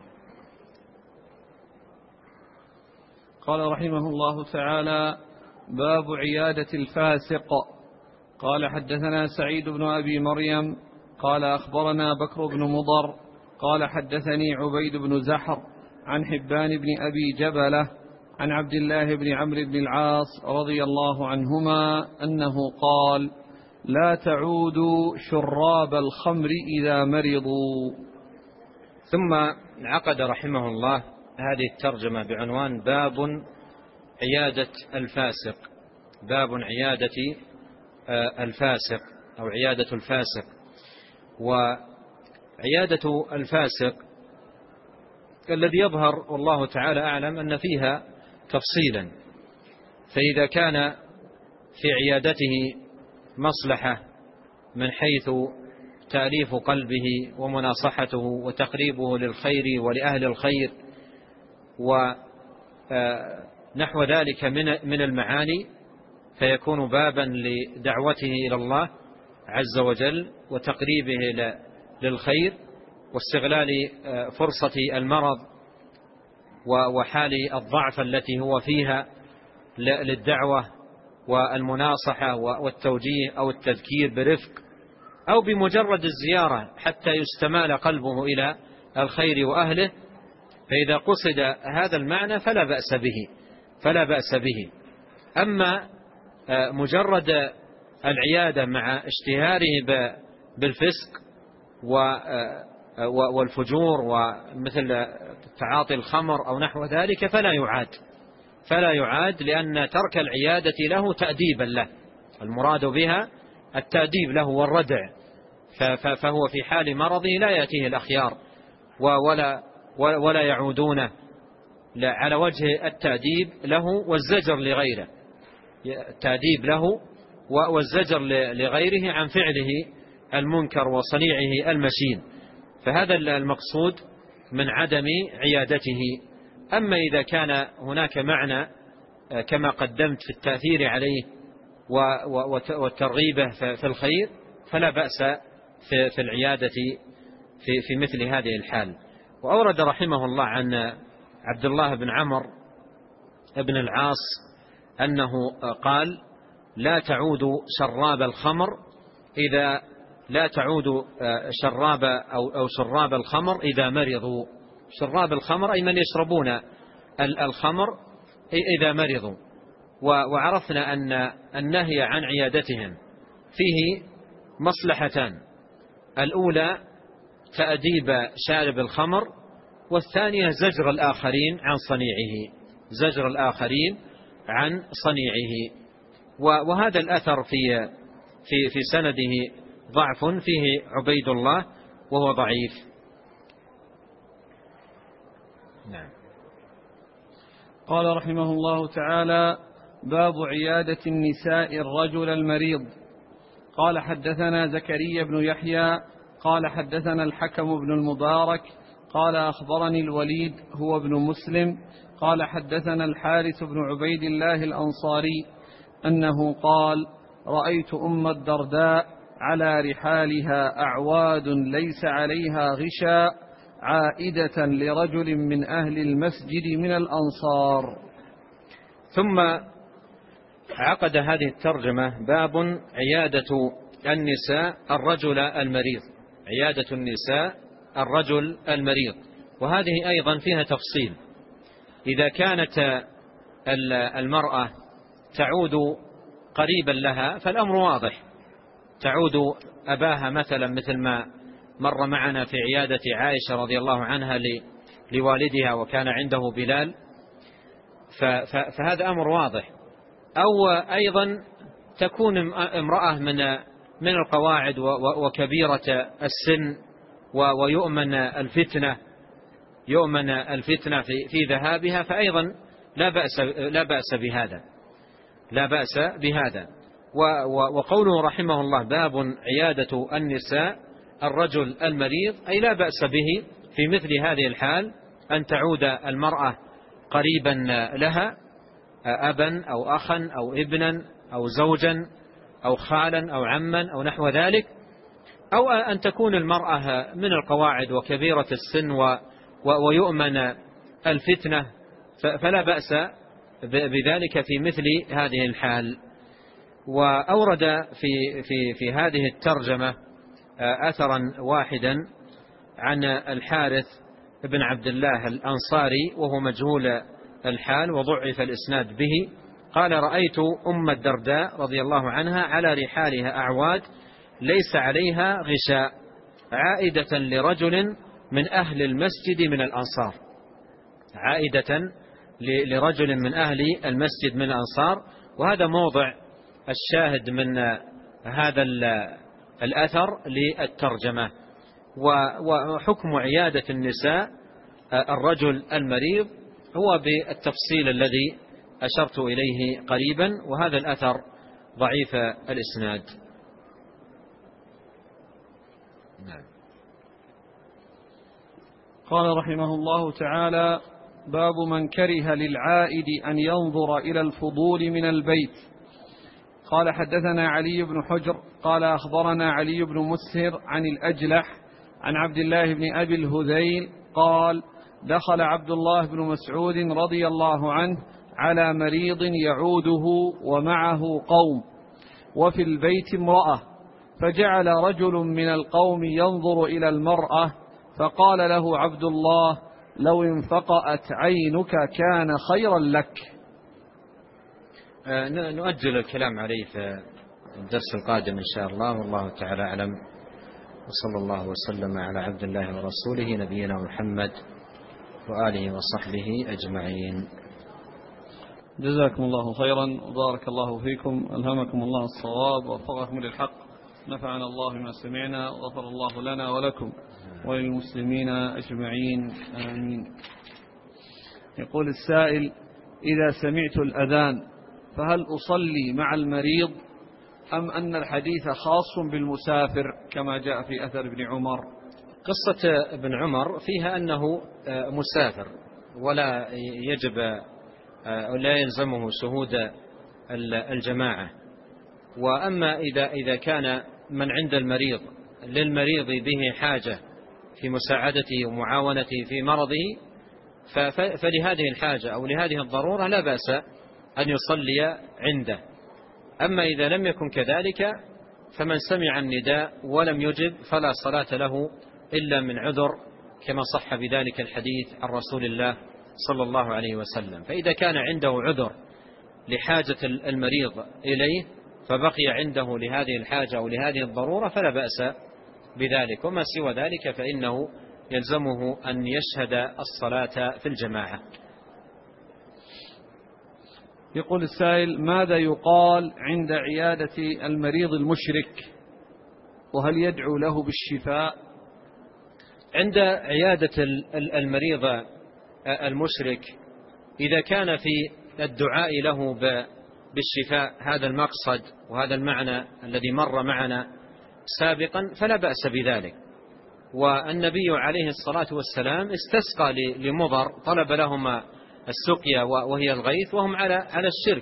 قال رحمه الله تعالى: باب عيادة الفاسق. قال: حدثنا سعيد بن أبي مريم قال: أخبرنا بكر بن مضر قال: حدثني عبيد بن زحر عن حبان بن أبي جبلة عن عبد الله بن عمرو بن العاص رضي الله عنهما أنه قال: لا تعودوا شراب الخمر إذا مرضوا. ثم عقد رحمه الله هذه الترجمة بعنوان باب عيادة الفاسق. باب عيادة الفاسق أو عيادة الفاسق. وعيادة الفاسق الذي يظهر والله تعالى أعلم أن فيها تفصيلا، فإذا كان في عيادته مصلحة من حيث تأليف قلبه ومناصحته وتقريبه للخير ولأهل الخير ونحو ذلك من المعاني، فيكون بابا لدعوته إلى الله عز وجل وتقريبه للخير واستغلال فرصة المرض وحال الضعف التي هو فيها للدعوة والمناصحة والتوجيه أو التذكير برفق، أو بمجرد الزيارة حتى يستمال قلبه إلى الخير وأهله. فإذا قصد هذا المعنى فلا بأس به. أما مجرد العيادة مع اشتهاره بالفسق والفجور ومثل تعاطي الخمر أو نحو ذلك فلا يعاد، لأن ترك العيادة له تأديبا له، المراد بها التأديب له والردع، فهو في حال مرضه لا يأتيه الأخيار ولا يعودونه على وجه التأديب له والزجر لغيره، التأديب له والزجر لغيره عن فعله المنكر وصنيعه المشين، فهذا المقصود من عدم عيادته. أما إذا كان هناك معنى كما قدمت في التأثير عليه والترغيبه في الخير فلا بأس في العيادة في مثل هذه الحال. وأورد رحمه الله عن عبد الله بن عمرو بن العاص أنه قال: لا تعود شراب الخمر إذا لا تعود شراب أو شراب الخمر إذا مرضوا. شراب الخمر أي من يشربون الخمر إذا مرضوا. وعرفنا أن النهي عن عيادتهم فيه مصلحتان: الأولى تأديب شارب الخمر، والثانية زجر الآخرين عن صنيعه. وهذا الأثر في سنده ضعف، فيه عبيد الله وهو ضعيف. نعم. قال رحمه الله تعالى: باب عيادة النساء الرجل المريض. قال: حدثنا زكريا بن يحيى قال حدثنا الحكم بن المبارك قال أخبرني الوليد هو ابن مسلم قال حدثنا الحارث بن عبيد الله الأنصاري أنه قال: رأيت أم الدرداء على رحالها أعواد ليس عليها غشاء عائدة لرجل من أهل المسجد من الأنصار. ثم عقد هذه الترجمة: باب عيادة النساء الرجل المريض. عيادة النساء الرجل المريض، وهذه أيضا فيها تفصيل. إذا كانت المرأة تعود قريبا لها فالأمر واضح، تعود أباها مثلا، مثل ما مر معنا في عيادة عائشة رضي الله عنها لوالدها وكان عنده بلال، فهذا أمر واضح. أو أيضا تكون امرأة من القواعد وكبيرة السن ويؤمن الفتنة في ذهابها، فأيضا لا بأس بهذا. وقوله رحمه الله: باب عيادة النساء الرجل المريض، أي لا بأس به في مثل هذه الحال أن تعود المرأة قريبا لها، أبا أو أخا أو ابنا أو زوجا أو خالا أو عما أو نحو ذلك، أو أن تكون المرأة من القواعد وكبيرة السن ويؤمن الفتنة، فلا بأس بذلك في مثل هذه الحال. وأورد في هذه الترجمة أثرا واحدا عن الحارث بن عبد الله الأنصاري وهو مجهول الحال وضعف الإسناد به. قال: رأيت أم الدرداء رضي الله عنها على رحالها أعواد ليس عليها غشاء عائدة لرجل من أهل المسجد من الأنصار. عائدة لرجل من أهل المسجد من الأنصار. وهذا موضع الشاهد من هذا الأثر للترجمة. وحكم عيادة النساء الرجل المريض هو بالتفصيل الذي أشرت إليه قريبا، وهذا الأثر ضعيف الإسناد. نعم. قال رحمه الله تعالى: باب من كره للعائد أن ينظر إلى الفضول من البيت. قال: حدثنا علي بن حجر قال: أخبرنا علي بن مسهر عن الأجلح عن عبد الله بن أبي الهذيل قال: دخل عبد الله بن مسعود رضي الله عنه على مريض يعوده ومعه قوم وفي البيت امرأة، فجعل رجل من القوم ينظر إلى المرأة، فقال له عبد الله: لو انفقأت عينك كان خيرا لك. نؤجل الكلام عليه في الدرس القادم إن شاء الله، والله تعالى أعلم، وصلى الله وسلم على عبد الله ورسوله نبينا محمد وآله وصحبه أجمعين. جزاكم الله خيرا وبارك الله فيكم، ألهمكم الله الصواب ووفقكم للحق، نفعنا الله بما سمعنا وغفر الله لنا ولكم وللمسلمين أجمعين، آمين. يقول السائل: إذا سمعت الأذان فهل أصلي مع المريض أم أن الحديث خاص بالمسافر كما جاء في أثر ابن عمر؟ قصة ابن عمر فيها أنه مسافر ولا يجب ولا يلزمه شهود الجماعة. وأما إذا كان من عند المريض للمريض به حاجة في مساعدته ومعاونته في مرضه، فلهذه الحاجة أو لهذه الضرورة لا بأس أن يصلي عنده. أما إذا لم يكن كذلك فمن سمع النداء ولم يجب فلا صلاة له إلا من عذر، كما صح بذلك الحديث عن رسول الله صلى الله عليه وسلم. فإذا كان عنده عذر لحاجة المريض إليه فبقي عنده لهذه الحاجة أو لهذه الضرورة فلا بأس بذلك، وما سوى ذلك فإنه يلزمه أن يشهد الصلاة في الجماعة. يقول السائل: ماذا يقال عند عيادة المريض المشرك، وهل يدعو له بالشفاء؟ عند عيادة المريض المشرك إذا كان في الدعاء له بالشفاء هذا المقصد وهذا المعنى الذي مر معنا سابقا فلا بأس بذلك. والنبي عليه الصلاة والسلام استسقى لمضر، طلب لهم السقيا وهي الغيث وهم على الشرك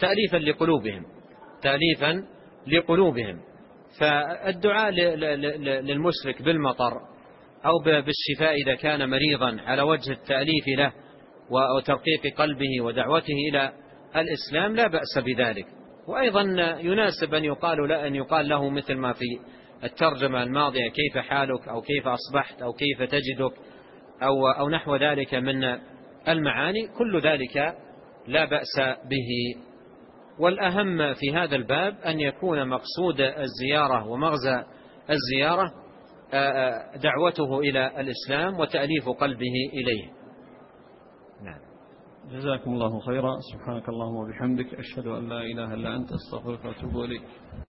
تأليفا لقلوبهم. فالدعاء للمشرك بالمطر أو بالشفاء إذا كان مريضا على وجه التأليف له وترقيق قلبه ودعوته إلى الإسلام لا بأس بذلك. وأيضا يناسب أن يقال له مثل ما في الترجمة الماضية: كيف حالك، أو كيف أصبحت، أو كيف تجدك، أو نحو ذلك من المعاني، كل ذلك لا بأس به. والأهم في هذا الباب أن يكون مقصود الزيارة ومغزى الزيارة دعوته إلى الإسلام وتأليف قلبه إليه. نعم. جزاكم الله خيرا. سبحانك اللهم وبحمدك، أشهد أن لا إله إلا أنت، أستغفرك وأتوب إليك.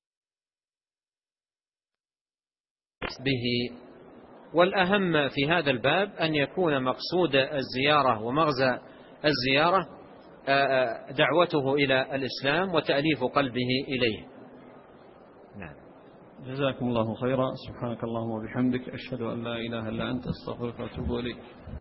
به. والأهم في هذا الباب أن يكون مقصود الزيارة ومغزى الزيارة دعوته إلى الإسلام وتأليف قلبه إليه. نعم. جزاكم الله خيرا. سبحانك اللهم وبحمدك، أشهد أن لا إله إلا أنت، أستغفرك وأتوب إليك.